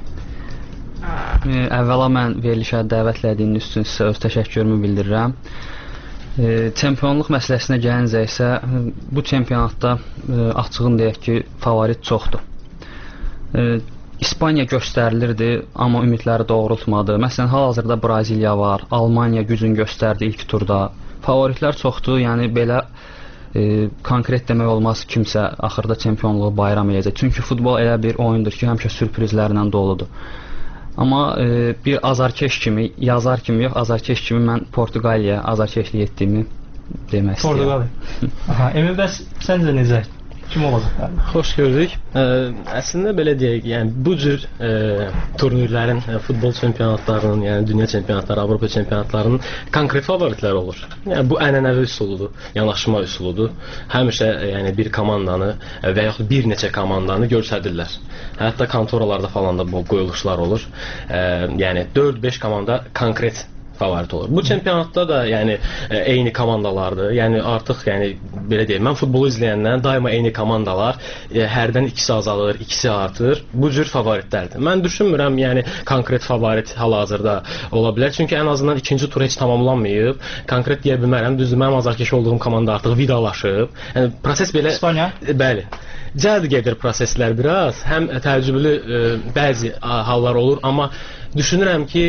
Əvvəla mən verilişə dəvət etdiyiniz üçün sizə öz təşəkkürümü bildirirəm. Çempionluq məsələsinə gəlincə isə bu çempionatda açığın deyək ki, favorit çoxdur. İspaniya göstərilirdi, amma ümidləri doğrultmadı. Məsələn, hal-hazırda Braziliya var, Almaniya gücünü göstərdi ilk turda. Favoritlər çoxdur, yəni belə konkret demək olmaz kimsə axırda çempionluğu bayram edəcək. Çünki futbol elə bir oyundur ki, həmişə sürprizlərlə doludur. Amma bir azarkeş kimi, yazar kimi yox, azarkeş kimi mən Portuqaliyaya azarkeşlik etdiyimi demək istəyirəm. Portuqaliya. Aha, Emin bəs səncə necə? Kim olacaq? Xoş gördük. Əslində belə deyək, yəni bu cür turnirlərin, futbol çempionatlarının, yəni dünya çempionatları, Avropa çempionatlarının konkret favoritləri olur. Yəni bu ənənəvi üsuludur, yanaşma üsuludur. Həmişə yəni bir komandanı və yaxud bir neçə komandanı göstərirlər. Hətta kontoralarda falan da bu qoyuluşlar olur. Yəni 4-5 komanda konkret favorit olur. Bu çempionatda da yəni eyni komandalardır. Yəni artıq yəni belə deyim, mən futbolu izləyəndən daima eyni komandalar, hərdən ikisi azalır, ikisi artır. Bu cür favoritlərdir. Mən düşünmürəm, yəni konkret favorit hal-hazırda ola bilər. Çünki ən azından ikinci tur heç tamamlanmayıb. Konkret deyə bilmərəm. Düzdür, mənim azarkeş olduğum komanda artıq vidalaşıb. Yəni proses belə İspaniya. Bəli. Cəld gedir proseslər biraz. Həm təəccüblü bəzi hallar olur, amma düşünürəm ki,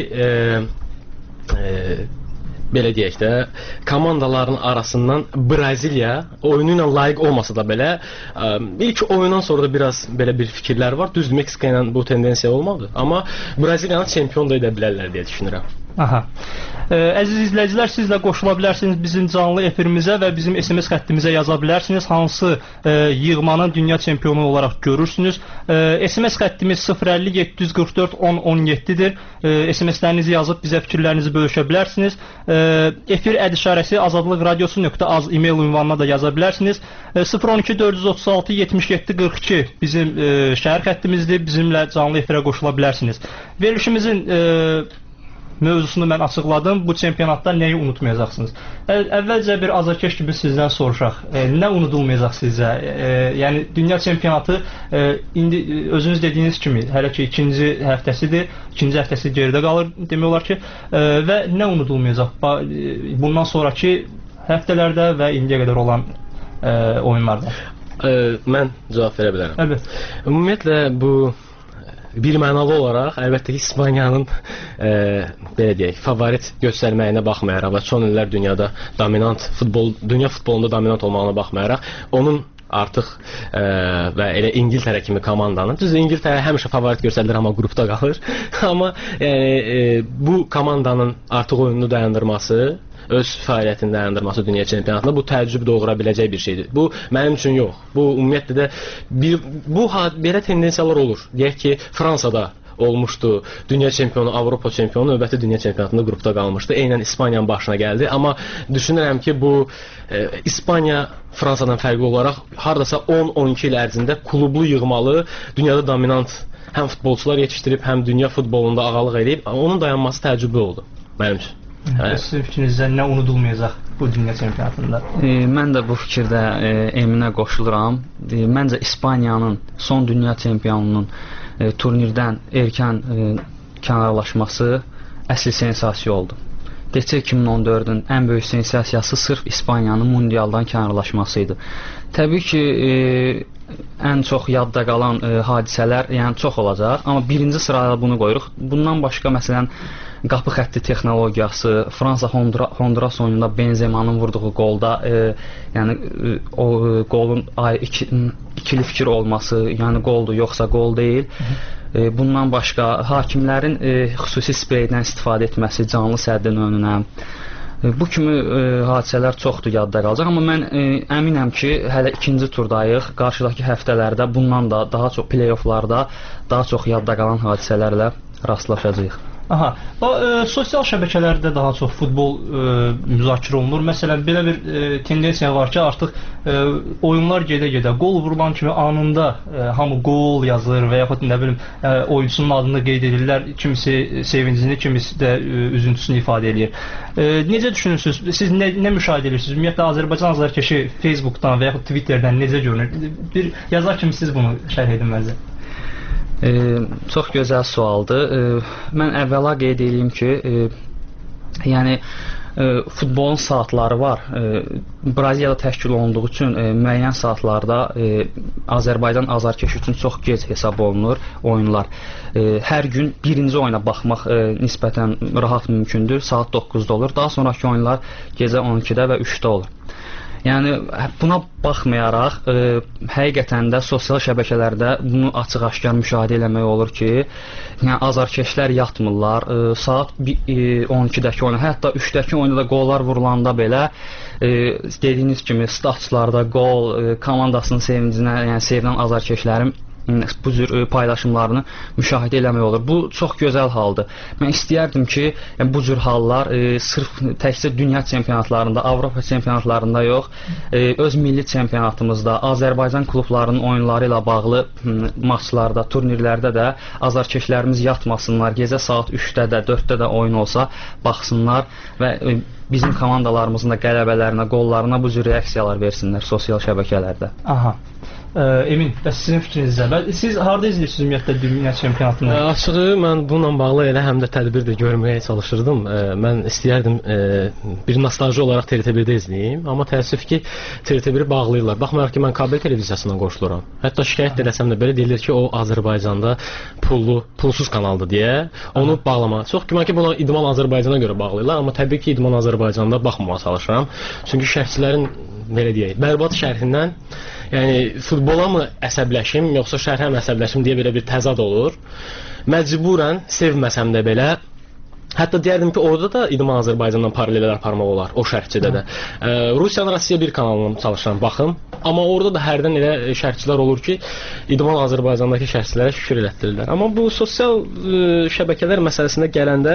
belə deyək də, komandaların arasından Braziliya oyunu ilə layiq olmasa da belə ilk oyundan sonra da biraz belə bir fikirlər var. Düzdür, Meksika ilə bu tendensiya olmadı, amma Braziliyanı çempion da edə bilərlər deyə düşünürəm. Aha. Əziz izləyicilər, siz də qoşula bilərsiniz bizim canlı efirimizə və bizim SMS xəttimizə yaza bilərsiniz. Hansı yığmanın dünya çempionu olaraq görürsünüz? SMS xəttimiz 050 744 1017-dir. SMS-lərinizi yazıb bizə fikirlərinizi bölüşə bilərsiniz. Efir ədişarəsi azadlıqradiosu.az e-mail ünvanına da yaza bilərsiniz. 012 436 77 42 bizim şəhər xəttimizdir. Bizimlə canlı efirə qoşula bilərsiniz. Verilişimizin mövzusunu mən açıqladım. Bu çempionatda nəyi unutmayacaqsınız? Əvvəlcə bir azarkeş kimi sizdən soruşaq. Nə unudulmayacaq sizə? Yəni dünya çempionatı indi özünüz dediyiniz kimi hələ ki ikinci həftəsidir. İkinci həftəsi geridə qalır demək olar ki. Və nə unudulmayacaq? Bundan sonraki həftələrdə və indiyə qədər olan oyunlarda. Mən cavab verə bilərəm. Əlbəttə. Ümumiyyətlə bu bir mənalı olaraq əlbəttə ki İspaniyanın belə deyək, favorit göstərməyinə baxmayaraq və son illər dünyada dominant dünya futbolunda dominant olmağına baxmayaraq onun artıq və elə İngiltərə kimi komandanın, düzdür, İngiltərə həmişə favorit göstərilir, amma qrupda qalır. Amma yəni bu komandanın artıq oyununu dayandırması, öz fəaliyyətini dayandırması dünya çempionatında bu təəccüb doğura biləcək bir şeydir. Bu mənim üçün yox. Bu ümumiyyətlə də belə tendensiyalar olur. Deyək ki, Fransada olmuşdu. Dünya çempionu, Avropa çempionu növbəti dünya çempionatında qrupda qalmışdı. Eynən İspaniyanın başına gəldi. Amma düşünürəm ki, bu İspaniya Fransadan fərqli olaraq hardasa 10-12 il ərzində klublu yığmalı, dünyada dominant həm futbolçular yetişdirib, həm dünya futbolunda ağalıq edib. Onun dayanması təəccüblü oldu mənim üçün. Sizin fikrinizdə nə unudulmayacaq bu dünya çempionatında? Mən də bu fikirdə Eminə qoşuluram. Məncə İspaniyanın son dünya çempionunun turnirdən erkən kənarlaşması əsl sensasiya oldu. Keçən 2014-ün ən böyük sensasiyası sırf İspaniyanın mundialdan kənarlaşması idi. Təbii ki, ən çox yadda qalan hadisələr yəni çox olacaq, amma birinci sırada bunu qoyuruq. Bundan başqa məsələn qapı xətti texnologiyası, Fransa Honduras oyununda Benzemanın vurduğu qolda yəni o qolun ikili fikir olması, yəni qoldur yoxsa qol deyil. Bundan başqa hakimlərin xüsusi spreydən istifadə etməsi canlı səddin önünə. Bu kimi hadisələr çoxdur yadda qalacaq, amma mən əminəm ki, hələ ikinci turdayıq. Qarşıdakı həftələrdə bundan da daha çox play-offlarda daha çox yadda qalan hadisələrlə rastlaşacağıq. Aha. Sosial şəbəkələrdə daha çox futbol müzakirə olunur. Məsələn, belə bir tendensiya var ki, artıq oyunlar gedə-gedə qol vurulan kimi anında hamı qol yazır və yaxud nə bilim oyunçunun adını qeyd edirlər. Kimisi sevincini, kimisi də üzüntüsünü ifadə edir. Necə düşünürsünüz? Siz nə müşahidə edirsiniz? Ümumiyyətlə Azərbaycan azarkeşi Facebookdan və yaxud Twitterdən necə görünür? Bir yazar kimi siz bunu şərh edin məncə. Çox gözəl sualdır. Mən əvvəla qeyd edeyim ki, yəni futbolun saatları var. Braziliyada təşkil olunduğu üçün müəyyən saatlarda Azərbaycan azarkeşi üçün çox gec hesab olunur oyunlar. Hər gün birinci oyuna baxmaq nisbətən rahat mümkündür. Saat 9-da olur. Daha sonraki oyunlar gecə 12-də və 3-də olur. Yəni buna baxmayaraq həqiqətən də sosial şəbəkələrdə bunu açıq-aşkar müşahidə eləmək olur ki, yəni azarkeşlər yatmırlar. Saat 12-dəki oyuna, hətta 3-dəki oyunda da qollar vurulanda belə dediyiniz kimi statçılarda qol, komandasının sevincinə, yəni sevinən azarkeşlərin bu cür paylaşımlarını müşahidə eləmək olur. Bu çox gözəl haldır. Mən istəyərdim ki, yəni bu cür hallar sırf təkcə dünya çempionatlarında, Avropa çempionatlarında yox, öz milli çempionatımızda, Azərbaycan klublarının oyunları ilə bağlı maçlarda, turnirlərdə də azarkeşlərimiz yatmasınlar. Gecə saat 3-də də, 4-də də oyun olsa baxsınlar və bizim komandalarımızın da qələbələrinə, qollarına bu cür reaksiyalar versinlər sosial şəbəkələrdə. Aha. Emin, bəs sizin fikrinizdə? Siz harda izləyirsiniz ümumiyyətlə dünya çempionatını? Açığı mən bununla bağlı elə həm də tədbir də görməyə çalışırdım. Mən istəyərdim bir nostalji olaraq TRT1-də izləyim, amma təəssüf ki, TRT1-i bağlayırlar. Baxmayaraq ki, mən kabel televiziyasından qoşuluram. Hətta şikayət edəsəm də belə deyilir ki, o Azərbaycanda pulsuz kanaldır deyə onu bağlamağa. Çox güman ki, buna İdman Azərbaycana görə bağlayırlar, amma təbii ki, İdman Azərbaycanda baxmamağa çalışıram. Çünki şərhçilərin belə deyək, bərbad şərhindən, yəni futbola mı əsəbləşim, yoxsa şərhə mi əsəbləşim deyə belə bir təzad olur. Məcburən sevməsəm də belə, hətta deyərdim ki, orada da İdman Azərbaycandan paralellər aparmaq olar, o şərhçidə də. Rusiyanın Rusiya 1 kanalına çalışıram, baxım. Amma orada da hərdən elə şərhçilər olur ki, İdman Azərbaycandakı şərhçilərə şükür elətdirirlər. Amma bu sosial şəbəkələr məsələsində gələndə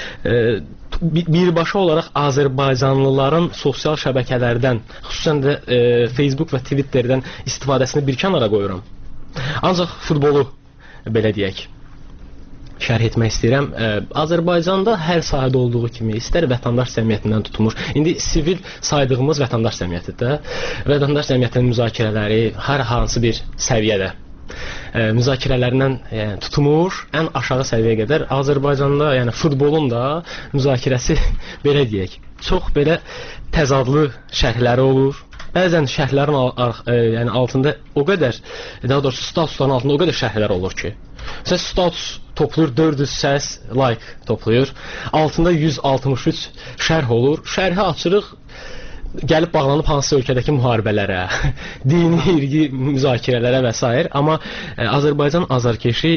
birbaşa olaraq Azərbaycanlıların sosial şəbəkələrdən, xüsusən də Facebook və Twitterdən istifadəsini bir kənara qoyuram. Ancaq futbolu belə deyək, şərh etmək istəyirəm. Azərbaycanda hər sahədə olduğu kimi, istər vətəndaş cəmiyyətindən tutulmuş, indi sivil saydığımız vətəndaş cəmiyyətidir. Vətəndaş cəmiyyətinin müzakirələri hər hansı bir səviyyədə müzakirələrindən tutmuş, ən aşağı səviyyəyə qədər Azərbaycanda, yəni futbolun da müzakirəsi belə deyək, çox belə təzadlı şərhləri olur. Bəzən şərhlərin yəni altında o qədər, daha doğrusu statusların altında o qədər şərhlər olur ki, məsələn status toplayır 400 səs, like toplayır, altında 163 şərh olur, şərhi açırıq, gəlib bağlanıb hansısa ölkədəki müharibələrə, dini, irqi müzakirələrə və s. Amma Azərbaycan azarkeşi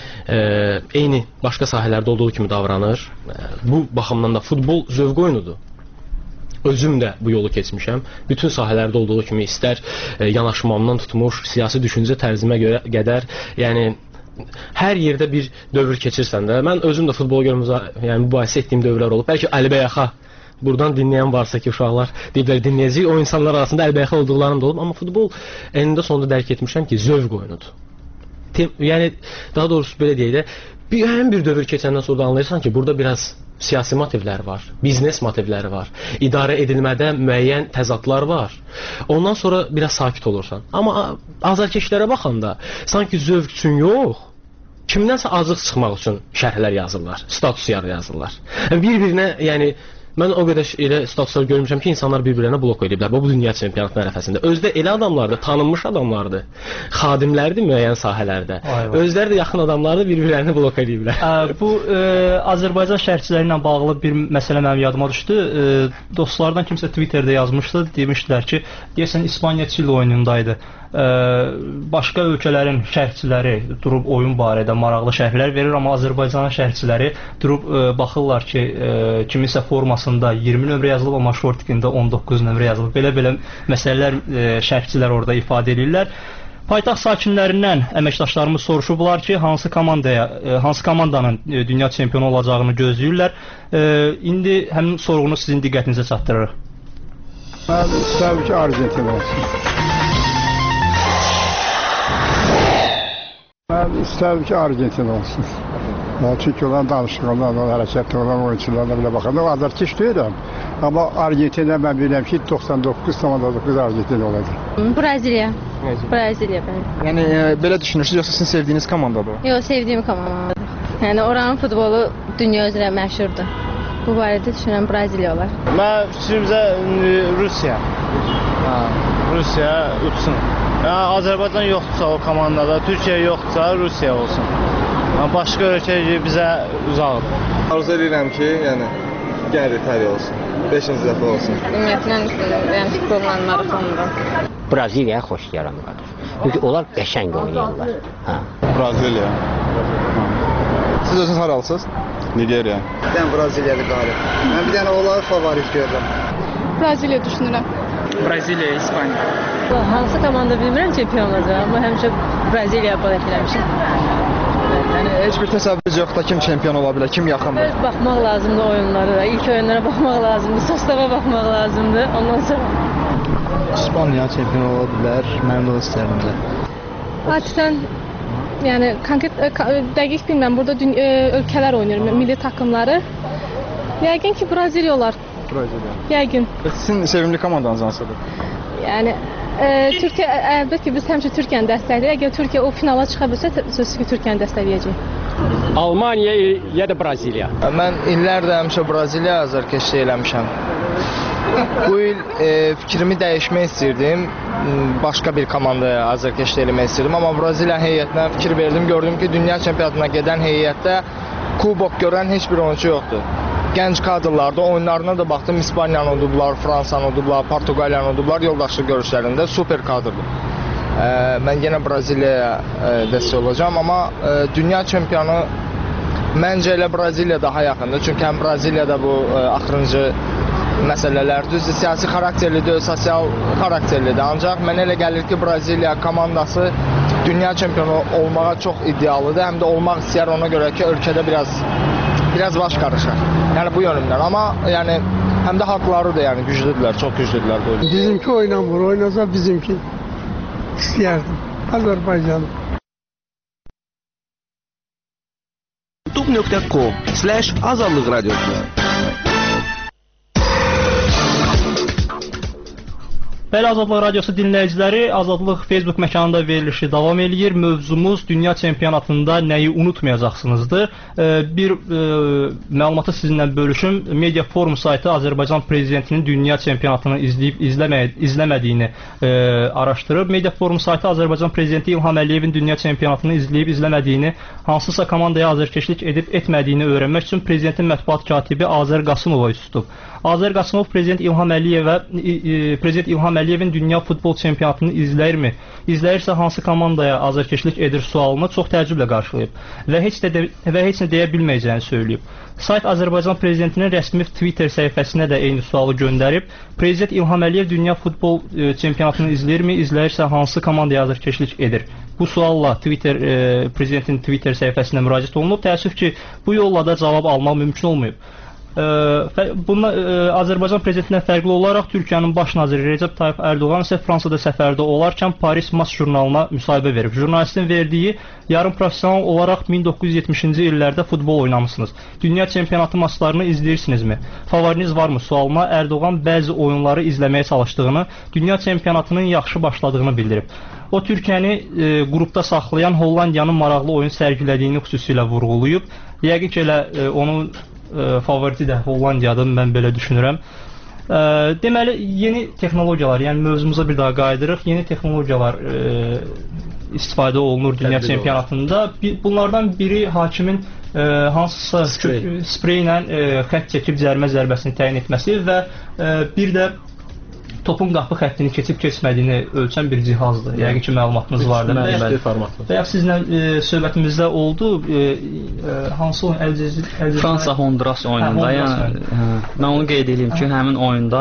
eyni başqa sahələrdə olduğu kimi davranır. Bu baxımdan da futbol zövq oyunudur. Özüm də bu yolu keçmişəm. Bütün sahələrdə olduğu kimi istər yanaşmamdan tutmuş, siyasi düşüncə tərzimə görə qədər, yəni hər yerdə bir dövr keçirsən də, mən özüm də futbol görə mübahisə etdiyim dövrlər olub. Bəlkə Əlibəyaxa buradan dinləyən varsa ki, uşaqlar deyiblər, dinləyəcək, o insanlar arasında Əlibəyaxa olduqlarım da olub, amma futbol enində sonunda dərk etmişəm ki, zövq oyunudur. Yəni, daha doğrusu belə deyək də, həm bir dövr keçəndən sonra anlayırsan ki, burada biraz siyasi motivlər var, biznes motivləri var, idarə edilmədə müəyyən təzadlar var. Ondan sonra biraz sakit olursan. Amma azarkeşlərə baxanda, sanki zövq üçün yox, kimdənsə azıq çıxmaq üçün şərhlər yazırlar, status yazırlar. Bir-birinə, yəni, mən o qədər elə statuslar görmüşəm ki, insanlar bir-birinə blok ediblər bu dünya çempionatının ərəfəsində. Özdə elə adamlardır, tanınmış adamlardır, xadimlərdir müəyyən sahələrdə. Özləri də yaxın adamlardır, bir-birinə blok ediblər. Bu Azərbaycan şərhçiləri ilə bağlı bir məsələ mənim yadıma düşdü. Dostlardan kimsə Twitterdə yazmışdı, demişdilər ki, deyəsən İspaniya Çili oyunundaydı. Başqa ölkələrin şərhçiləri durub oyun barədə maraqlı şərhlər verir, amma Azərbaycanın şərhçiləri durub baxırlar ki, kiminsə formasında 20 nömrə yazılıb, amma şortikində 19 nömrə yazılıb. Belə-belə məsələlər şərhçilər orada ifadə edirlər. Paytaxt sakinlərindən əməkdaşlarımız soruşublar ki, hansı komandanın dünya çempionu olacağını gözləyirlər. İndi həmin sorğunu sizin diqqətinizə çatdırırıq. Mən istəyirəm ki, Argentina olsun. Mən istəyirəm ki, Argentina olsun. Çünki olan danışıqlarla, hərəkətlə olan oyunçularla belə baxanda o azarkeş deyirəm. Amma Argentina mən bilirəm ki, 99,9 Argentina olacaq. Braziliya. Braziliya bəli. Yəni belə düşünürsünüz, yoxsa sizin sevdiyiniz komandadır? Yox, sevdiyim komandadır. Yəni oranın futbolu dünya üzrə məşhurdur. Bu barədə düşünürəm Braziliya olar. Mən fikrimcə Rusiya. Rusiya uçsun. Azərbaycan yoxdursa o komandada, Türkiyə yoxdursa Rusiya olsun. Başqa ölkə bizə uzaqdır. Arzu edirəm ki, yəni gəlir İtaliya olsun. 5-ci dəfə olsun. Ümumiyyətlə, yəni futbolla maraqlanıram. Braziliyaya xoş gəlirəm qardaş. Çünki onlar qəşəng oynayırlar. Braziliya. Siz özünüz haralısınız? Nigeriya. Bir dənə Braziliyalı qalib. Mən bir dənə onları favorit görürəm. Braziliya düşünürəm. Braziliya, İspaniya. Hansı komanda bilmirəm çempion olacaq, amma həmişə Braziliya balıq eləmişəm. Yəni heç bir təsəvvürünüz yoxdur kim çempion ola bilər, kim yaxındır? Baxmaq lazımdır oyunlara, ilk oyunlara baxmaq lazımdır, sostava baxmaq lazımdır. Ondan sonra İspaniya çempion ola bilər, mən də istəyirəm də. Adətən yəni konkret dəqiq bilmirəm, burada ölkələr oynayır, milli takımları. Yəqin ki Braziliya olar. Braziliya. Yəqin. Sizin sevimli komandanız hansıdır? Yəni Türkiyə əlbəttə ki biz həmişə Türkiyəni dəstəkləyirik. Əgər Türkiyə o finala çıxa bilsə, sözsüz ki Türkiyəni dəstəkləyəcəyik. Almaniya ya da Braziliya. Mən illərdir həmişə Braziliya azarkeşlik eləmişəm. Bu il fikrimi dəyişmək istirdim. Başqa bir komandaya azarkeşlik eləmək istirdim. Amma Braziliya heyətinə fikir verdim. Gördüm ki, dünya çempionatına gedən heyətdə kubok görən heç bir oyuncu yoxdur. Gənc kadrlarda oyunlarına da baxdım. İspaniyanı udublar, Fransanı udublar, Portuqaliyanı udublar. Yoldaşlıq görüşlərində super kadrdır. Mən yenə Braziliyaya dəstək olacağam. Amma dünya çempionu məncə elə Braziliya daha yaxındır. Çünki həm Braziliyada bu axırıncı məsələlər düzdür, siyasi xarakterlidir, sosial xarakterlidir. Ancaq mənə elə gəlir ki, Braziliya komandası dünya çempionu olmağa çox iddialıdır. Həm də olmaq istəyər, ona görə ki, ölkədə biraz baş qarışır. Yəni bu yönümdən. Amma yəni həm də haqları da yəni güclüdürlər, çox güclüdürlər bu. Bizimki oynamır, oynasa bizimki istəyərdim. Azərbaycan. youtube.com/azadlıq radiosu. Bəli, Azadlıq Radiosu dinləyiciləri, Azadlıq Facebook məkanında verilişi davam eləyir. Mövzumuz dünya çempionatında nəyi unutmayacaqsınızdır. Bir məlumatı sizinlə bölüşüm. Media Forum saytı Azərbaycan prezidentinin dünya çempionatını izləyib izləmədiyini araşdırıb. Media Forum saytı Azərbaycan prezidenti İlham Əliyevin dünya çempionatını izləyib izləmədiyini, hansısa komandaya azarkeşlik edib etmədiyini öyrənmək üçün prezidentin mətbuat katibi Azər Qasımova üz tutub. Azər Qasımov prezident İlham Əliyevin dünya futbol çempionatını izləyirmi? İzləyirsə hansı komandaya azarkeşlik edir sualını çox təəccüblə qarşılayıb və heç nə deyə bilməyəcəyini söyləyib. Sayt Azərbaycan prezidentinin rəsmi Twitter səhifəsinə də eyni sualı göndərib. Prezident İlham Əliyev dünya futbol çempionatını izləyirmi? İzləyirsə hansı komandaya azarkeşlik edir? Bu sualla prezidentin Twitter səhifəsinə müraciət olunub. Təəssüf ki, bu yolla da cavab almaq mümkün olmayıb. Azərbaycan prezidentindən fərqli olaraq Türkiyənin baş naziri Recep Tayyip Erdoğan isə Fransada səfərdə olarkən Paris Match jurnalına müsahibə verib. Jurnalistin verdiyi yarım professional olaraq 1970-ci illərdə futbol oynamısınız. Dünya çempionatı maçlarını izləyirsinizmi? Favoriniz varmı? Sualına Erdoğan bəzi oyunları izləməyə çalışdığını, dünya çempionatının yaxşı başladığını bildirib. O Türkiyəni qrupda saxlayan Hollandiyanın maraqlı oyun sərgilədiyini xüsusilə vurğulayıb. Yəqin ki, elə onun favoriti də Hollandiyadır, mən belə düşünürəm. Deməli, yeni texnologiyalar, yəni mövzumuza bir daha qayıdırıq. Yeni texnologiyalar istifadə olunur dünya çempionatında. Bunlardan biri hakimin hansısa sprey ilə xətt çəkib cərimə zərbəsini təyin etməsi və bir də topun qapı xəttini keçib-keçmədiyini ölçən bir cihazdır. Yəqin ki, məlumatınız vardır. Və ya sizlə söhbətimizdə oldu, hansı oyun? Fransa-Honduras oyununda. Mən onu qeyd edeyim ki, həmin oyunda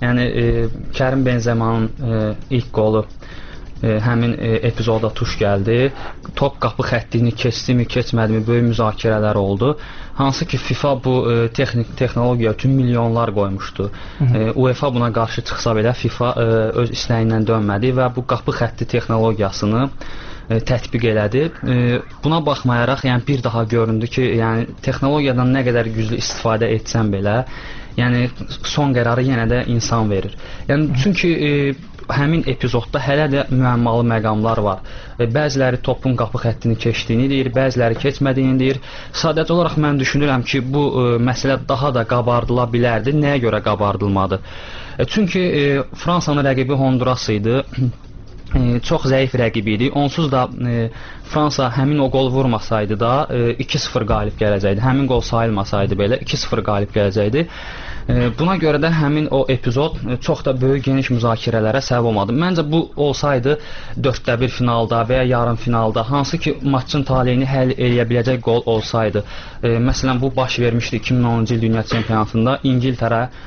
Kərim Benzemanın ilk qolu həmin epizoda tuş gəldi. Top qapı xəttini keçdimi, keçmədimi böyük müzakirələr oldu. Hansı ki FIFA bu texnologiya üçün milyonlar qoymuşdu. UEFA buna qarşı çıxsa belə FIFA öz istəyindən dönmədi və bu qapı xətti texnologiyasını tətbiq elədi. Buna baxmayaraq, yəni bir daha göründü ki, yəni texnologiyadan nə qədər güclü istifadə etsən belə, yəni son qərarı yenə də insan verir. Yəni çünki həmin epizodda hələ də müəmmalı məqamlar var. Bəziləri topun qapı xəttini keçdiyini deyir, bəziləri keçmədiyini deyir. Sadəcə olaraq mən düşünürəm ki, bu məsələ daha da qabardıla bilərdi. Nəyə görə qabardılmadı? Çünki Fransanın rəqibi Honduras idi. Çox zəif rəqib idi. Onsuz da Fransa həmin o qol vurmasaydı da 2-0 qalib gələcəkdi. Həmin qol sayılmasaydı belə 2-0 qalib gələcəkdi. Buna görə də həmin o epizod çox da böyük geniş müzakirələrə səbəb olmadı. Məncə bu olsaydı 4-1 finalda və ya yarım finalda, hansı ki maçın taleyini həll eləyə biləcək qol olsaydı. Məsələn, bu baş vermişdi 2010-cu il dünya çempionatında. İngiltərə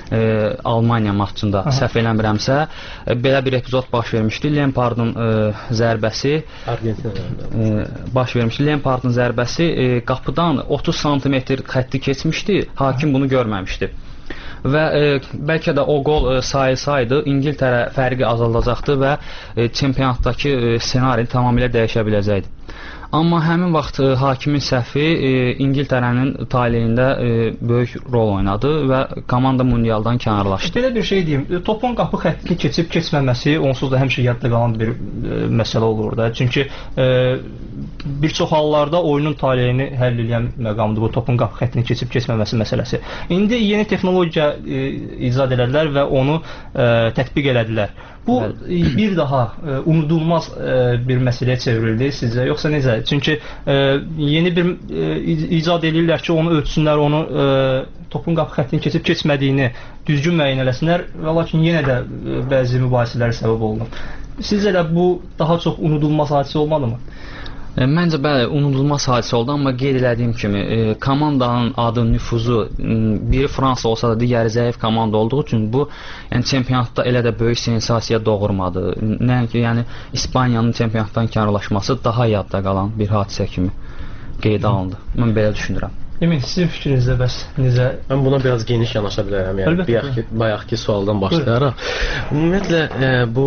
Almaniya maçında səhv eləmirəmsə, belə bir epizod baş vermişdi. Lampardın zərbəsi baş vermişdi. Lampardın zərbəsi qapıdan 30 sm xətti keçmişdi. Hakim bunu görməmişdi. Və bəlkə də o qol sayılsaydı İngiltərə fərqi azaldacaqdı və çempionatdakı ssenari tamamilə dəyişə biləcəkdi. Amma həmin vaxt hakimin səhvi İngiltərənin taleyində böyük rol oynadı və komanda mundialdan kənarlaşdı. Belə bir şey deyim, topun qapı xəttini keçib keçməməsi onsuz da həmişə yadda qalan bir məsələ olur da. Çünki bir çox hallarda oyunun taleyini həll edən məqamdır bu topun qapı xəttini keçib keçməməsi məsələsi. İndi yeni texnologiya icad elədilər və onu tətbiq elədilər. Bu bir daha unudulmaz bir məsələyə çevrildi sizcə, yoxsa necə? Çünki yeni bir icad edirlər ki, onu ölçsünlər, onu topun qapı xəttini keçib keçmədiyini düzgün müəyyən eləsinlər və lakin yenə də bəzi mübahisələrə səbəb olunur. Sizcə də bu daha çox unudulmaz hadisə olmalımı? Məncə bəli, unudulmaz hadisə oldu, amma qeyd elədiyim kimi komandanın adı, nüfuzu biri Fransa olsa da digəri zəif komanda olduğu üçün bu çempionatda elə də böyük sensasiya doğurmadı. Nəinki yəni İspaniyanın çempionatdan kənarlaşması daha yadda qalan bir hadisə kimi qeydə alındı. Mən belə düşünürəm. Emin, sizin fikrinizdə bəs necə? Mən buna biraz geniş yanaşa bilərəm. Yəni bayaqki sualdan başlayaraq. Ümumiyyətlə bu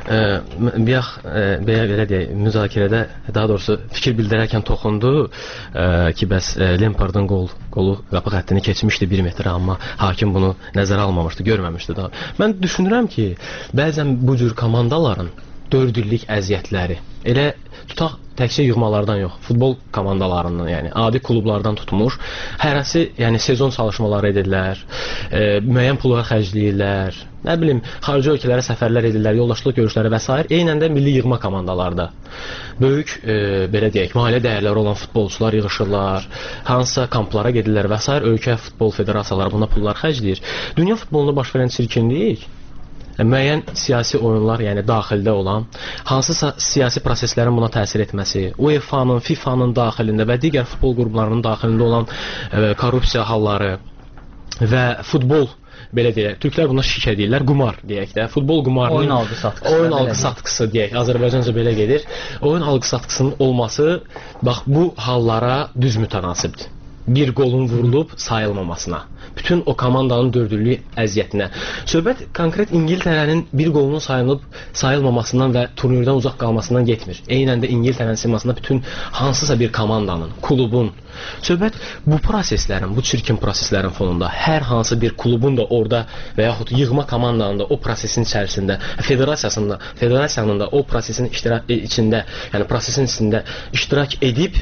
belə deyək, müzakirədə, daha doğrusu fikir bildirərkən toxundu ki, bəs Lampardın qolu qapı xəttini keçmişdi 1 metr, amma hakim bunu nəzərə almamışdı, görməmişdi daha. Mən düşünürəm ki, bəzən bu cür komandaların 4 illik əziyyətləri elə tutaq təkcə yığmalardan yox, futbol komandalarından, yəni adi klublardan tutmuş, hərəsi yəni sezon çalışmaları edirlər, müəyyən pullar xərcləyirlər, nə bilim, xarici ölkələrə səfərlər edirlər, yoldaşlıq görüşləri və s. Eynən də milli yığma komandalarda böyük, belə deyək, maliyyə dəyərləri olan futbolçular yığışırlar, hansısa kamplara gedirlər və s. Ölkə futbol federasiyaları buna pullar xərcləyir. Dünya futbolunda baş verən çirkinlik müəyyən siyasi oyunlar, yəni daxildə olan, hansısa siyasi proseslərin buna təsir etməsi, UEFA-nın, FIFA-nın daxilində və digər futbol qruplarının daxilində olan korrupsiya halları və futbol, belə deyək, türklər buna şik edirlər, qumar deyək də, futbol qumarının oyun algı satqısı deyək, Azərbaycanca belə gedir. Oyun algı satqısının olması bax bu hallara düz mütənasibdir. Bir qolun vurulub sayılmamasına, bütün o komandanın dördüllük əziyyətinə. Söhbət konkret İngiltərənin bir qolunun sayılmamasından və turnirdən uzaq qalmasından getmir. Eynən də İngiltərənin simasında bütün hansısa bir komandanın, klubun. Söhbət bu proseslərin, bu çirkin proseslərin fonunda hər hansı bir klubun da orada və yaxud yığma komandanın da o prosesin içərisində, federasiyanın da o prosesin içində, yəni prosesin içində iştirak edib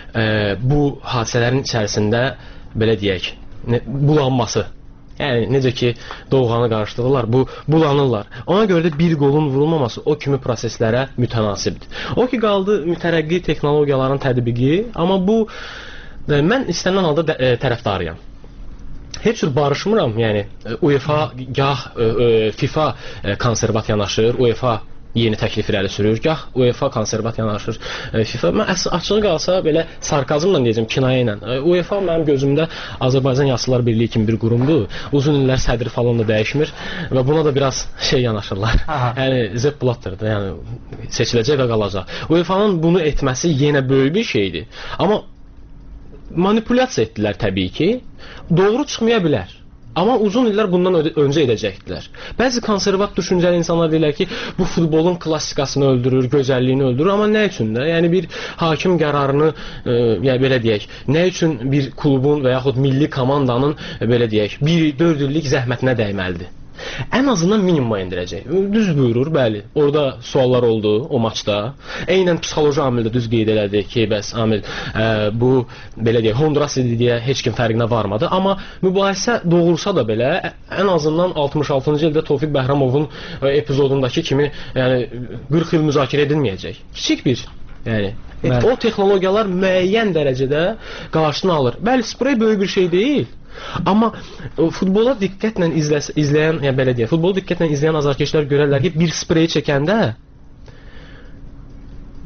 bu hadisələrin içərisində, belə deyək, bulanması. Yəni, necə ki, doğanı qarışdırırlar, bulanırlar. Ona görə də bir qolun vurulmaması o kimi proseslərə mütənasibdir. O ki, qaldı mütərəqqi texnologiyaların tətbiqi, amma bu, mən istənilən halda tərəfdarıyam. Heç cür barışmıram, yəni UEFA, gah FIFA konservat yanaşır, UEFA yeni təklif irəli sürür, gah UEFA konservat yanaşır FIFA. Mən açığı qalsa belə sarkazmla deyəcəm, kinayə ilə. UEFA mənim gözümdə Azərbaycan Yaşlılar Birliyi kimi bir qurumdur. Uzun illər sədri falan da dəyişmir və buna da biraz yanaşırlar. Yəni Sepp Blatter'dır, yəni seçiləcək və qalacaq. UEFA-nın bunu etməsi yenə böyük bir şeydir. Amma manipulyasiya etdilər təbii ki. Doğru çıxmaya bilər. Amma uzun illər bundan öncə edəcəkdilər. Bəzi konservat düşüncəli insanlar deyirlər ki, bu futbolun klassikasını öldürür, gözəlliyini öldürür. Amma nə üçün də? Yəni bir hakim qərarını, yəni belə deyək, nə üçün bir klubun və yaxud milli komandanın, belə deyək, 4 illik zəhmətinə dəyməlidir? Ən azından minimuma endirəcək. Düz buyurur, bəli. Orada suallar oldu o maçda. Eynən psixoloji amildə düz qeyd elədi ki, bəs amil bu, belə deyək, Honduras idi deyə heç kim fərqinə varmadı. Amma mübahisə doğursa da belə, ən azından 66-cı ildə Tofiq Bəhramovun epizodundakı kimi, yəni 40 il müzakirə edilməyəcək. Kiçik bir, yəni o texnologiyalar müəyyən dərəcədə qarşısını alır. Bəli, sprey böyük bir şey deyil. Amma futbola diqqətlə izləyən, yəni belə deyək, futbolu diqqətlə izləyən azarkeşlər görərlər ki, bir spreyi çəkəndə, yəni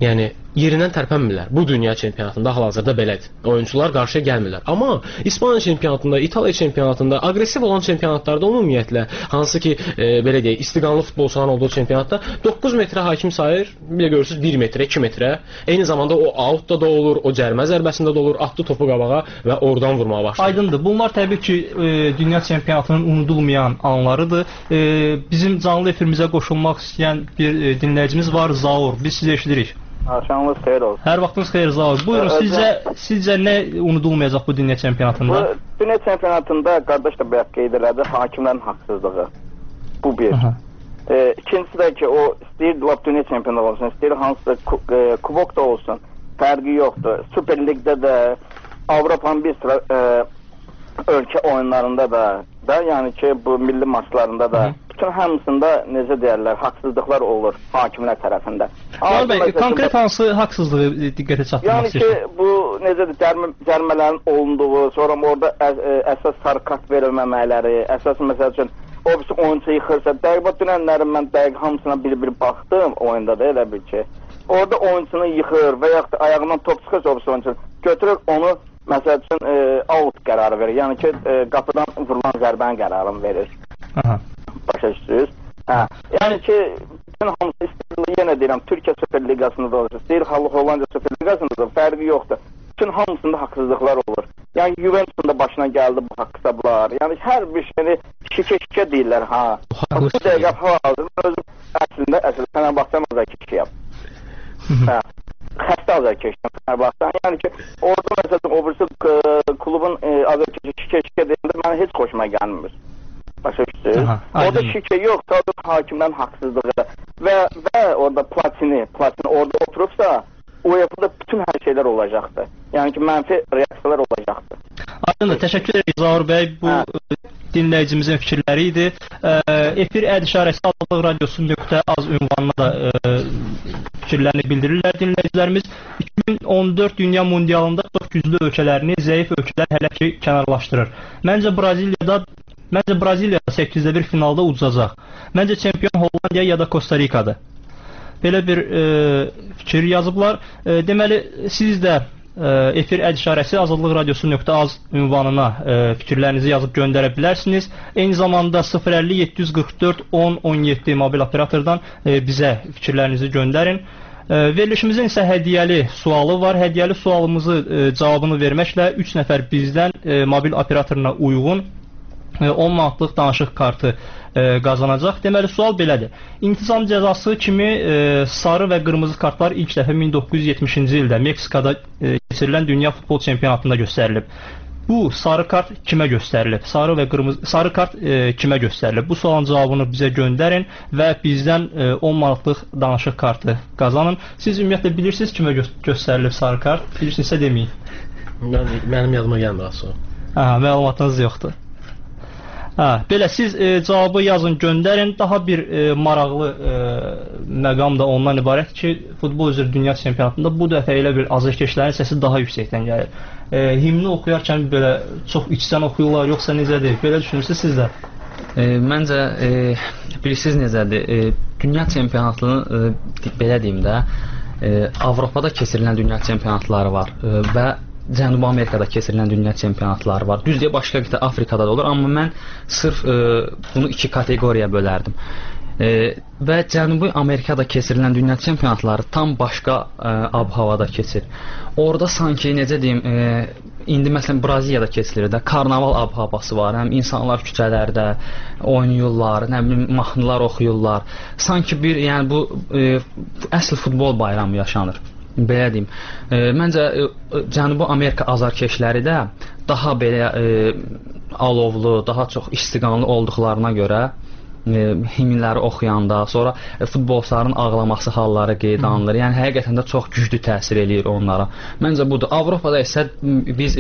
yerindən tərpənmirlər. Bu dünya çempionatında hal-hazırda belədir. Oyunçular qarşıya gəlmirlər. Amma İspaniya çempionatında, İtaliya çempionatında, aqressiv olan çempionatlarda ümumiyyətlə, hansı ki, belə deyək, istiqanlı futbolçuların olduğu çempionatda 9 metrə hakim sayır, bir də görürsünüz 1 metrə, 2 metrə. Eyni zamanda o outda da olur, o cərmə zərbəsində də olur, atdı topu qabağa və oradan vurmağa başlayır. Aydındır. Bunlar təbii ki, dünya çempionatının unudulmayan anlarıdır. Bizim canlı efirimizə qoşulmaq istəyən bir dinləyicimiz var, Zaur. Biz sizi eşidirik. Axşamınız xeyir olsun. Hər vaxtınız xeyir, Zaur. Buyurun, sizcə nə unudulmayacaq bu dünya çempionatında? Bu dünya çempionatında qardaş da bayaq qeyd elədi, hakimlərin haqsızlığı. Bu bir. İkincisi də ki, o istəyir dünya çempionatı olsun, istəyir hansısa kubok da olsun, fərqi yoxdur. Süper Ligdə də, Avropanın bir sıra ölkə oyunlarında da, yəni ki, bu milli maçlarında da, bütün hamısında necə deyərlər, haqsızlıqlar olur hakimlər tərəfində. Konkret hansı haqsızlığı diqqətə çatdırmaq istəyirsən? Yəni ki, bu necədir, cərmələrin olunduğu, sonra orada əsas sarı kart verilməmələri, əsas məsəl üçün, o birisi oyuncu yıxırsa, dəqiq dünənlərin mən dəqiq hamısına bir baxdım oyunda da elə bil ki, orada oyuncunu yıxır və yaxud da ayağından top çıxırsa o birisi oyuncu götürür onu, məsəl üçün out qərarı verir, yəni ki, qapıdan vurulan zərbənin qərarını verir. Başa düşdünüz? Yəni ki, bütün hamısı istəyir, yenə deyirəm, Türkiyə Süper Liqasında da olur, istəyir Hollandiya Süper Liqasında da fərqi yoxdur. Bütün hamısında haqsızlıqlar olur. Yəni Juventus'un da başına gəldi bu haqq hesablar. Yəni hər bir şeyini şikə deyirlər, Bu dəqiqə hal-hazır, özüm əslində Fənərbağçı azarkeşiyəm. Xəstə azarkeşiyəm Fənərbağçı. Yəni ki, orada məsələn, o birisi klubun azarkeşi şikə deyəndə mənə heç xoşuma gəlmir. Başa düşdünüz? Orada şikə yox, sadəcə hakimlərin haqsızlığı və orada Platini orada oturubsa, UEFA'da bütün hər şeylər olacaqdır. Yəni ki, mənfi reaksiyalar olacaqdır. Aydındır, təşəkkür edək Zaur bəy. Bu dinləyicimizin fikirləri idi. Efir ədişarəsi Azadlıq Radiosu.az ünvanına da fikirlərini bildirirlər dinləyicilərimiz. 2014 Dünya Mundialında çox güclü ölkələrini zəif ölkələr hələ ki kənarlaşdırır. Məncə Braziliya 8-də 1 finalda udacaq. Məncə çempion Hollandiya ya da Costa Rikadır. Belə bir fikir yazıblar. Deməli, siz də efir ədişarəsi Azadlıq Radiosu.az ünvanına fikirlərinizi yazıb göndərə bilərsiniz. Eyni zamanda 050-744-10-17 mobil operatordan bizə fikirlərinizi göndərin. Verilişimizin isə hədiyyəli sualı var. Hədiyyəli sualımızı cavabını verməklə 3 nəfər bizdən mobil operatoruna uyğun 10 manatlıq danışıq kartı qazanacaq. Deməli, sual belədir. İntizam cəzası kimi sarı və qırmızı kartlar ilk dəfə 1970-ci ildə Meksikada keçirilən Dünya Futbol Çempionatında göstərilib. Bu sarı kart kimə göstərilib? Sarı kart kimə göstərilib? Bu sualın cavabını bizə göndərin və bizdən 10 manatlıq danışıq kartı qazanın. Siz ümumiyyətlə bilirsiniz kimə göstərilib sarı kart? Bilirsinizsə deməyin. Mənim yadıma gəlmir aslında. Məlumatınız yoxdur. Belə siz cavabı yazın, göndərin. Daha bir maraqlı məqam da ondan ibarət ki, futbol üzrə dünya çempionatında bu dəfə elə bir azarkeşlərin səsi daha yüksəkdən gəlir. Himni oxuyarkən belə çox içdən oxuyurlar, yoxsa necədir? Belə düşünürsünüz siz də? Məncə, bilirsiniz necədir? Dünya çempionatını, belə deyim də, Avropada keçirilən dünya çempionatları var və Cənubi Amerikada keçirilən dünya çempionatları var. Düzdür, başqa qitə Afrikada da olur, amma mən sırf bunu 2 kateqoriyaya bölərdim. Və Cənubi Amerikada keçirilən dünya çempionatları tam başqa ab-havada keçir. Orada sanki, necə deyim, indi məsələn Braziliyada keçilir də, karnaval ab-havası var. Həm insanlar küçələrdə oynayırlar, nə bilim, mahnılar oxuyurlar. Sanki bir, yəni bu əsl futbol bayramı yaşanır. Belə deyim. Məncə Cənubi Amerika azarkeşləri də daha belə alovlu, daha çox istiqanlı olduqlarına görə himnləri oxuyanda, sonra futbolçuların ağlaması halları qeyd alınır. Yəni həqiqətən də çox güclü təsir eləyir onlara. Məncə budur. Avropada isə biz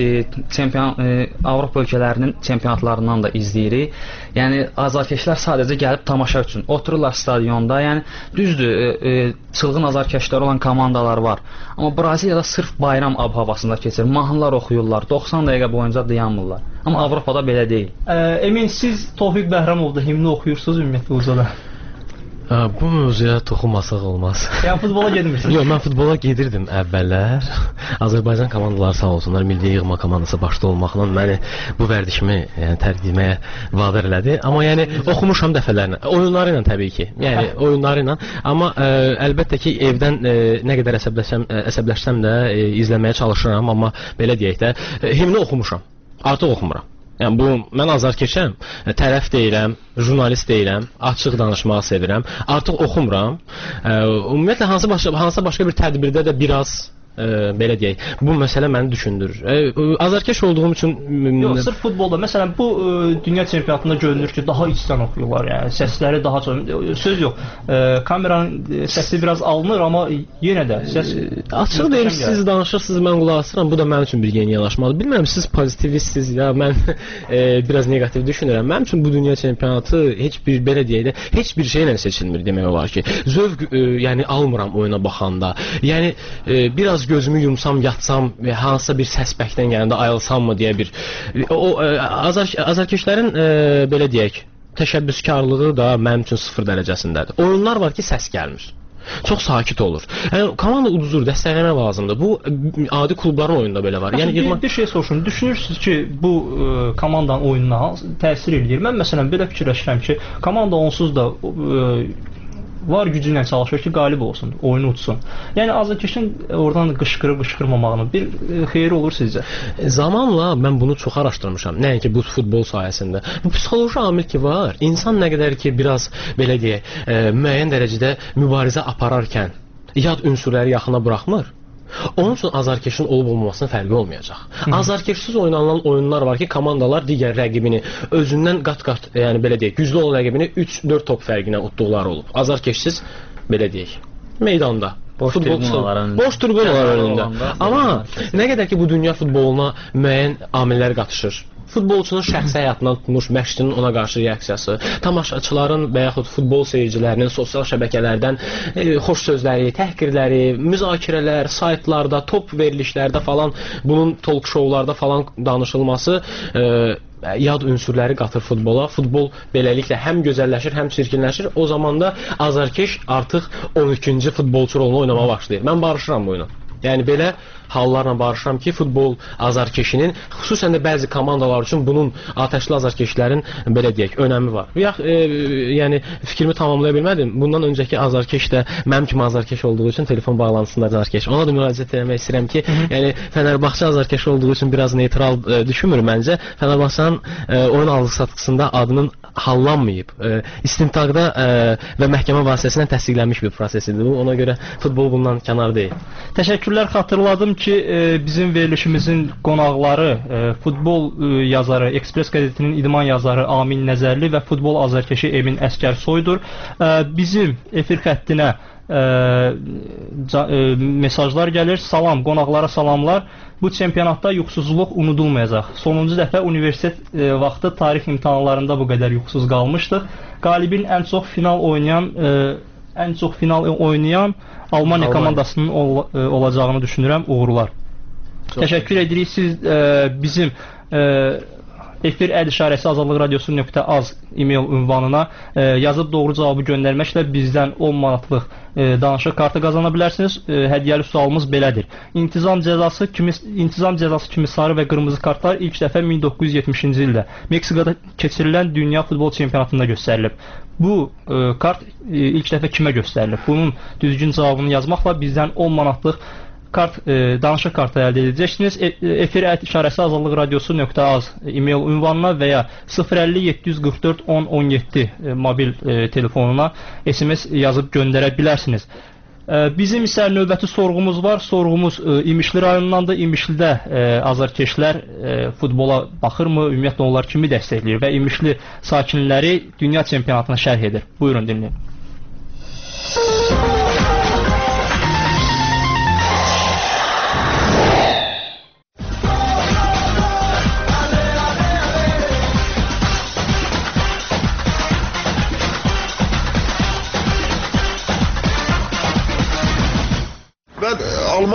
Avropa ölkələrinin çempionatlarından da izləyirik. Yəni azarkeşlər sadəcə gəlib tamaşa üçün otururlar stadionda. Yəni düzdür, çılğın azarkeşlər olan komandalar var. Amma Braziliyada sırf bayram ab-havasında keçir. Mahnılar oxuyurlar. 90 dəqiqə boyunca dayanmırlar. Amma Avropada belə deyil. Emin, siz Tofiq Bəhramovda himni oxuyursunuz ümumiyyətlə uzada? Bu mövzuya toxunmasaq olmaz. Yəni futbola getmirsiniz? Yox, mən futbola gedirdim əvvəllər. Azərbaycan komandaları sağ olsunlar, milli yığma komandası başda olmaqla məni bu vərdişimi tərk etməyə vadar elədi. Amma yəni oxumuşam dəfələrlə. Oyunları ilə təbii ki. Yəni oyunları ilə. Amma əlbəttə ki evdən nə qədər əsəbləşsəm də izləməyə çalışıram, amma belə deyək də himni oxumuşam. Artıq oxumuram. Yəni bu mən azarkeşəm, tərəf deyirəm, jurnalist deyirəm, açıq danışmağı sevirəm. Artıq oxumuram. Ümumiyyətlə hansısa başqa bir tədbirdə də biraz belə deyək, bu məsələ məni düşündürür. Azarkeş olduğum üçün yox, sırf futbolda məsələn bu dünya çempionatında görünür ki, daha içdən oxuyurlar, yəni səsləri daha çox. Söz yox. Kameranın səsi biraz alınır, amma yenə də səs açıq deyir, siz danışırsınız, mən qulaq asıram. Bu da mənim üçün bir yeni yanaşmadır. Bilmirəm siz pozitivsiniz ya, mən biraz negativ düşünürəm. Mənim üçün bu dünya çempionatı heç bir belə deyək də heç bir şeylə seçilmir demək olar ki. Zövq yəni almıram oyuna baxanda. Yəni biraz gözümü yumsam, yatsam və hansısa bir səsbəkdən gələndə ayılsam mı deyə bir azarkeşlərin belə deyək, təşəbbüskarlığı da mənim üçün 0 dərəcəsindədir. Oyunlar var ki, səs gəlmir. Çox sakit olur. Yəni komanda uduzur, dəstəkləmək lazımdır. Bu adi klubların oyununda belə var. Yəni bir şey soruşum. Düşünürsünüz ki, bu komandanın oyununa təsir edir? Mən məsələn belə fikirləşirəm ki, komanda onsuz da var gücü ilə çalışır ki, qalib olsun, oyunu utsun. Yəni azarkeşin oradan qışqırmamağının bir xeyri olur sizcə? Zamanla mən bunu çox araşdırmışam. Nəinki bu futbol sayəsində. Bu psixoloji amil ki var. İnsan nə qədər ki biraz belə deyək, müəyyən dərəcədə mübarizə apararkən yad ünsürləri yaxına buraxmır. Onun üçün azarkeşin olub-olmamasının fərqi olmayacaq. Azarkeşsiz oynanılan oyunlar var ki, komandalar digər rəqibini özündən qat-qat, yəni belə deyək, güclü olan rəqibini 3-4 top fərqinə utduqları olub. Azarkeşsiz belə deyək, meydanda. Boş tribünalar önündə. Amma nə qədər ki bu dünya futboluna müəyyən amillər qatışır. Futbolçunun şəxsi həyatından tutmuş məşqçinin ona qarşı reaksiyası, tamaşaçıların və yaxud futbol seyircilərinin sosial şəbəkələrdən xoş sözləri, təhqirləri, müzakirələr, saytlarda, top verilişlərdə falan, bunun talk showlarda falan danışılması yad ünsürləri qatır futbola. Futbol beləliklə həm gözəlləşir, həm çirkinləşir. O zaman da azarkeş artıq 12-ci futbolçu rolunu oynamağa başlayır. Mən barışıram bu oyuna. Yəni belə hallarla barışıram ki, futbol azarkeşinin, xüsusən də bəzi komandalar üçün bunun atəşli azarkeşlərin belə deyək, önəmi var. Yəni fikrimi tamamlaya bilmədim. Bundan öncəki azarkeş də mənim kimi azarkeş olduğu üçün telefon bağlantısında azarkeş. Ona da müraciət etmək istəyirəm ki, yəni Fənərbağçı azarkeş olduğu üçün biraz neytral düşünmür məncə. Fənərbağçının oyun alıq-satqısında adının hallanmayıb. İstintaqda və məhkəmə vasitəsilə təsdiqlənmiş bir prosesidir bu. Ona görə futbol bundan kənar deyil. Təşəkkürlər. Xatırladım ki, bizim verilişimizin qonaqları futbol yazarı, Ekspres qəzetinin idman yazarı Amin Nəzərli və futbol azarkeşi Emin Əskərsoydur. Bizim efir xəttinə mesajlar gəlir. Salam, qonaqlara salamlar. Bu çempionatda yuxusuzluq unudulmayacaq. Sonuncu dəfə universitet vaxtı tarix imtahanlarında bu qədər yuxusuz qalmışdıq. Qalibin ən çox final oynayan Almaniya komandasının olacağını düşünürəm. Uğurlar. Təşəkkür edirik. Siz bizim efir @azadlıqradiosu.az e-mail ünvanına yazıb doğru cavabı göndərməklə bizdən 10 manatlıq danışıq kartı qazana bilərsiniz. Hədiyyəli sualımız belədir. İntizam cəzası kimi sarı və qırmızı kartlar ilk dəfə 1970-ci ildə Meksikada keçirilən dünya futbol çempionatında göstərilib. Bu kart ilk dəfə kimə göstərilib? Bunun düzgün cavabını yazmaqla bizdən 10 manatlıq danışıq kartı əldə edəcəksiniz. Efir @azadlıqradiosu.az e-mail ünvanına və ya 050-744-10-17 mobil telefonuna SMS yazıb göndərə bilərsiniz. Bizim isə növbəti sorğumuz var. Sorğumuz İmişli rayonundandır. İmişlidə azarkeşlər futbola baxırmı? Ümumiyyətlə onlar kimi dəstəkləyir və İmişli sakinləri dünya çempionatına şərh edir. Buyurun dinləyin.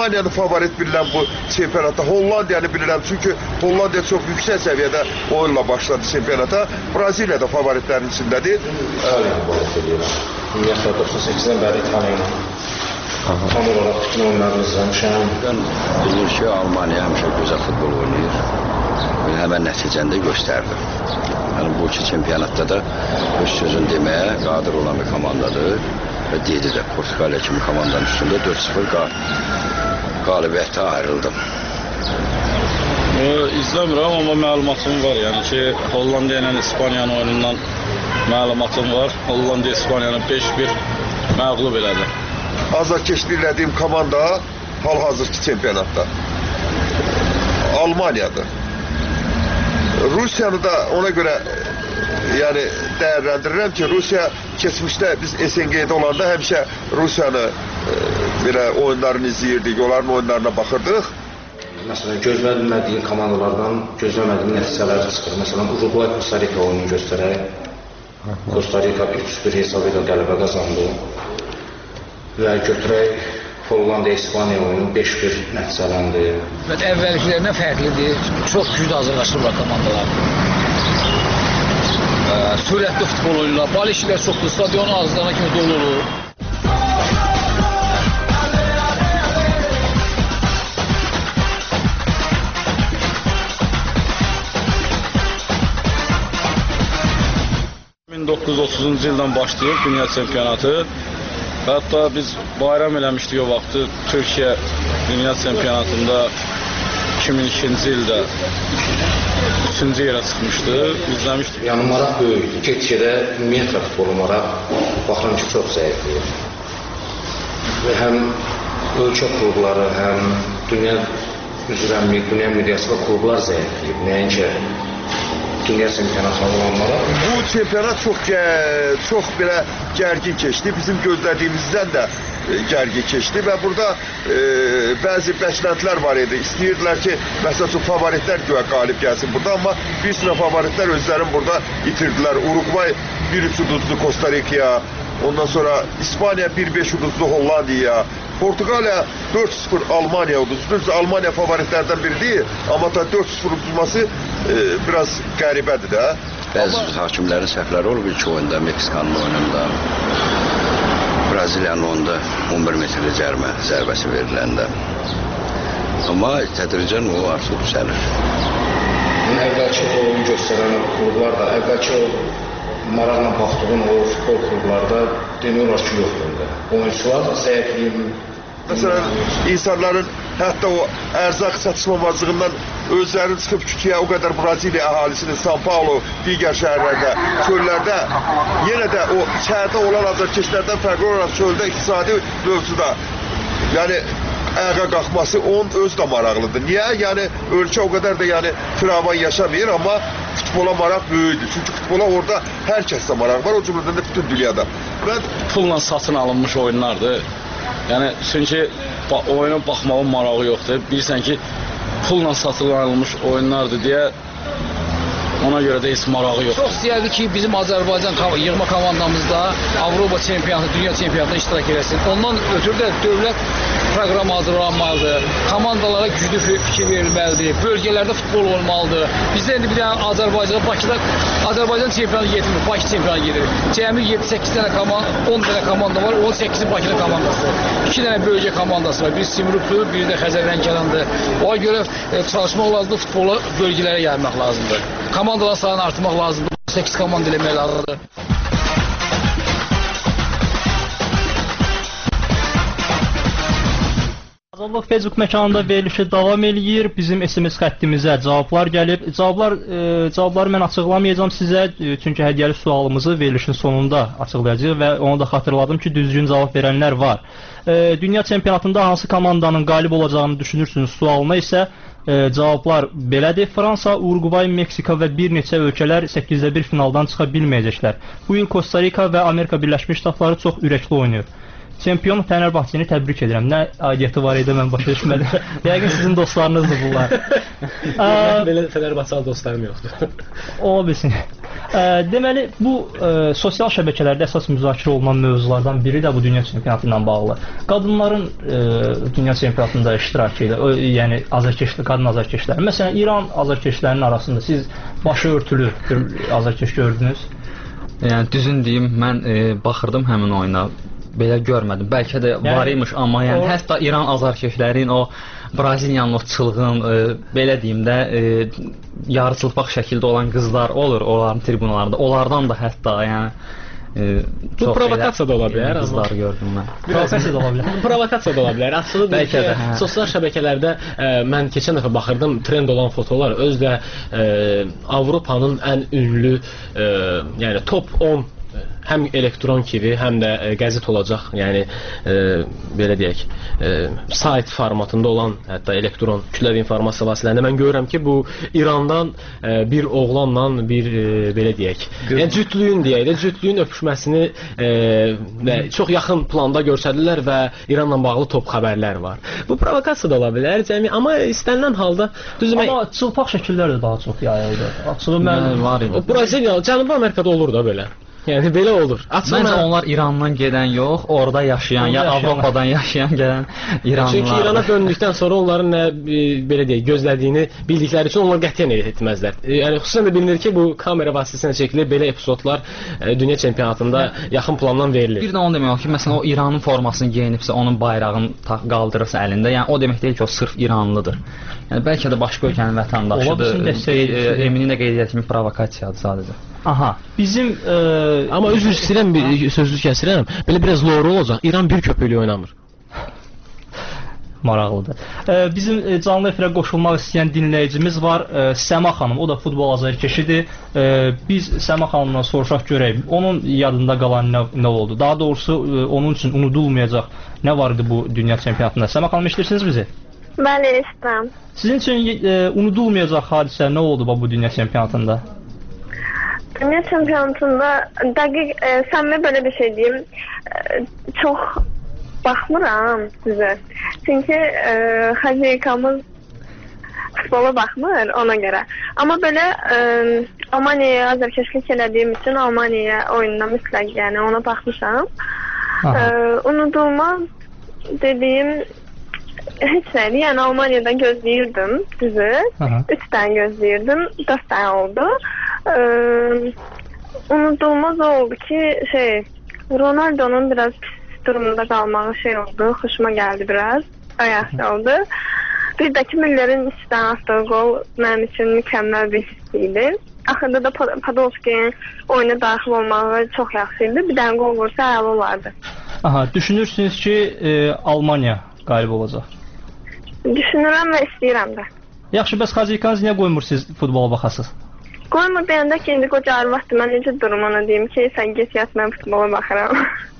Almaniyanı favorit bilirəm bu çempionata. Hollandiyanı bilirəm çünki Hollandiya çox yüksək səviyyədə oyunla başladı çempionata. Braziliya da favoritlərin içindədir. İtaliya'nı favorit edirəm. Ümumiyyətlə 98-dən bəri İtaliya'nı tam olaraq bütün oyunlarını izləmişəm. Bilir ki, Almaniya həmişə gözəl futbol oynayır. Həmən nəticəni də göstərdi. Yəni bu iki çempionatda da öz sözünü deməyə qadir olan bir komandadır. Və dedi də Portuqaliya kimi komandanın üstündə 4-0 qalibiyyətə ayrıldım. İzləmirəm, amma məlumatım var. Yəni ki, Hollandiya ilə İspaniyanın oyunundan məlumatım var. Hollandiya İspaniyanı 5-1 məğlub elədi. Azarkeşlik elədiyim komanda hal-hazırki çempionatda Almaniyadır. Rusiyanı da ona görə yəni dəyərləndirirəm ki, Rusiya keçmişdə biz SNG-də olanda həmişə Rusiyanı belə oyunlarını izləyirdik, onların oyunlarına baxırdıq. Məsələn, gözlənmədiyim komandalardan gözləmədiyim nəticələr çıxır. Məsələn, Uruguay Costa Rica oyunu göstərək. Costa Rica 3-1 hesabı ilə qələbə qazandı. Və götürək Hollandiya İspaniya oyunu 5-1 nəticələndi. Əvvəlkilərindən fərqlidir. Çox güclü hazırlaşırlar komandalar. Sürətli futbol oyunlar, bal işlər çoxdur, stadionun ağızlarına kimi dolu olur. ...1930-cu ildən başlayıb dünya çempionatı. Hətta biz bayram eləmişdik o vaxtı Türkiyə dünya çempionatında 2002-ci ildə 3-cü yerə çıxmışdı, izləmişdik. Yəni maraq böyükdür. Get-gedə ümumiyyətlə futbolu maraq baxıram ki, çox zəifləyir. Və həm ölkə klubları, həm dünya üzrəmlik, dünya miqyasında klublar zəifləyib. Nəinki dünya çempionatı olanlara. Bu çempionat çox belə gərgin keçdi. Bizim gözlədiyimizdən də gərgin keçdi və burada bəzi bəklentilər var idi. İstəyirdilər ki, məsəl üçün favoritlər güya qalib gəlsin burada, amma bir sıra favoritlər özlərini burada itirdilər. Uruguay 1-3 uduzdu Costa Rica'ya, ondan sonra İspaniya 1-5 uduzdu Hollandiyaya, Portuqaliya 4-0 Almaniya uduzdu. Almaniya favoritlərdən biri deyil, amma da 4-0 uduzması biraz qəribədir də. Bəzi hakimlərin səhvləri olub ilk oyunda, Meksikanın oyununda. Braziliyanın oyunda 11 metrli zərbəsi veriləndə. Amma tədricən o artıq düzəlir. Əvvəlki oyun göstərən klublar da, əvvəlki o maraqla baxdığım o futbol klublarda deniyorlar ki, yoxdur. Oyuncular zəifliyim. Məsələn, insanların hətta o ərzaq çatışmamazlığından özlərini çıxıb küçəyə o qədər Braziliya əhalisinin São Paulo, digər şəhərlərdə, çöllərdə, yenə də o şəhərdə olan azarkeşlərdən fərqli olaraq çöldə iqtisadi mövzuda, yəni ayağa qalxması onun öz də maraqlıdır. Niyə? Yəni ölkə o qədər də yəni firavan yaşamayır, amma futbola maraq böyükdür. Çünki futbola orada hər kəsdə maraq var, o cümlədən də bütün dünyada. Pulla satın alınmış oyunlardır. Yəni çünki oyuna baxmağın marağı yoxdur. Bilirsən ki, pulla satın alınmış oyunlardır deyə ona görə də heç marağı yoxdur. Çox istəyərdik ki, bizim Azərbaycan yığma komandamızda Avropa çempionatı, dünya çempionatında iştirak eləsin. Ondan ötürü də dövlət proqramı hazırlanmalıdır. Komandalara güclü fikir verilməlidir. Bölgələrdə futbol olmalıdır. Bizdə indi bir dənə Bakıda Azərbaycan çempionatı getmir, Bakı çempionatı gedir. Cəmi 7-8 dənə komanda, 10 dənə komanda var, 18-i Bakıda komandası. 2 dənə bölgə komandası var. Biri Simrupdur, biri də Xəzərlənkərandır. Ona görə çalışmaq lazımdır, futbolu bölgələrə yaymaq lazımdır. Komandaların sayını artırmaq lazımdır. 8 komanda eləmək lazımdır. Azadlıq Facebook məkanında verilişi davam eləyir. Bizim SMS xəttimizə cavablar gəlib. Cavabları mən açıqlamayacağam sizə, çünki hədiyyəli sualımızı verilişin sonunda açıqlayacağıq və onu da xatırladım ki, düzgün cavab verənlər var. Dünya çempionatında hansı komandanın qalib olacağını düşünürsünüz sualına isə cavablar belədir. Fransa, Uruguay, Meksika və bir neçə ölkələr 8-də 1 finaldan çıxa bilməyəcəklər. Bu il Costa Rica və Amerika Birləşmiş Ştatları çox ürəkli oynayır. Çempion Fənərbağçəni təbrik edirəm. Nə aidiyyəti var idi, mən başa düşmədim. Yəqin sizin dostlarınızdır bunlar. Belə Fənərbağçalı dostlarım yoxdur. Ola bilsin. Deməli, bu sosial şəbəkələrdə əsas müzakirə olunan mövzulardan biri də bu dünya çempionatı ilə bağlı. Qadınların dünya çempionatında iştirakı ilə, yəni qadın azarkeşlər. Məsələn, İran azarkeşlərinin arasında siz başı örtülü bir azarkeş gördünüz? Yəni düzün deyim, mən baxırdım həmin oyuna. Belə görmədim. Bəlkə də var imiş, amma yəni hətta İran azarkeşlərin o Braziliyanın o çılğın, belə deyim də, yarıçılpaq şəkildə olan qızlar olur onların tribunalarında. Onlardan da hətta yəni bu provokasiya da ola bilər. Qızları gördüm mən. Provokasiya da ola bilər. Provokasiya da ola bilər. Açığı bəlkə də sosial şəbəkələrdə mən keçən dəfə baxırdım, trend olan fotolar özü də Avropanın ən ünlü, yəni top 10 həm elektron kimi, həm də qəzet olacaq, yəni belə deyək, sayt formatında olan, hətta elektron kütləvi informasiya vasitələrində mən görürəm ki, bu İrandan bir oğlanla bir belə deyək, yəni cütlüyün öpüşməsini çox yaxın planda göstərdilər və İranla bağlı top xəbərlər var. Bu provokasiya da ola bilər, amma istənilən halda amma çılpaq şəkillər də daha çox yayıldı. Açığı mən var idi. Braziliya, Cənubi Amerikada olur da belə. Yəni belə olur. Məncə onlar İrandan gedən yox, orada yaşayan, ya Avropadan yaşayan gələn İranlılar. Çünki İrana döndükdən sonra onların nə belə deyək, gözlədiyini bildikləri üçün onlar qətiyyən etməzlər. Yəni xüsusən də bilinir ki, bu kamera vasitəsilə çəkilir, belə epizodlar dünya çempionatında yaxın plandan verilir. Bir də onu demək olar ki, məsələn o İranın formasını geyinibsə, onun bayrağını qaldırırsa əlində, yəni o demək deyil ki, o sırf İranlıdır. Yəni bəlkə də başqa ölkənin vətəndaşıdır. Eminin də qeyd etdiyi provokasiyadır sadəcə. Aha, bizim amma üzr istəyirəm, sözünüzü kəsirəm. Belə biraz lore olacaq. İran bir köpüklü oynamır. Maraqlıdır. Bizim canlı efirə qoşulmaq istəyən dinləyicimiz var, Səma xanım. O da futbol azarkeşidir. Biz Səma xanımdan soruşaq görək, onun yadında qalan nə oldu? Daha doğrusu onun üçün unudulmayacaq nə var idi bu dünya çempionatında? Səma xanım, eşidirsiniz bizi? Bəli, eşidirəm. Sizin üçün unudulmayacaq hadisə nə oldu bu dünya çempionatında? Dünya çempionatında dəqiq, səmimi belə bir şey deyim, çox baxmıram sizə. Çünki xəzikamız futbola baxmır ona görə. Amma belə Almaniyaya azarkeşlik elədiyim üçün Almaniya oyununa mütləq, yəni ona baxmışam. Unudulmaz dediyim heç nədir, yəni Almaniyadan gözləyirdim düzü. 3 dənə gözləyirdim, 4 dənə oldu. Unudulmaz oldu ki, Ronaldo'nun biraz pis durumda qalmağı oldu, xoşuma gəldi biraz, ayaqlı oldu. Bir də ki, Müller'in içdən atdığı gol mənim üçün mükəmməl bir hiss idi. Axırda da Podolski'nin oyuna daxil olmağı çox yaxşı idi. Bir dənə gol vursa əla olardı. Aha, düşünürsünüz ki, Almaniya qalib olacaq? Düşünürəm və istəyirəm də. Yaxşı, bəs xazikanız niyə qoymursunuz futbola baxasınız? Qoymur deyəndə ki, indi qoca arvaxdır, mən necə durum ona deyim ki, sən get yat, mən futbola baxıram.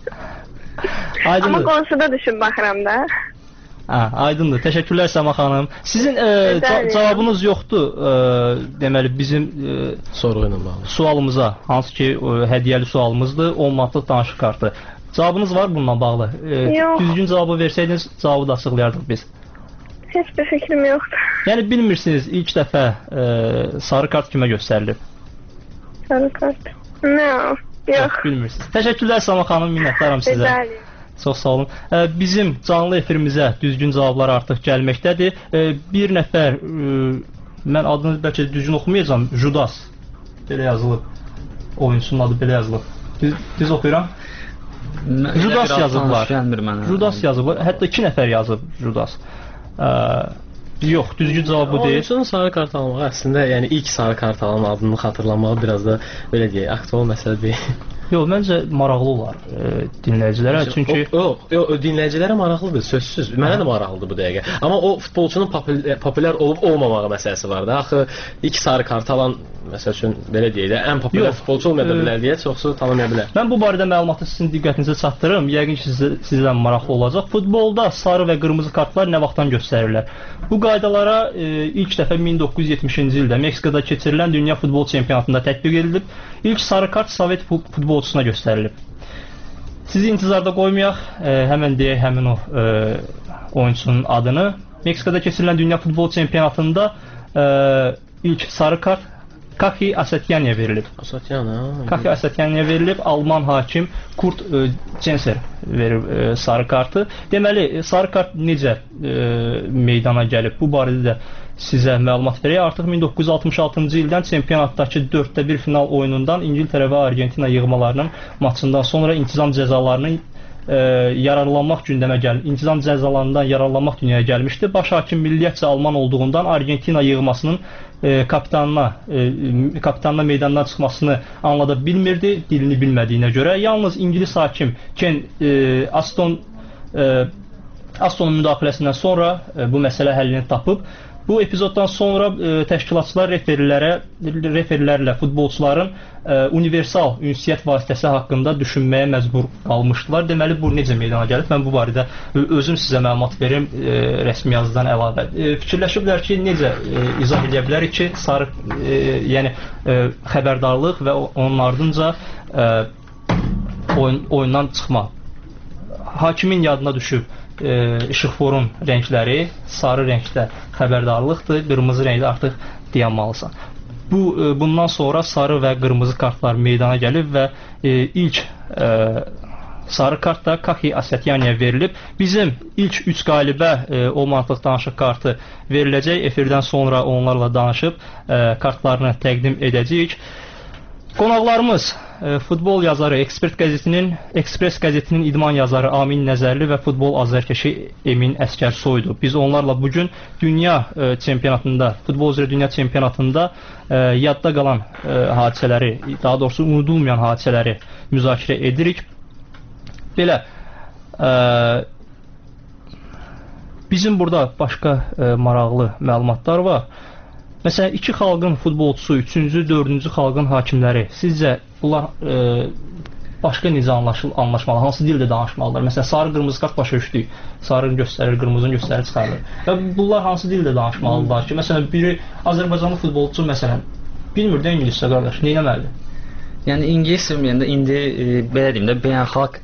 Amma qonşuda düşüb baxıram da. Aydındır. Təşəkkürlər Səma xanım. Sizin cavabınız yoxdur, deməli bizim sorğuyla bağlı sualımıza, hansı ki hədiyyəli sualımızdır, 10 manatlıq danışıq kartı. Cavabınız var bununla bağlı? Yox. Düzgün cavabı versəydiniz, cavabı da açıqlayardıq biz. Heç bir fikrim yoxdur. Yəni bilmirsiniz, ilk dəfə sarı kart kimə göstərilib? Sarı kart? Yox. Bilmirsiniz. Təşəkkürlər Səma xanım, minnətdaram sizə. Çox sağ olun. Bizim canlı efirimizə düzgün cavablar artıq gəlməkdədir. Bir nəfər, mən adını bəlkə düzgün oxumayacağam, Judas. Belə yazılıb. Oyunçunun adı belə yazılıb. Düz oxuyuram. Judas yazıblar. Judas yazıblar. Hətta 2 nəfər yazıb Judas. Yox, düzgün cavab bu deyil. Oyunçunun sarı kart almağı əslində, yəni ilk sarı kart alan adını xatırlamağı biraz da belə deyək, aktual məsələ deyil. Yox, məncə maraqlı olar dinləyicilərə, çünki... Yox, dinləyicilərə maraqlıdır, sözsüz. Mənə də maraqlıdır bu dəqiqə. Amma o futbolçunun populyar olub-olmamağı məsələsi var da. Axı, ilk sarı kart alan, məsəl üçün, belə deyək də, ən populyar futbolçu olmaya bilər deyə çoxsu tanımaya bilər. Mən bu barədə məlumatı sizin diqqətinizə çatdırırım. Yəqin ki, sizdən maraqlı olacaq. Futbolda sarı və qırmızı kartlar nə vaxtdan göstərirlər? Bu qaydalara ilk dəfə 1970-ci ildə Meksikada keçirilən Dünya Futbol Çempionatında tətbiq edilib. İlk sarı kart Sovet futbolçusuna göstərilib. Sizi intizarda qoymayaq, həmən deyək həmin o oyunçunun adını. Meksikada keçirilən Dünya Futbol Çempionatında ilk sarı kart Kahi Asatyanyaya verilib. Kahi Asatyanyaya verilib, Alman hakim Kurt Censer verir sarı kartı. Deməli, sarı kart necə meydana gəlib? Bu barədə də sizə məlumat verək. Artıq 1966-cı ildən çempionatdakı 4-1 final oyunundan İngiltərə və Argentina yığmalarının maçından sonra intizam cəzalarının yararlanmaq gündəmə gəldi. İntizam cəzalarından yararlanmaq dünyaya gəlmişdi. Baş hakim milliyyətcə Alman olduğundan Argentina yığmasının kapitanına meydandan çıxmasını anlada bilmirdi, dilini bilmədiyinə görə. Yalnız İngilis hakim Ken Astonun müdaxiləsindən sonra bu məsələ həllini tapıb. Bu epizoddan sonra təşkilatçılar referilərlə futbolçuların universal ünsiyyət vasitəsi haqqında düşünməyə məcbur qalmışdılar. Deməli, bu necə meydana gəlib? Mən bu barədə özüm sizə məlumat verim rəsmi yazıdan əlavə. Fikirləşiblər ki, necə izah edə bilərik ki, sarı, yəni xəbərdarlıq və onun ardınca oyundan çıxma. Hakimin yadına düşüb işıqforun rəngləri, sarı rəngdə xəbərdarlıqdır, qırmızı rəngdə artıq dayanmalısan. Bundan sonra sarı və qırmızı kartlar meydana gəlib və ilk sarı kart da Kahi Asatyanyaya verilib. Bizim ilk 3 qalibə o manatlıq danışıq kartı veriləcək. Efirdən sonra onlarla danışıb kartlarını təqdim edəcəyik. Qonaqlarımız futbol yazarı, Ekspres qəzetinin idman yazarı Amin Nəzərli və futbol azərkeşi Emin Əskərsoydu. Biz onlarla bugün dünya çempionatında, futbol üzrə dünya çempionatında yadda qalan hadisələri, daha doğrusu unudulmayan hadisələri müzakirə edirik. Belə, bizim burada başqa maraqlı məlumatlar var. Məsələn, iki xalqın futbolçusu, üçüncü, dördüncü xalqın hakimləri, sizcə bunlar başqa necə anlaşmalı, hansı dildə danışmalıdır? Məsələn, sarı, qırmızı kart başa düşdük, sarını göstərir, qırmızını göstərir, çıxarır. Və bunlar hansı dildə danışmalıdırlar ki, məsələn, biri Azərbaycanlı futbolçu, məsələn, bilmir də ingiliscə qardaş, nə eləməlidir? Yəni, ingilis deməyəndə indi, belə deyim də, beynəlxalq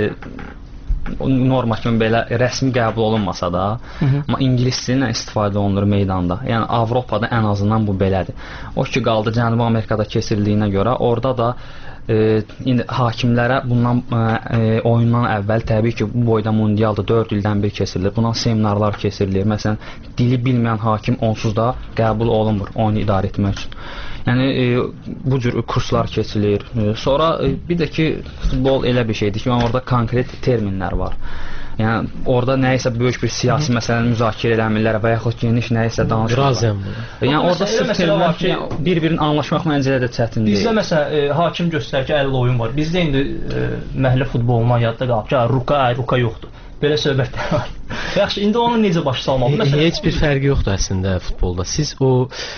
norma kimi belə rəsmi qəbul olunmasa da, amma ingilis dilindən istifadə olunur meydanda. Yəni Avropada ən azından bu belədir. O ki qaldı Cənubi Amerikada keçirildiyinə görə, orada da indi hakimlərə bundan oyundan əvvəl təbii ki, bu boyda mundialda 4 ildən bir keçirilir. Bundan seminarlar keçirilir. Məsələn, dili bilməyən hakim onsuz da qəbul olunmur oyunu idarə etmək üçün. Yəni bu cür kurslar keçilir. Sonra bir də ki, futbol elə bir şeydir ki, orada konkret terminlər var. Yəni orada nəyisə böyük bir siyasi məsələni müzakirə eləmirlər və yaxud geniş nəyisə danışırlar. Yəni orada sırf terminlər ki, bir-birinin anlaşmaq məncələ də çətindir. Bizdə məsələn hakim göstərir ki, 50 oyun var. Bizdə indi məhəllə futbolundan yadda qalıb ki, ruka yoxdur. Belə söhbətlər var. Yaxşı, indi onu necə başa salmalıdır? Heç bir fərqi yoxdur əslində futbolda. Siz o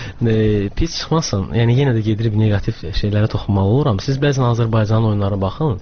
pis çıxmasın, yəni yenə də gedirib negativ şeylərə toxunmalı oluram. Siz bəzən Azərbaycanın oyunlarına baxın,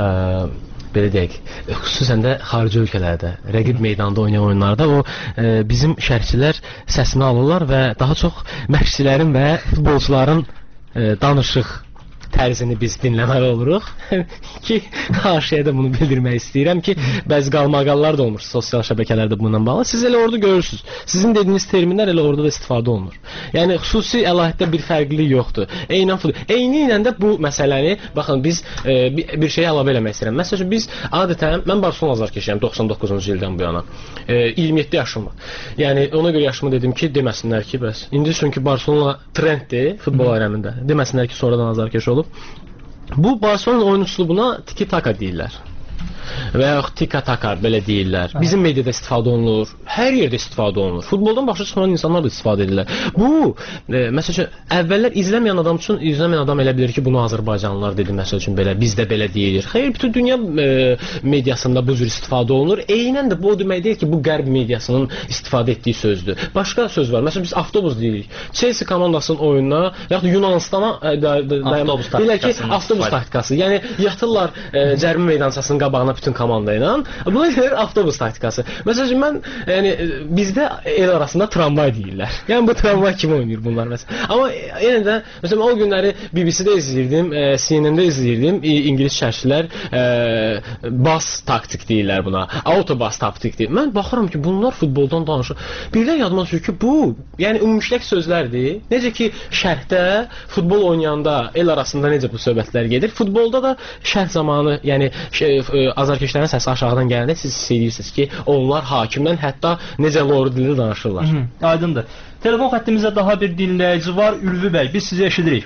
belə deyək, xüsusən də xarici ölkələrdə, rəqib meydanda oynayan oyunlarda o bizim şərhçilər səsini alırlar və daha çox məşqçilərin və futbolçuların danışıq tərzini biz dinləməli oluruq ki, haşiyədə bunu bildirmək istəyirəm ki, bəzi qalmaqallar da olmur sosial şəbəkələrdə bununla bağlı. Siz elə orada görürsünüz. Sizin dediyiniz terminlər elə orada da istifadə olunur. Yəni, xüsusi əlahiddə bir fərqlilik yoxdur. Eyni ilə də bu məsələni, baxın, biz bir şeyi əlavə eləmək istəyirəm. Məsələn, biz adətən, mən Barcelona azarkeşiyəm 99-cu ildən bu yana. 27 yaşım var. Yəni, ona görə yaşımı dedim ki, deməsinlər ki, bəs. İndi çünki Barcelona trenddir futbol aləmində. Deməsinlər ki, sonradan azarkeş olub. Bu Barcelona oyun üslubuna tiki-taka deyirlər. Və yaxud tika-taka belə deyirlər. Bizim mediada istifadə olunur, hər yerdə istifadə olunur. Futboldan başa çıxan insanlar da istifadə edirlər. Bu, məsəl üçün, əvvəllər izləməyən adam elə bilir ki, bunu Azərbaycanlılar dedi, məsəl üçün, belə, bizdə belə deyilir. Xeyr, bütün dünya mediasında bu cür istifadə olunur. Eynən də bu o demək deyil ki, bu qərb mediasının istifadə etdiyi sözdür. Başqa söz var. Məsələn, biz avtobus deyirik. Chelsea komandasının oyununa, yaxud Yunanistana deyirlər ki, avtobus taktikası. Yəni, yatırlar cərimə meydançasının qabağına Barcelona bütün komanda ilə. Buna gəlir avtobus taktikası. Məsələn mən yəni bizdə el arasında tramvay deyirlər. Yəni bu tramvay kimi oynayır bunlar məsələn. Amma yenə də məsələn o günləri BBC-də izləyirdim, CNN-də izləyirdim. İngilis şərhçilər bas taktik deyirlər buna. Autobas taktik deyir. Mən baxıram ki, bunlar futboldan danışır. Birdən yadıma düşür ki, bu yəni ümumiləşdirək sözlərdir. Necə ki şərhdə futbol oynayanda el arasında necə bu söhbətlər gedir. Futbolda da şərh zamanı, yəni azarkeşlərin səsi aşağıdan gələndə siz hiss edirsiniz ki, onlar hakimdən hətta necə loru dildə danışırlar. Aydındır. Telefon xəttimizdə daha bir dinləyici var. Ülvi bəy, biz sizi eşidirik.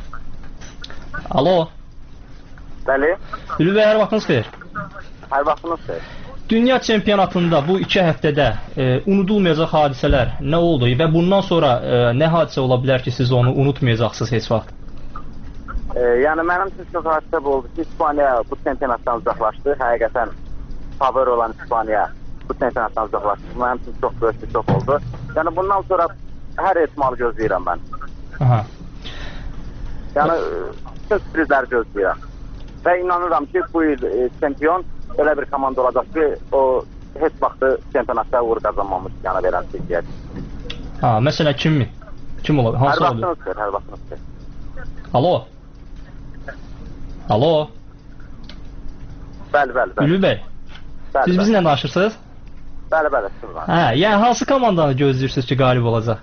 Alo. Bəli. Ülvi bəy, hər vaxtınız xeyir. Hər vaxtınız xeyir. Dünya çempionatında bu 2 həftədə unudulmayacaq hadisələr nə oldu və bundan sonra nə hadisə ola bilər ki, siz onu unutmayacaqsınız heç vaxt? Yəni mənim üçün çox hadisə oldu ki, İspaniya bu çempionatdan uzaqlaşdı. Həqiqətən favori olan İspaniya bu çempionatdan uzaqlaşdı. Mənim üçün çox böyük bir şok oldu. Yəni bundan sonra hər ehtimalı gözləyirəm mən. Aha. Yəni bütün sürprizləri gözləyirəm. Və inanıram ki, bu il çempion belə bir komanda olacaq ki, o heç vaxtı çempionatda uğur qazanmamış, yəni verən seçiyə. Məsələn kimmi? Kim ola? Hansı ola bilər? Hər vaxtınız xeyir. Alo. Alo. Bəli. Ülvi bəy. Siz bizimlə danışırsınız? Bəli, siz var. Yəni hansı komandanı gözləyirsiniz ki, qalib olacaq?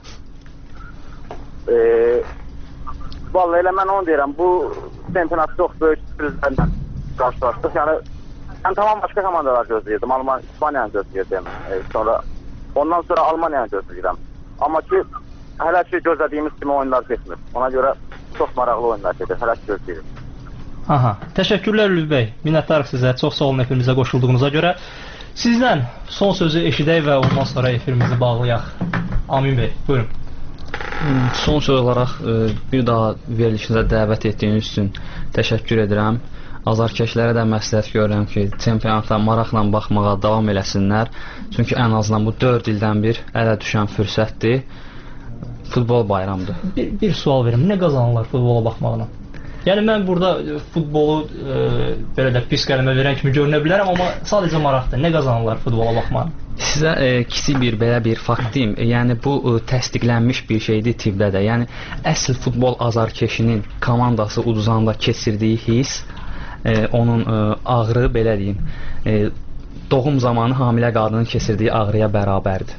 Vallahi elə mən onu deyirəm, bu çempionat çox böyük sürprizlərlə qarşılaşdıq. Yəni mən tamam başqa komandalar gözləyirdim. İspaniyanı gözləyirdim. Ondan sonra Almaniyanı gözləyirəm. Amma ki, hələ ki gözlədiyimiz kimi oyunlar getmir. Ona görə çox maraqlı oyunlar gedir. Hələ ki gözləyirik. Təşəkkürlər Ülvi bəy. Minnətdarıq sizə. Çox sağ olun efirimizə qoşulduğunuza görə. Sizdən son sözü eşidək və ondan sonra efirimizi bağlayaq. Amin bəy, buyurun. Son söz olaraq bir daha verilişinizə dəvət etdiyiniz üçün təşəkkür edirəm. Azarkeşlərə də məsləhət görürəm ki, çempionata maraqla baxmağa davam eləsinlər. Çünki ən azından bu 4 ildən bir ələ düşən fürsətdir. Futbol bayramıdır. Bir sual verim. Nə qazanırlar futbola baxmaqla? Yəni mən burada futbolu belə də pis qələmə verən kimi görünə bilərəm, amma sadəcə maraqdır. Nə qazanırlar futbola baxmağa? Sizə kiçik belə bir fakt deyim. Yəni bu təsdiqlənmiş bir şeydir tibbdə də. Yəni əsl futbol azarkeşinin komandası uduzanda keçirdiyi hiss, onun ağrı belə deyim, doğum zamanı hamilə qadının keçirdiyi ağrıya bərabərdir.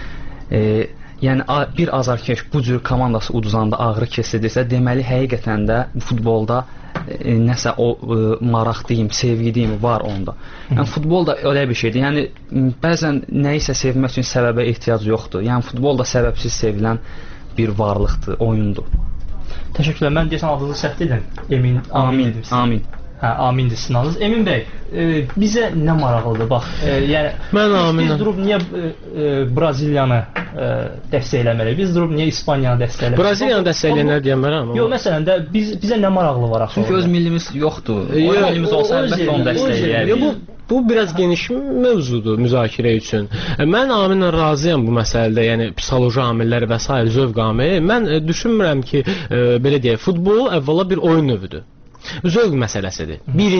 Yəni bir azarkeş bu cür komandası uduzanda ağrı keçirdirsə, deməli həqiqətən də futbolda nəsə o maraq deyim, sevgi deyim var onda. Yəni futbol da elə bir şeydir. Yəni bəzən nəyisə sevmək üçün səbəbə ehtiyac yoxdur. Yəni futbol da səbəbsiz sevilən bir varlıqdır, oyundur. Təşəkkürlər. Mən deyəsən adınızı səhv edim. Amin. Amindir sizin adınız. Emin bəy, bizə nə maraqlıdır? Bax, yəni biz durub niyə Braziliyanı dəstəkləməliyik? Biz durub niyə İspaniyanı dəstəkləməliyik? Braziliyanı dəstəkləyənlər deyəmərəm. Yox, məsələn də bizə nə maraqlı var axı? Çünki öz millimiz yoxdur. O millimiz olsa əlbəttə onu dəstəkləyərik. Bu biraz geniş mövzudur müzakirə üçün. Mən Aminlə razıyam bu məsələdə, yəni psixoloji amillər və s. zövq amili. Mən düşünmürəm ki, belə deyək, futbol əvvəla bir oyun növüdür. Zövq məsələsidir.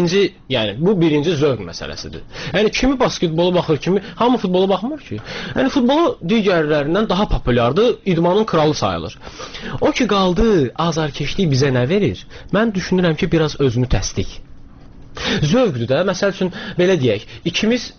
Bu birinci zövq məsələsidir. Yəni kimi basketbola baxır, kimi hamı futbola baxmır ki. Yəni futbolu digərlərindən daha populyardır, idmanın kralı sayılır. O ki qaldı, azarkeşlik bizə nə verir? Mən düşünürəm ki, biraz özünü təsdiq. Zövqdür də, məsəl üçün belə deyək, ikimiz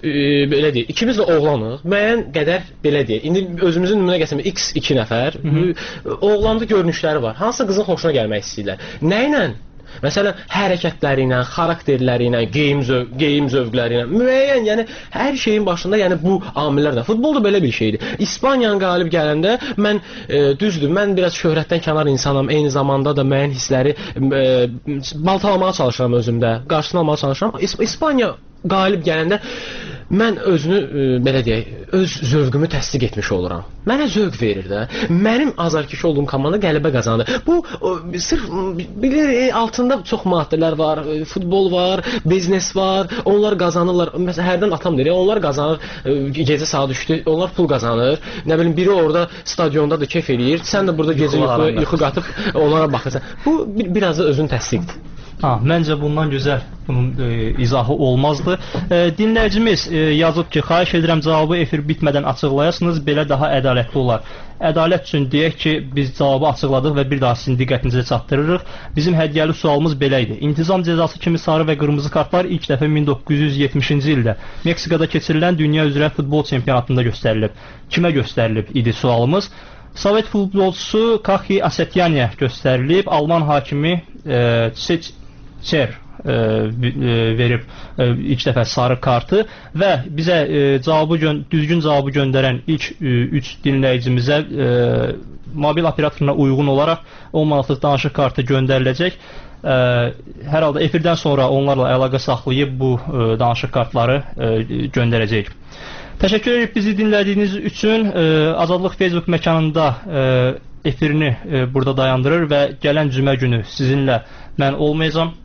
də oğlanıq, müəyyən qədər belə deyək, indi özümüzün nümunə gətirmək, x2 nəfər, oğlanlı görünüşləri var, hansısa qızın xoşuna gəlmək istəyirlər. Nə ilə? Məsələn, hərəkətləri ilə, xarakterləri ilə, geyim zövqləri ilə, müəyyən, yəni hər şeyin başında, yəni bu amillər də. Futbol da belə bir şeydir. İspaniyanın qalib gələndə mən düzdür, mən biraz şöhrətdən kənar insanam, eyni zamanda da müəyyən hissləri baltalamağa çalışıram özümdə, qarşısına almağa çalışıram. İspaniya qalib gələndə mən özünü, belə deyək, öz zövqümü təsdiq etmiş oluram. Mənə zövq verir də. Mənim azarkeş olduğum komanda qələbə qazandı. Bu, sırf, bilir, altında çox maddələr var, futbol var, biznes var, onlar qazanırlar. Məsələn, hərdən atam deyir, onlar qazanır, gecə saat 3-dür, onlar pul qazanır. Nə bilim, biri orada stadiondadır, kef eləyir, sən də burada gecə yuxu qatıb onlara baxırsan. Bu, biraz da özünü təsdiqdir. Məncə bundan gözəl bunun izahı olmazdı. Dinləyicimiz yazıb ki, xahiş edirəm cavabı efir bitmədən açıqlayasınız, belə daha ədalətli olar. Ədalət üçün deyək ki, biz cavabı açıqladıq və bir daha sizin diqqətinizə çatdırırıq. Bizim hədiyyəli sualımız belə idi. İntizam cəzası kimi sarı və qırmızı kartlar ilk dəfə 1970-ci ildə Meksikada keçirilən dünya üzrə futbol çempionatında göstərilib. Kimə göstərilib idi sualımız? Sovet futbolçusu Kaxi Asetyaniyə göstərilib. Alman hakimi Çer verib ilk dəfə sarı kartı və bizə düzgün cavabı göndərən ilk 3 dinləyicimizə mobil operatoruna uyğun olaraq 10 manatlıq danışıq kartı göndəriləcək. Hər halda efirdən sonra onlarla əlaqə saxlayıb bu danışıq kartları göndərəcəyik. Təşəkkür edirik bizi dinlədiyiniz üçün. Azadlıq Facebook məkanında efirini burada dayandırır və gələn cümə günü sizinlə mən olmayacağam.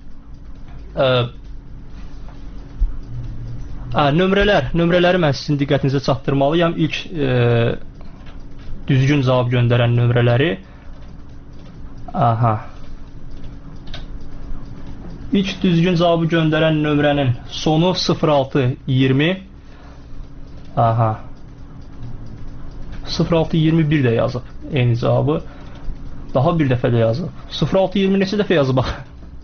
Nömrələri mən sizin diqqətinizə çatdırmalıyam. İlk düzgün cavab göndərən nömrələri. İlk düzgün cavabı göndərən nömrənin sonu 0620. 0621 də yazıb eyni cavabı. Daha bir dəfə də yazıb. 0620 neçə dəfə yazıb bax.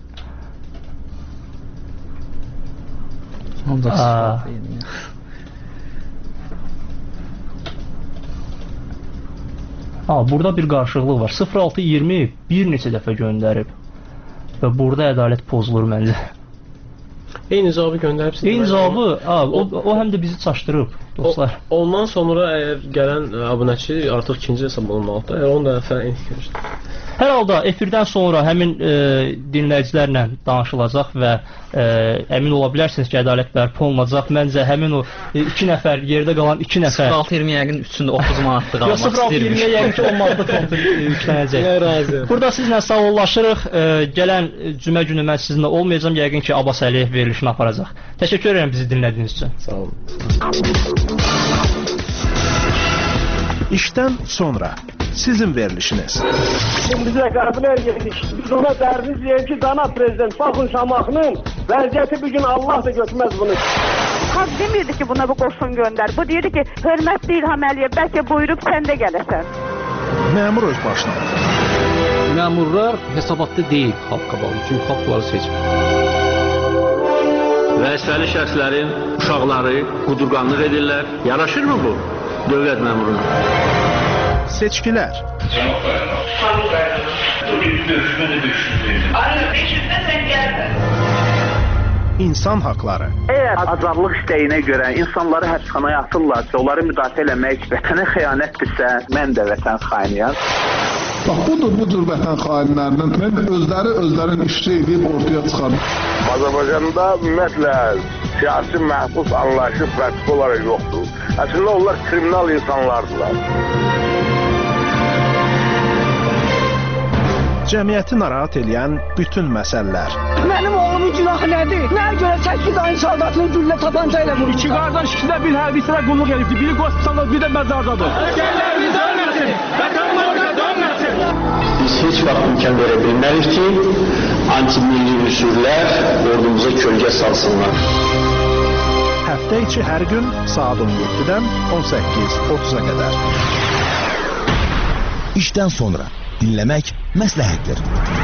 Burada bir qarşılıq var. 0620 bir neçə dəfə göndərib və burada ədalət pozulur məncə. Eyni cavabı göndəribsiniz. Eyni cavabı, o həm də bizi çaşdırıb dostlar. Ondan sonra əgər gələn abunəçi artıq ikinci hesab olunmalıdır. Əgər 10 dəfə eyni. Hər halda efirdən sonra həmin dinləyicilərlə danışılacaq və əmin ola bilərsiniz ki, ədalət bərpa olunacaq. Məncə həmin o 2 nəfər, yerdə qalan 2 nəfər 0620 yəqin üçündə 30 manatlıq almaq istəyirmiş. 0620 yəqin ki, 10 manatlıq kontur yüklənəcək. Burada sizlə sağollaşırıq. Gələn cümə günü mən sizinlə olmayacağam. Yəqin ki, Abbas Əliyev verilişini aparacaq. Təşəkkür edirəm bizi dinlədiyiniz üçün. Sağ olun. İşdən sonra sizin verilişiniz. Biz rəqəblər yedik. Biz ona dərdiz deyək ki, cənab prezident, baxın Şamaxının vəziyyəti bugün Allah da götürməz bunu. Xalq demirdi ki, buna bu qoşun göndər. Bu deyirdi ki, hörmətli İlham Əliyev, bəlkə buyurub sən də gələsən. Məmur öz başına. Məmurlar hesabatda deyil xalq qabağı, çünki xalq bunları seçmir. Vəzifəli şəxslərin uşaqları qudurqanlıq edirlər. Yaraşırmı bu dövlət məmuruna? Seçkilər. İnsan haqları. Əgər azadlıq istəyinə görə insanları həbsxanaya atırlarsa, onları müdafiə eləmək vətənə xəyanətdirsə, mən də vətən xainiyəm. Bax, budur vətən xainlərinin özlərin işçi edib ortaya çıxarır. Azərbaycanda ümumiyyətlə siyasi məhbus anlayışı pratik olaraq yoxdur. Əslində onlar kriminal insanlardılar. Cəmiyyəti narahat edən bütün məsələlər. Mənim oğlumun günahı nədir? Nəyə görə 8 ayın soldatını güllə tabanca ilə vurur? İki qardaş ikisində bir hərbiçilə qulluq edibdir. Biri qospitalda, biri də məzardadır. Əsgərlərimiz ölməsin, vətənimizə dönməsin. Biz heç vaxt imkan verə bilmərik ki, antimilli üsullər ordumuza kölgə salsınlar. Həftə içi hər gün saat 17-dən 18:30-a qədər. İşdən sonra dinləmək məsləhətdir.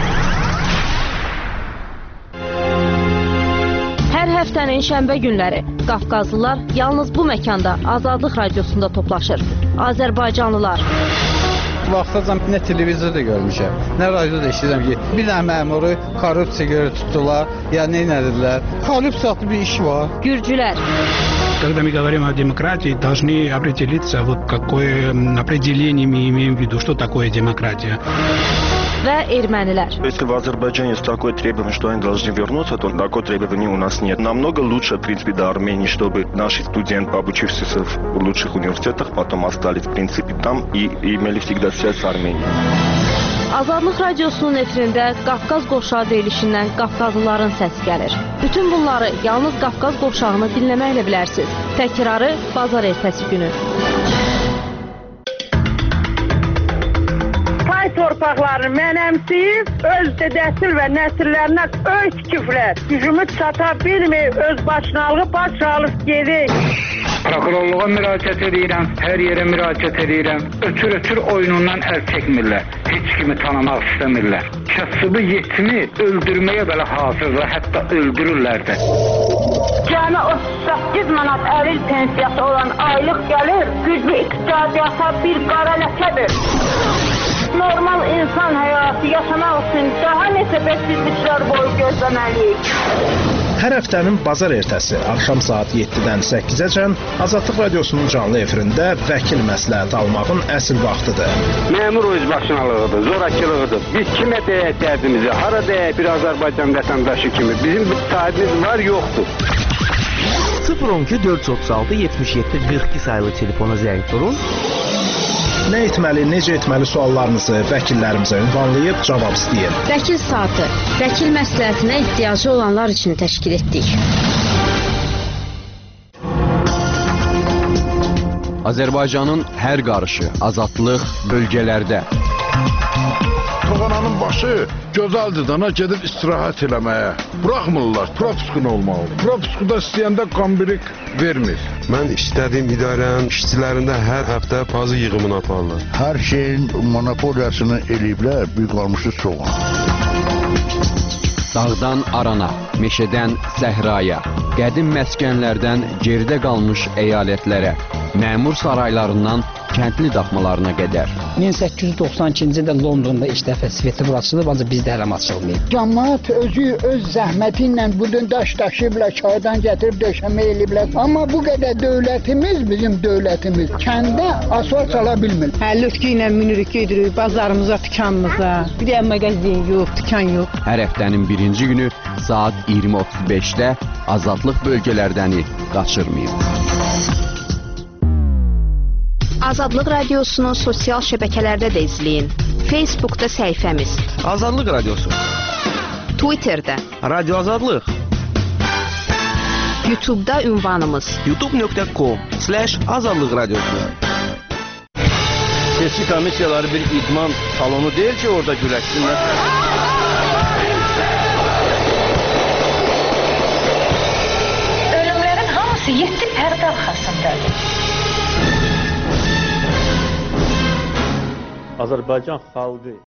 Hər həftənin şənbə günləri Qafqazlılar yalnız bu məkanda Azadlıq Radiosunda toplaşır. Azərbaycanlılar. Vaxtacan nə televizorda görmüşəm, nə radioda eşidirəm ki, bir dənə məmuru korrupsiya görə tutdular, ya nə edilər. Korrupsiyalı bir iş var. Gürcülər. Когда мы говорим о демократии, должны определиться, вот какое определение мы имеем в виду, что такое демократия. Və ermənilər. Если в Азербайджане есть такое требование, что они должны вернуться, то такого требования у нас нет. Намного лучше, в принципе, до Армении, чтобы наши студенты, обучившиеся в лучших университетах, потом остались, в принципе, там и имели всегда связь с Арменией. Azadlıq Radiosunun efirində Qafqaz qovşağı deyilişindən Qafqazlıların səsi gəlir. Bütün bunları yalnız Qafqaz qovşağını dinləməklə bilərsiniz. Təkrarı bazar ertəsi günü. Pay torpaq torpaqlarını mənəmsiyib, öz dedəsil və nəsillərinə öz küfrlər, gücümü çata bilməyib, öz başınalığı baş alıb gedir. Prokurorluğa müraciət edirəm, hər yerə müraciət edirəm. Ötür oyunundan əl çəkmirlər. Heç kimi tanımaq istəmirlər. Kasıbı yetimi öldürməyə belə hazırlar, hətta öldürürlər də. Cəmi 38 manat əril pensiyası olan aylıq gəlir, güclü iqtisadiyyata bir qara ləkədir. Normal insan həyatı yaşamaq üçün daha neçə bəksizliklər boyu gözləməliyik. Hər həftənin bazar ertəsi axşam saat 7-dən 8-əcən Azadlıq Radiosunun canlı efirində vəkil məsləhət almağın əsl vaxtıdır. Məmur özbaşınalığıdır, zorakılığıdır. Biz kimə deyək dərdimizi, hara deyək bir Azərbaycan vətəndaşı kimi. Bizim bir sahibimiz var, yoxdur. 012 436 77 42 sayılı telefona zəng vurun. Nə etməli, necə etməli suallarınızı vəkillərimizə ünvanlayıb cavab istəyin. Vəkil saatı, vəkil məsləhətinə ehtiyacı olanlar üçün təşkil etdik. Azərbaycanın hər qarışı, azadlıq bölgələrdə. Toğananın başı gözəldir dana gedib istirahət eləməyə. Buraxmırlar, propiskun olmalı. Propuskuda istəyəndə qambirik vermir. Mən istədiyim idarənin işçilərində hər həftə pazı yığımını aparırlar. Hər şeyin monopoliyasını eləyiblər, büyük qalmışı soğan. Dağdan arana, meşədən səhraya, qədim məskənlərdən geridə qalmış əyalətlərə, məmur saraylarından kəndli daxmalarına qədər. 1892-ci ildə Londonda ilk dəfə svetofor açılıb, ancaq bizdə hələm açılmayıb. Cəmaət özü öz zəhməti ilə budun daş daşıyıblar, çaydan gətirib döşəmə eləyiblər. Amma bu qədər dövlətimiz, bizim dövlətimiz kəndə asfalt çala bilmir. Lütki ilə minirik, gedirik bazarımıza, dükanımıza. Bir də mağazin yox, dükan yox. Hər həftənin birinci günü saat 20:35-də Azadlıq bölgələrdəni qaçırmayın. Azadlıq Radiosunu sosial şəbəkələrdə də izləyin. Facebookda səhifəmiz Azadlıq Radiosu, Twitterdə Radio Azadlıq, YouTube'da ünvanımız youtube.com/Azadlıq Radiosu. Seçki komissiyaları bir idman salonu deyil ki, orada güləşsinlər. Ölümlərin hamısı 7 pərdə arxasındadır. Azərbaycan xalqı